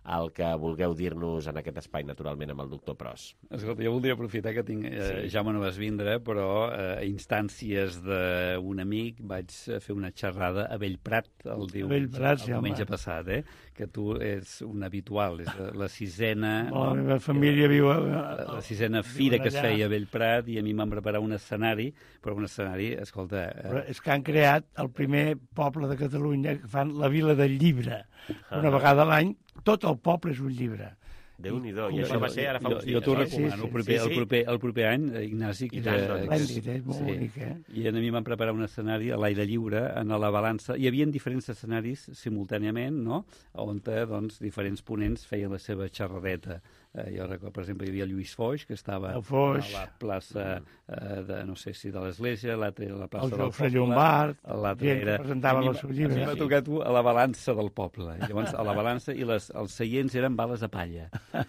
Speaker 2: el que vulgueu dir-nos en aquest espai, naturalment, amb el doctor Pros.
Speaker 9: Escolta, jo voldria aprofitar que tinc... Eh, sí. Jaume no vas vindre, però eh, a instàncies d'un amic vaig fer una xerrada a Bellprat el diumenge, el diumenge passat, eh? Que tu ets un habitual, és la, la sisena...
Speaker 10: La no? meva família viu a...
Speaker 9: La, la sisena fira que es feia a Bellprat i a mi m'han preparat un escenari, però un escenari, escolta... Eh...
Speaker 10: Però és que han creat el primer poble de Catalunya que fan la Vila del Llibre. Una vegada a l'any, tot el poble és un llibre.
Speaker 2: Déu-n'hi-do, i això va ser ara fa uns dies.
Speaker 9: Jo t'ho recomano, el proper, el, proper, el proper any, Ignasi...
Speaker 10: I tant, doncs. És molt bonic, eh?
Speaker 9: I a mi m'han preparat un escenari a l'aire lliure, en la balança. Hi havia diferents escenaris simultàniament, no?, on doncs, diferents ponents feien la seva xerradeta. Eh, jo recordo, per exemple, hi havia Lluís Foix, que estava
Speaker 10: Foix.
Speaker 9: a la plaça, eh, de, no sé si de l'Església, l'altre a la plaça
Speaker 10: el
Speaker 9: del
Speaker 10: Jofre
Speaker 9: Poble.
Speaker 10: Llombard,
Speaker 9: L'altre era...
Speaker 10: presentava el seu llibre.
Speaker 9: A mi m'ha tocat a la balança del poble. I llavors, a la balança, i les, els seients eren bales de palla.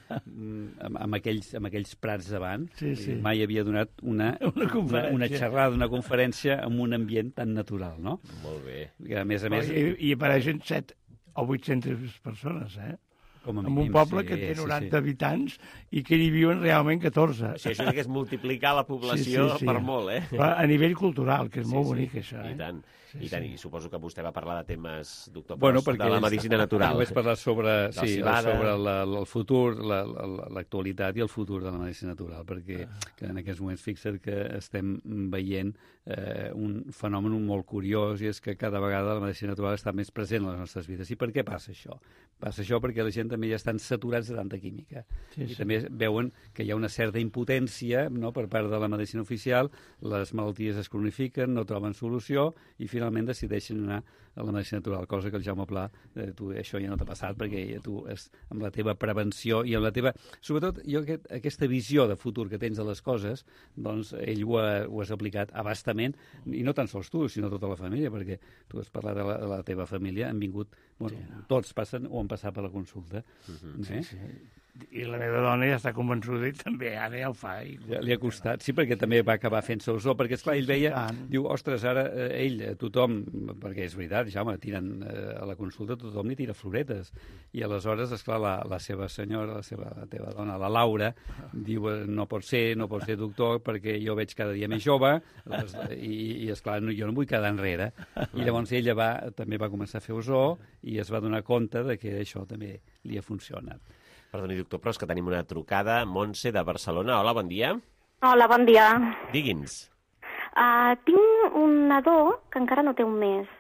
Speaker 9: amb, amb, aquells, amb aquells prats davant.
Speaker 10: Sí, sí.
Speaker 9: Mai havia donat una,
Speaker 10: una,
Speaker 9: una, una xerrada, una conferència amb un ambient tan natural, no?
Speaker 2: Molt bé.
Speaker 9: I a més a més...
Speaker 10: I, i apareixen set o vuit-centes persones, eh?
Speaker 9: Com a
Speaker 10: en
Speaker 9: mínim,
Speaker 10: un poble
Speaker 9: sí,
Speaker 10: que té noranta
Speaker 9: sí, sí.
Speaker 10: habitants i que hi viuen realment catorze.
Speaker 2: Sí, això sí que és multiplicar la població
Speaker 10: sí, sí, sí.
Speaker 2: per molt, eh?
Speaker 10: Però a nivell cultural, que és
Speaker 2: sí,
Speaker 10: molt
Speaker 2: sí.
Speaker 10: bonic, això. Eh?
Speaker 2: I tant.
Speaker 10: Sí,
Speaker 2: I tant,
Speaker 10: sí.
Speaker 2: i suposo que vostè va parlar de temes, doctor Pros,
Speaker 9: bueno, perquè
Speaker 2: de la medicina natural.
Speaker 9: Vaig parlar sobre, sí,
Speaker 2: cibada.
Speaker 9: sobre la, el futur, l'actualitat la, la, i el futur de la medicina natural, perquè que en aquests moments fixa't que estem veient eh, un fenomen molt curiós, i és que cada vegada la medicina natural està més present en les nostres vides. I per què passa això? Passa això perquè la gent també ja estan saturats de tanta química.
Speaker 10: Sí,
Speaker 9: I
Speaker 10: sí.
Speaker 9: també veuen que hi ha una certa impotència, no?, per part de la medicina oficial, les malalties es cronifiquen, no troben solució i finalment decideixen anar a la medicina natural, cosa que el Jaume Pla, eh, tu, això ja no t'ha passat, perquè tu és, amb la teva prevenció i amb la teva... Sobretot, jo aquest, aquesta visió de futur que tens de les coses, doncs ell ho, ha, ho has aplicat abastament, i no tan sols tu, sinó tota la família, perquè tu has parlat de la, de la teva família, han vingut... Bueno, sí, no? Tots passen o han passat per la consulta.
Speaker 10: Uh-huh. eh? Sí, sí. I la meva dona ja està convençuda i també ara ja ho fa. I...
Speaker 9: Ja li ha costat, sí, perquè també va acabar fent-se usó, perquè, esclar, ell veia, sí, diu, ostres, ara eh, ell, tothom, perquè és veritat, Jaume, tiren eh, a la consulta, tothom li tira floretes, i aleshores, esclar, la, la seva senyora, la seva la teva dona, la Laura, diu, no pot ser, no pot ser doctor, perquè jo veig cada dia més jove, les, i, i esclar, no, jo no vull quedar enrere. I llavors ella va, també va començar a fer usó, i es va donar compte de que això també li ha funcionat.
Speaker 2: Perdoni, doctor Pros, que tenim una trucada. Montse, de Barcelona. Hola, bon dia.
Speaker 11: Hola, bon dia.
Speaker 2: Digui'ns.
Speaker 11: Uh, tinc un nadó que encara no té un mes.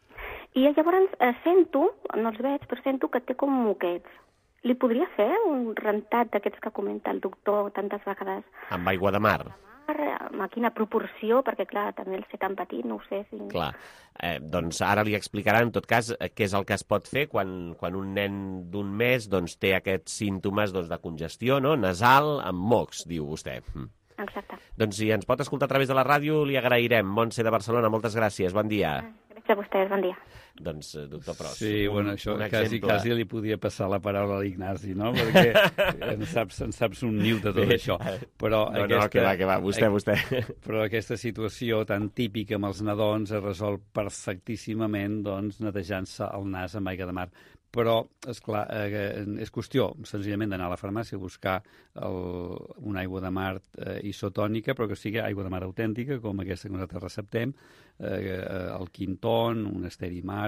Speaker 11: I llavors uh, sento, no els veig, però sento que té com moquets. Li podria fer un rentat d'aquests que comenta el doctor tantes vegades?
Speaker 2: Amb aigua de mar.
Speaker 11: A quina proporció? Perquè, clar, també el sé tan petit, no ho sé. Si...
Speaker 2: Clar. Eh, doncs ara li explicarà, en tot cas, què és el que es pot fer quan, quan un nen d'un mes doncs, té aquests símptomes doncs, de congestió, no?, nasal, amb mocs, diu vostè.
Speaker 11: Exacte.
Speaker 2: Doncs si ens pot escoltar a través de la ràdio, li agrairem. Montse de Barcelona, moltes gràcies. Bon dia.
Speaker 11: Gràcies a vostès, bon dia.
Speaker 2: Doncs, doctor Pros,
Speaker 9: sí,
Speaker 2: un,
Speaker 9: bueno, això
Speaker 2: un
Speaker 9: quasi,
Speaker 2: exemple.
Speaker 9: quasi li podia passar la paraula a l'Ignasi, no? Perquè en saps, en saps un niu de tot això. Però
Speaker 2: no,
Speaker 9: aquesta,
Speaker 2: no, que va, que va, vostè, vostè.
Speaker 9: Però aquesta situació tan típica amb els nadons es resol perfectíssimament, doncs, netejant-se el nas amb aigua de mar. Però, esclar, eh, és qüestió senzillament d'anar a la farmàcia a buscar el, una aigua de mar eh, isotònica, però que sigui aigua de mar autèntica, com aquesta que nosaltres receptem, eh, el Quinton, un Esterimar,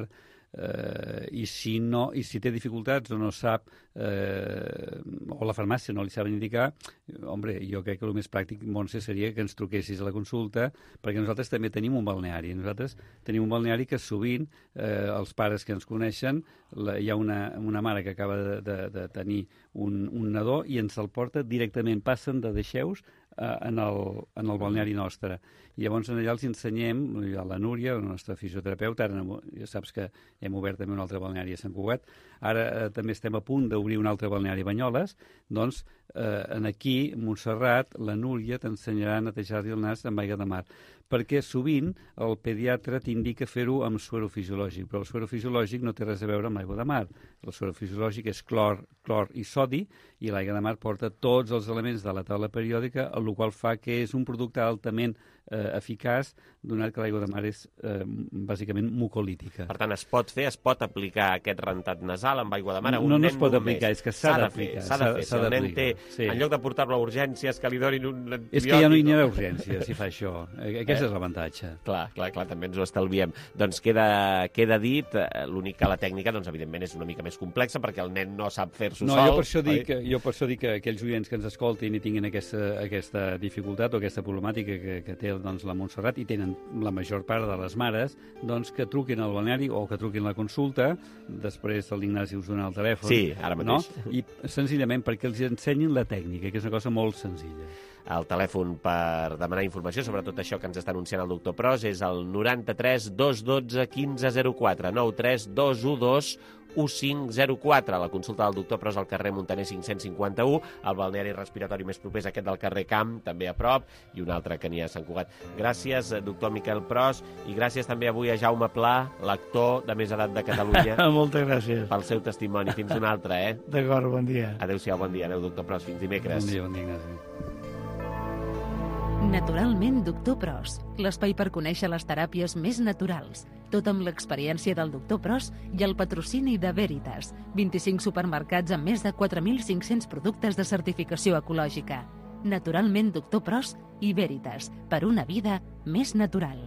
Speaker 9: eh, i si no, i si té dificultats o no sap, eh, o la farmàcia no li saben indicar, hombre, jo crec que el més pràctic, Montse, seria que ens truquessis a la consulta, perquè nosaltres també tenim un balneari. Nosaltres tenim un balneari que sovint, eh, els pares que ens coneixen, la, hi ha una, una mare que acaba de, de, de tenir un, un nadó i ens el porta directament, passen de deixeus eh, en, el, en el balneari nostre. I llavors allà els ensenyem, la Núria, la nostra fisioterapeuta, ara ja saps que hem obert també un altre balneari a Sant Cugat, ara eh, també estem a punt d'obrir un altre balneari a Banyoles, doncs eh, en aquí, Montserrat, la Núria t'ensenyarà a netejar-li el nas amb aigua de mar, perquè sovint el pediatre t'indica fer-ho amb suero fisiològic, però el suero fisiològic no té res a veure amb l'aigua de mar. El suero fisiològic és clor, clor i sodi, i l'aigua de mar porta tots els elements de la taula periòdica, el qual fa que és un producte altament eh, eficaç, donat que l'aigua de mar és eh, bàsicament mucolítica.
Speaker 2: Per tant, es pot fer, es pot aplicar aquest rentat nasal amb aigua de mar a un
Speaker 9: no, no
Speaker 2: nen
Speaker 9: es pot
Speaker 2: només.
Speaker 9: aplicar, és que s'ha
Speaker 2: de
Speaker 9: d'aplicar.
Speaker 2: fer, S'ha de fer. Si el nen té,
Speaker 9: sí.
Speaker 2: en lloc de portar-lo a urgències, que li donin un antibiòtic...
Speaker 9: És que ja no hi ha urgències, si fa això. Aquest eh? és l'avantatge.
Speaker 2: Clar, clar, clar, també ens ho estalviem. Doncs queda, queda dit, l'únic que la tècnica, doncs, evidentment, és una mica més complexa, perquè el nen no sap fer-s'ho
Speaker 9: no,
Speaker 2: sol.
Speaker 9: Jo per, això dic, jo per això dic que aquells oients que ens escoltin i tinguin aquesta, aquesta dificultat o aquesta problemàtica que, que té doncs, la Montserrat i tenen la major part de les mares, doncs que truquin al balneari o que truquin a la consulta, després l'Ignasi us dona el telèfon.
Speaker 2: Sí, ara mateix.
Speaker 9: No? I senzillament perquè els ensenyin la tècnica, que és una cosa molt senzilla.
Speaker 2: El telèfon per demanar informació sobre tot això que ens està anunciant el doctor Pros és el noranta-tres dos dotze quinze zero quatre, nou tres dos u dos u cinc zero quatre. La consulta del doctor Pros al carrer Montaner cinc-cents cinquanta-u, el balneari respiratori més proper és aquest del carrer Camp, també a prop, i un altre que n'hi ha a Sant Cugat. Gràcies, doctor Miquel Pros, i gràcies també avui a Jaume Pla, l'actor de més edat de Catalunya.
Speaker 10: Moltes gràcies.
Speaker 2: Pel seu testimoni. Fins una altra, eh?
Speaker 10: D'acord, bon dia.
Speaker 2: Adéu-siau, bon dia. Adéu, doctor Pros. Fins dimecres.
Speaker 9: Bon dia, bon dia, Ignasi.
Speaker 1: Naturalment, doctor Pros, l'espai per conèixer les teràpies més naturals. Tot amb l'experiència del doctor Pros i el patrocini de Veritas. vint-i-cinc supermercats amb més de quatre mil cinc-cents productes de certificació ecològica. Naturalment, doctor Pros i Veritas, per una vida més natural.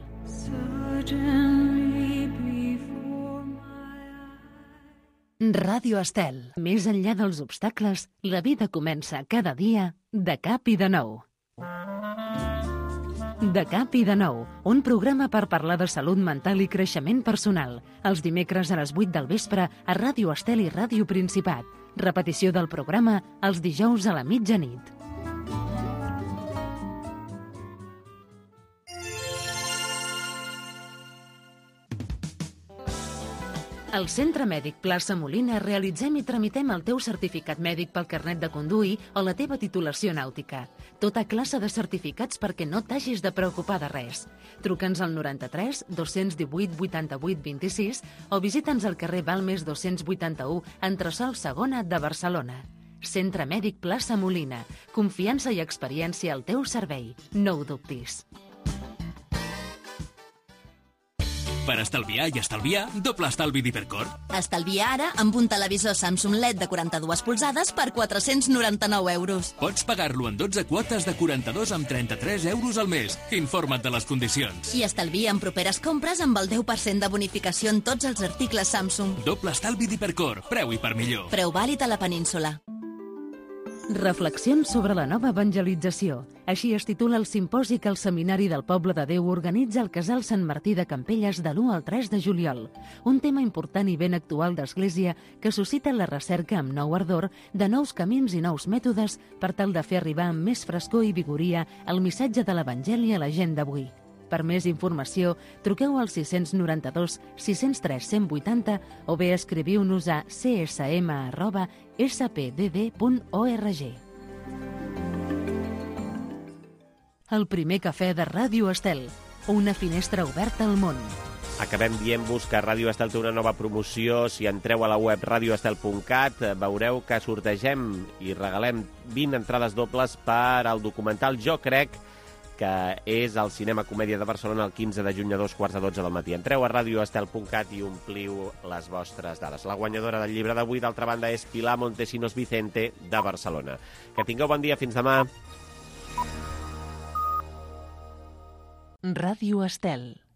Speaker 1: Ràdio Estel. Més enllà dels obstacles, la vida comença cada dia de cap i de nou. De cap i de nou, un programa per parlar de salut mental i creixement personal. Els dimecres a les vuit del vespre a Ràdio Estel i Ràdio Principat. Repetició del programa els dijous a la mitjanit. Al Centre Mèdic Plaça Molina realitzem i tramitem el teu certificat mèdic pel carnet de conduir o la teva titulació nàutica. Tota classe de certificats perquè no t'hagis de preocupar de res. Truca'ns al noranta-tres dos cents divuit vuitanta-vuit vint-i-sis o visita'ns al carrer Balmes dos-cents vuitanta-u, entresòl segona de Barcelona. Centre Mèdic Plaça Molina. Confiança i experiència al teu servei. No ho dubtis.
Speaker 21: Per estalviar i estalviar, doble estalvi d'Hipercor.
Speaker 22: Estalvia ara amb un televisor Samsung L E D de quaranta-dues polzades per quatre-cents noranta-nou euros.
Speaker 21: Pots pagar-lo en dotze quotes de quaranta-dos amb trenta-tres euros al mes. Informa't de les condicions.
Speaker 22: I estalvia en properes compres amb el deu per cent de bonificació en tots els articles Samsung.
Speaker 21: Doble estalvi d'Hipercor. Preu i per millor.
Speaker 22: Preu vàlid a la península.
Speaker 1: Reflexions sobre la nova evangelització. Així es titula el simposi que el Seminari del Poble de Déu organitza al Casal Sant Martí de Campelles de l'u al tres de juliol. Un tema important i ben actual d'Església que suscita la recerca amb nou ardor de nous camins i nous mètodes per tal de fer arribar amb més frescor i vigoria el missatge de l'Evangeli a la gent d'avui. Per més informació, truqueu al sis nou dos sis zero tres cent vuitanta o bé escriviu-nos a c s m arroba s p d d punt org. El primer cafè de Ràdio Estel, una finestra oberta al món.
Speaker 2: Acabem dient-vos que Ràdio Estel té una nova promoció. Si entreu a la web radio estel punt cat, veureu que sortegem i regalem vint entrades dobles per al documental Jo Crec, que és al Cinema Comèdia de Barcelona el quinze de juny a dos quarts de dotze del matí. Entreu a radio estel punt cat i ompliu les vostres dades. La guanyadora del llibre d'avui, d'altra banda, és Pilar Montesinos Vicente, de Barcelona. Que tingueu bon dia, fins demà.
Speaker 1: Ràdio Estel.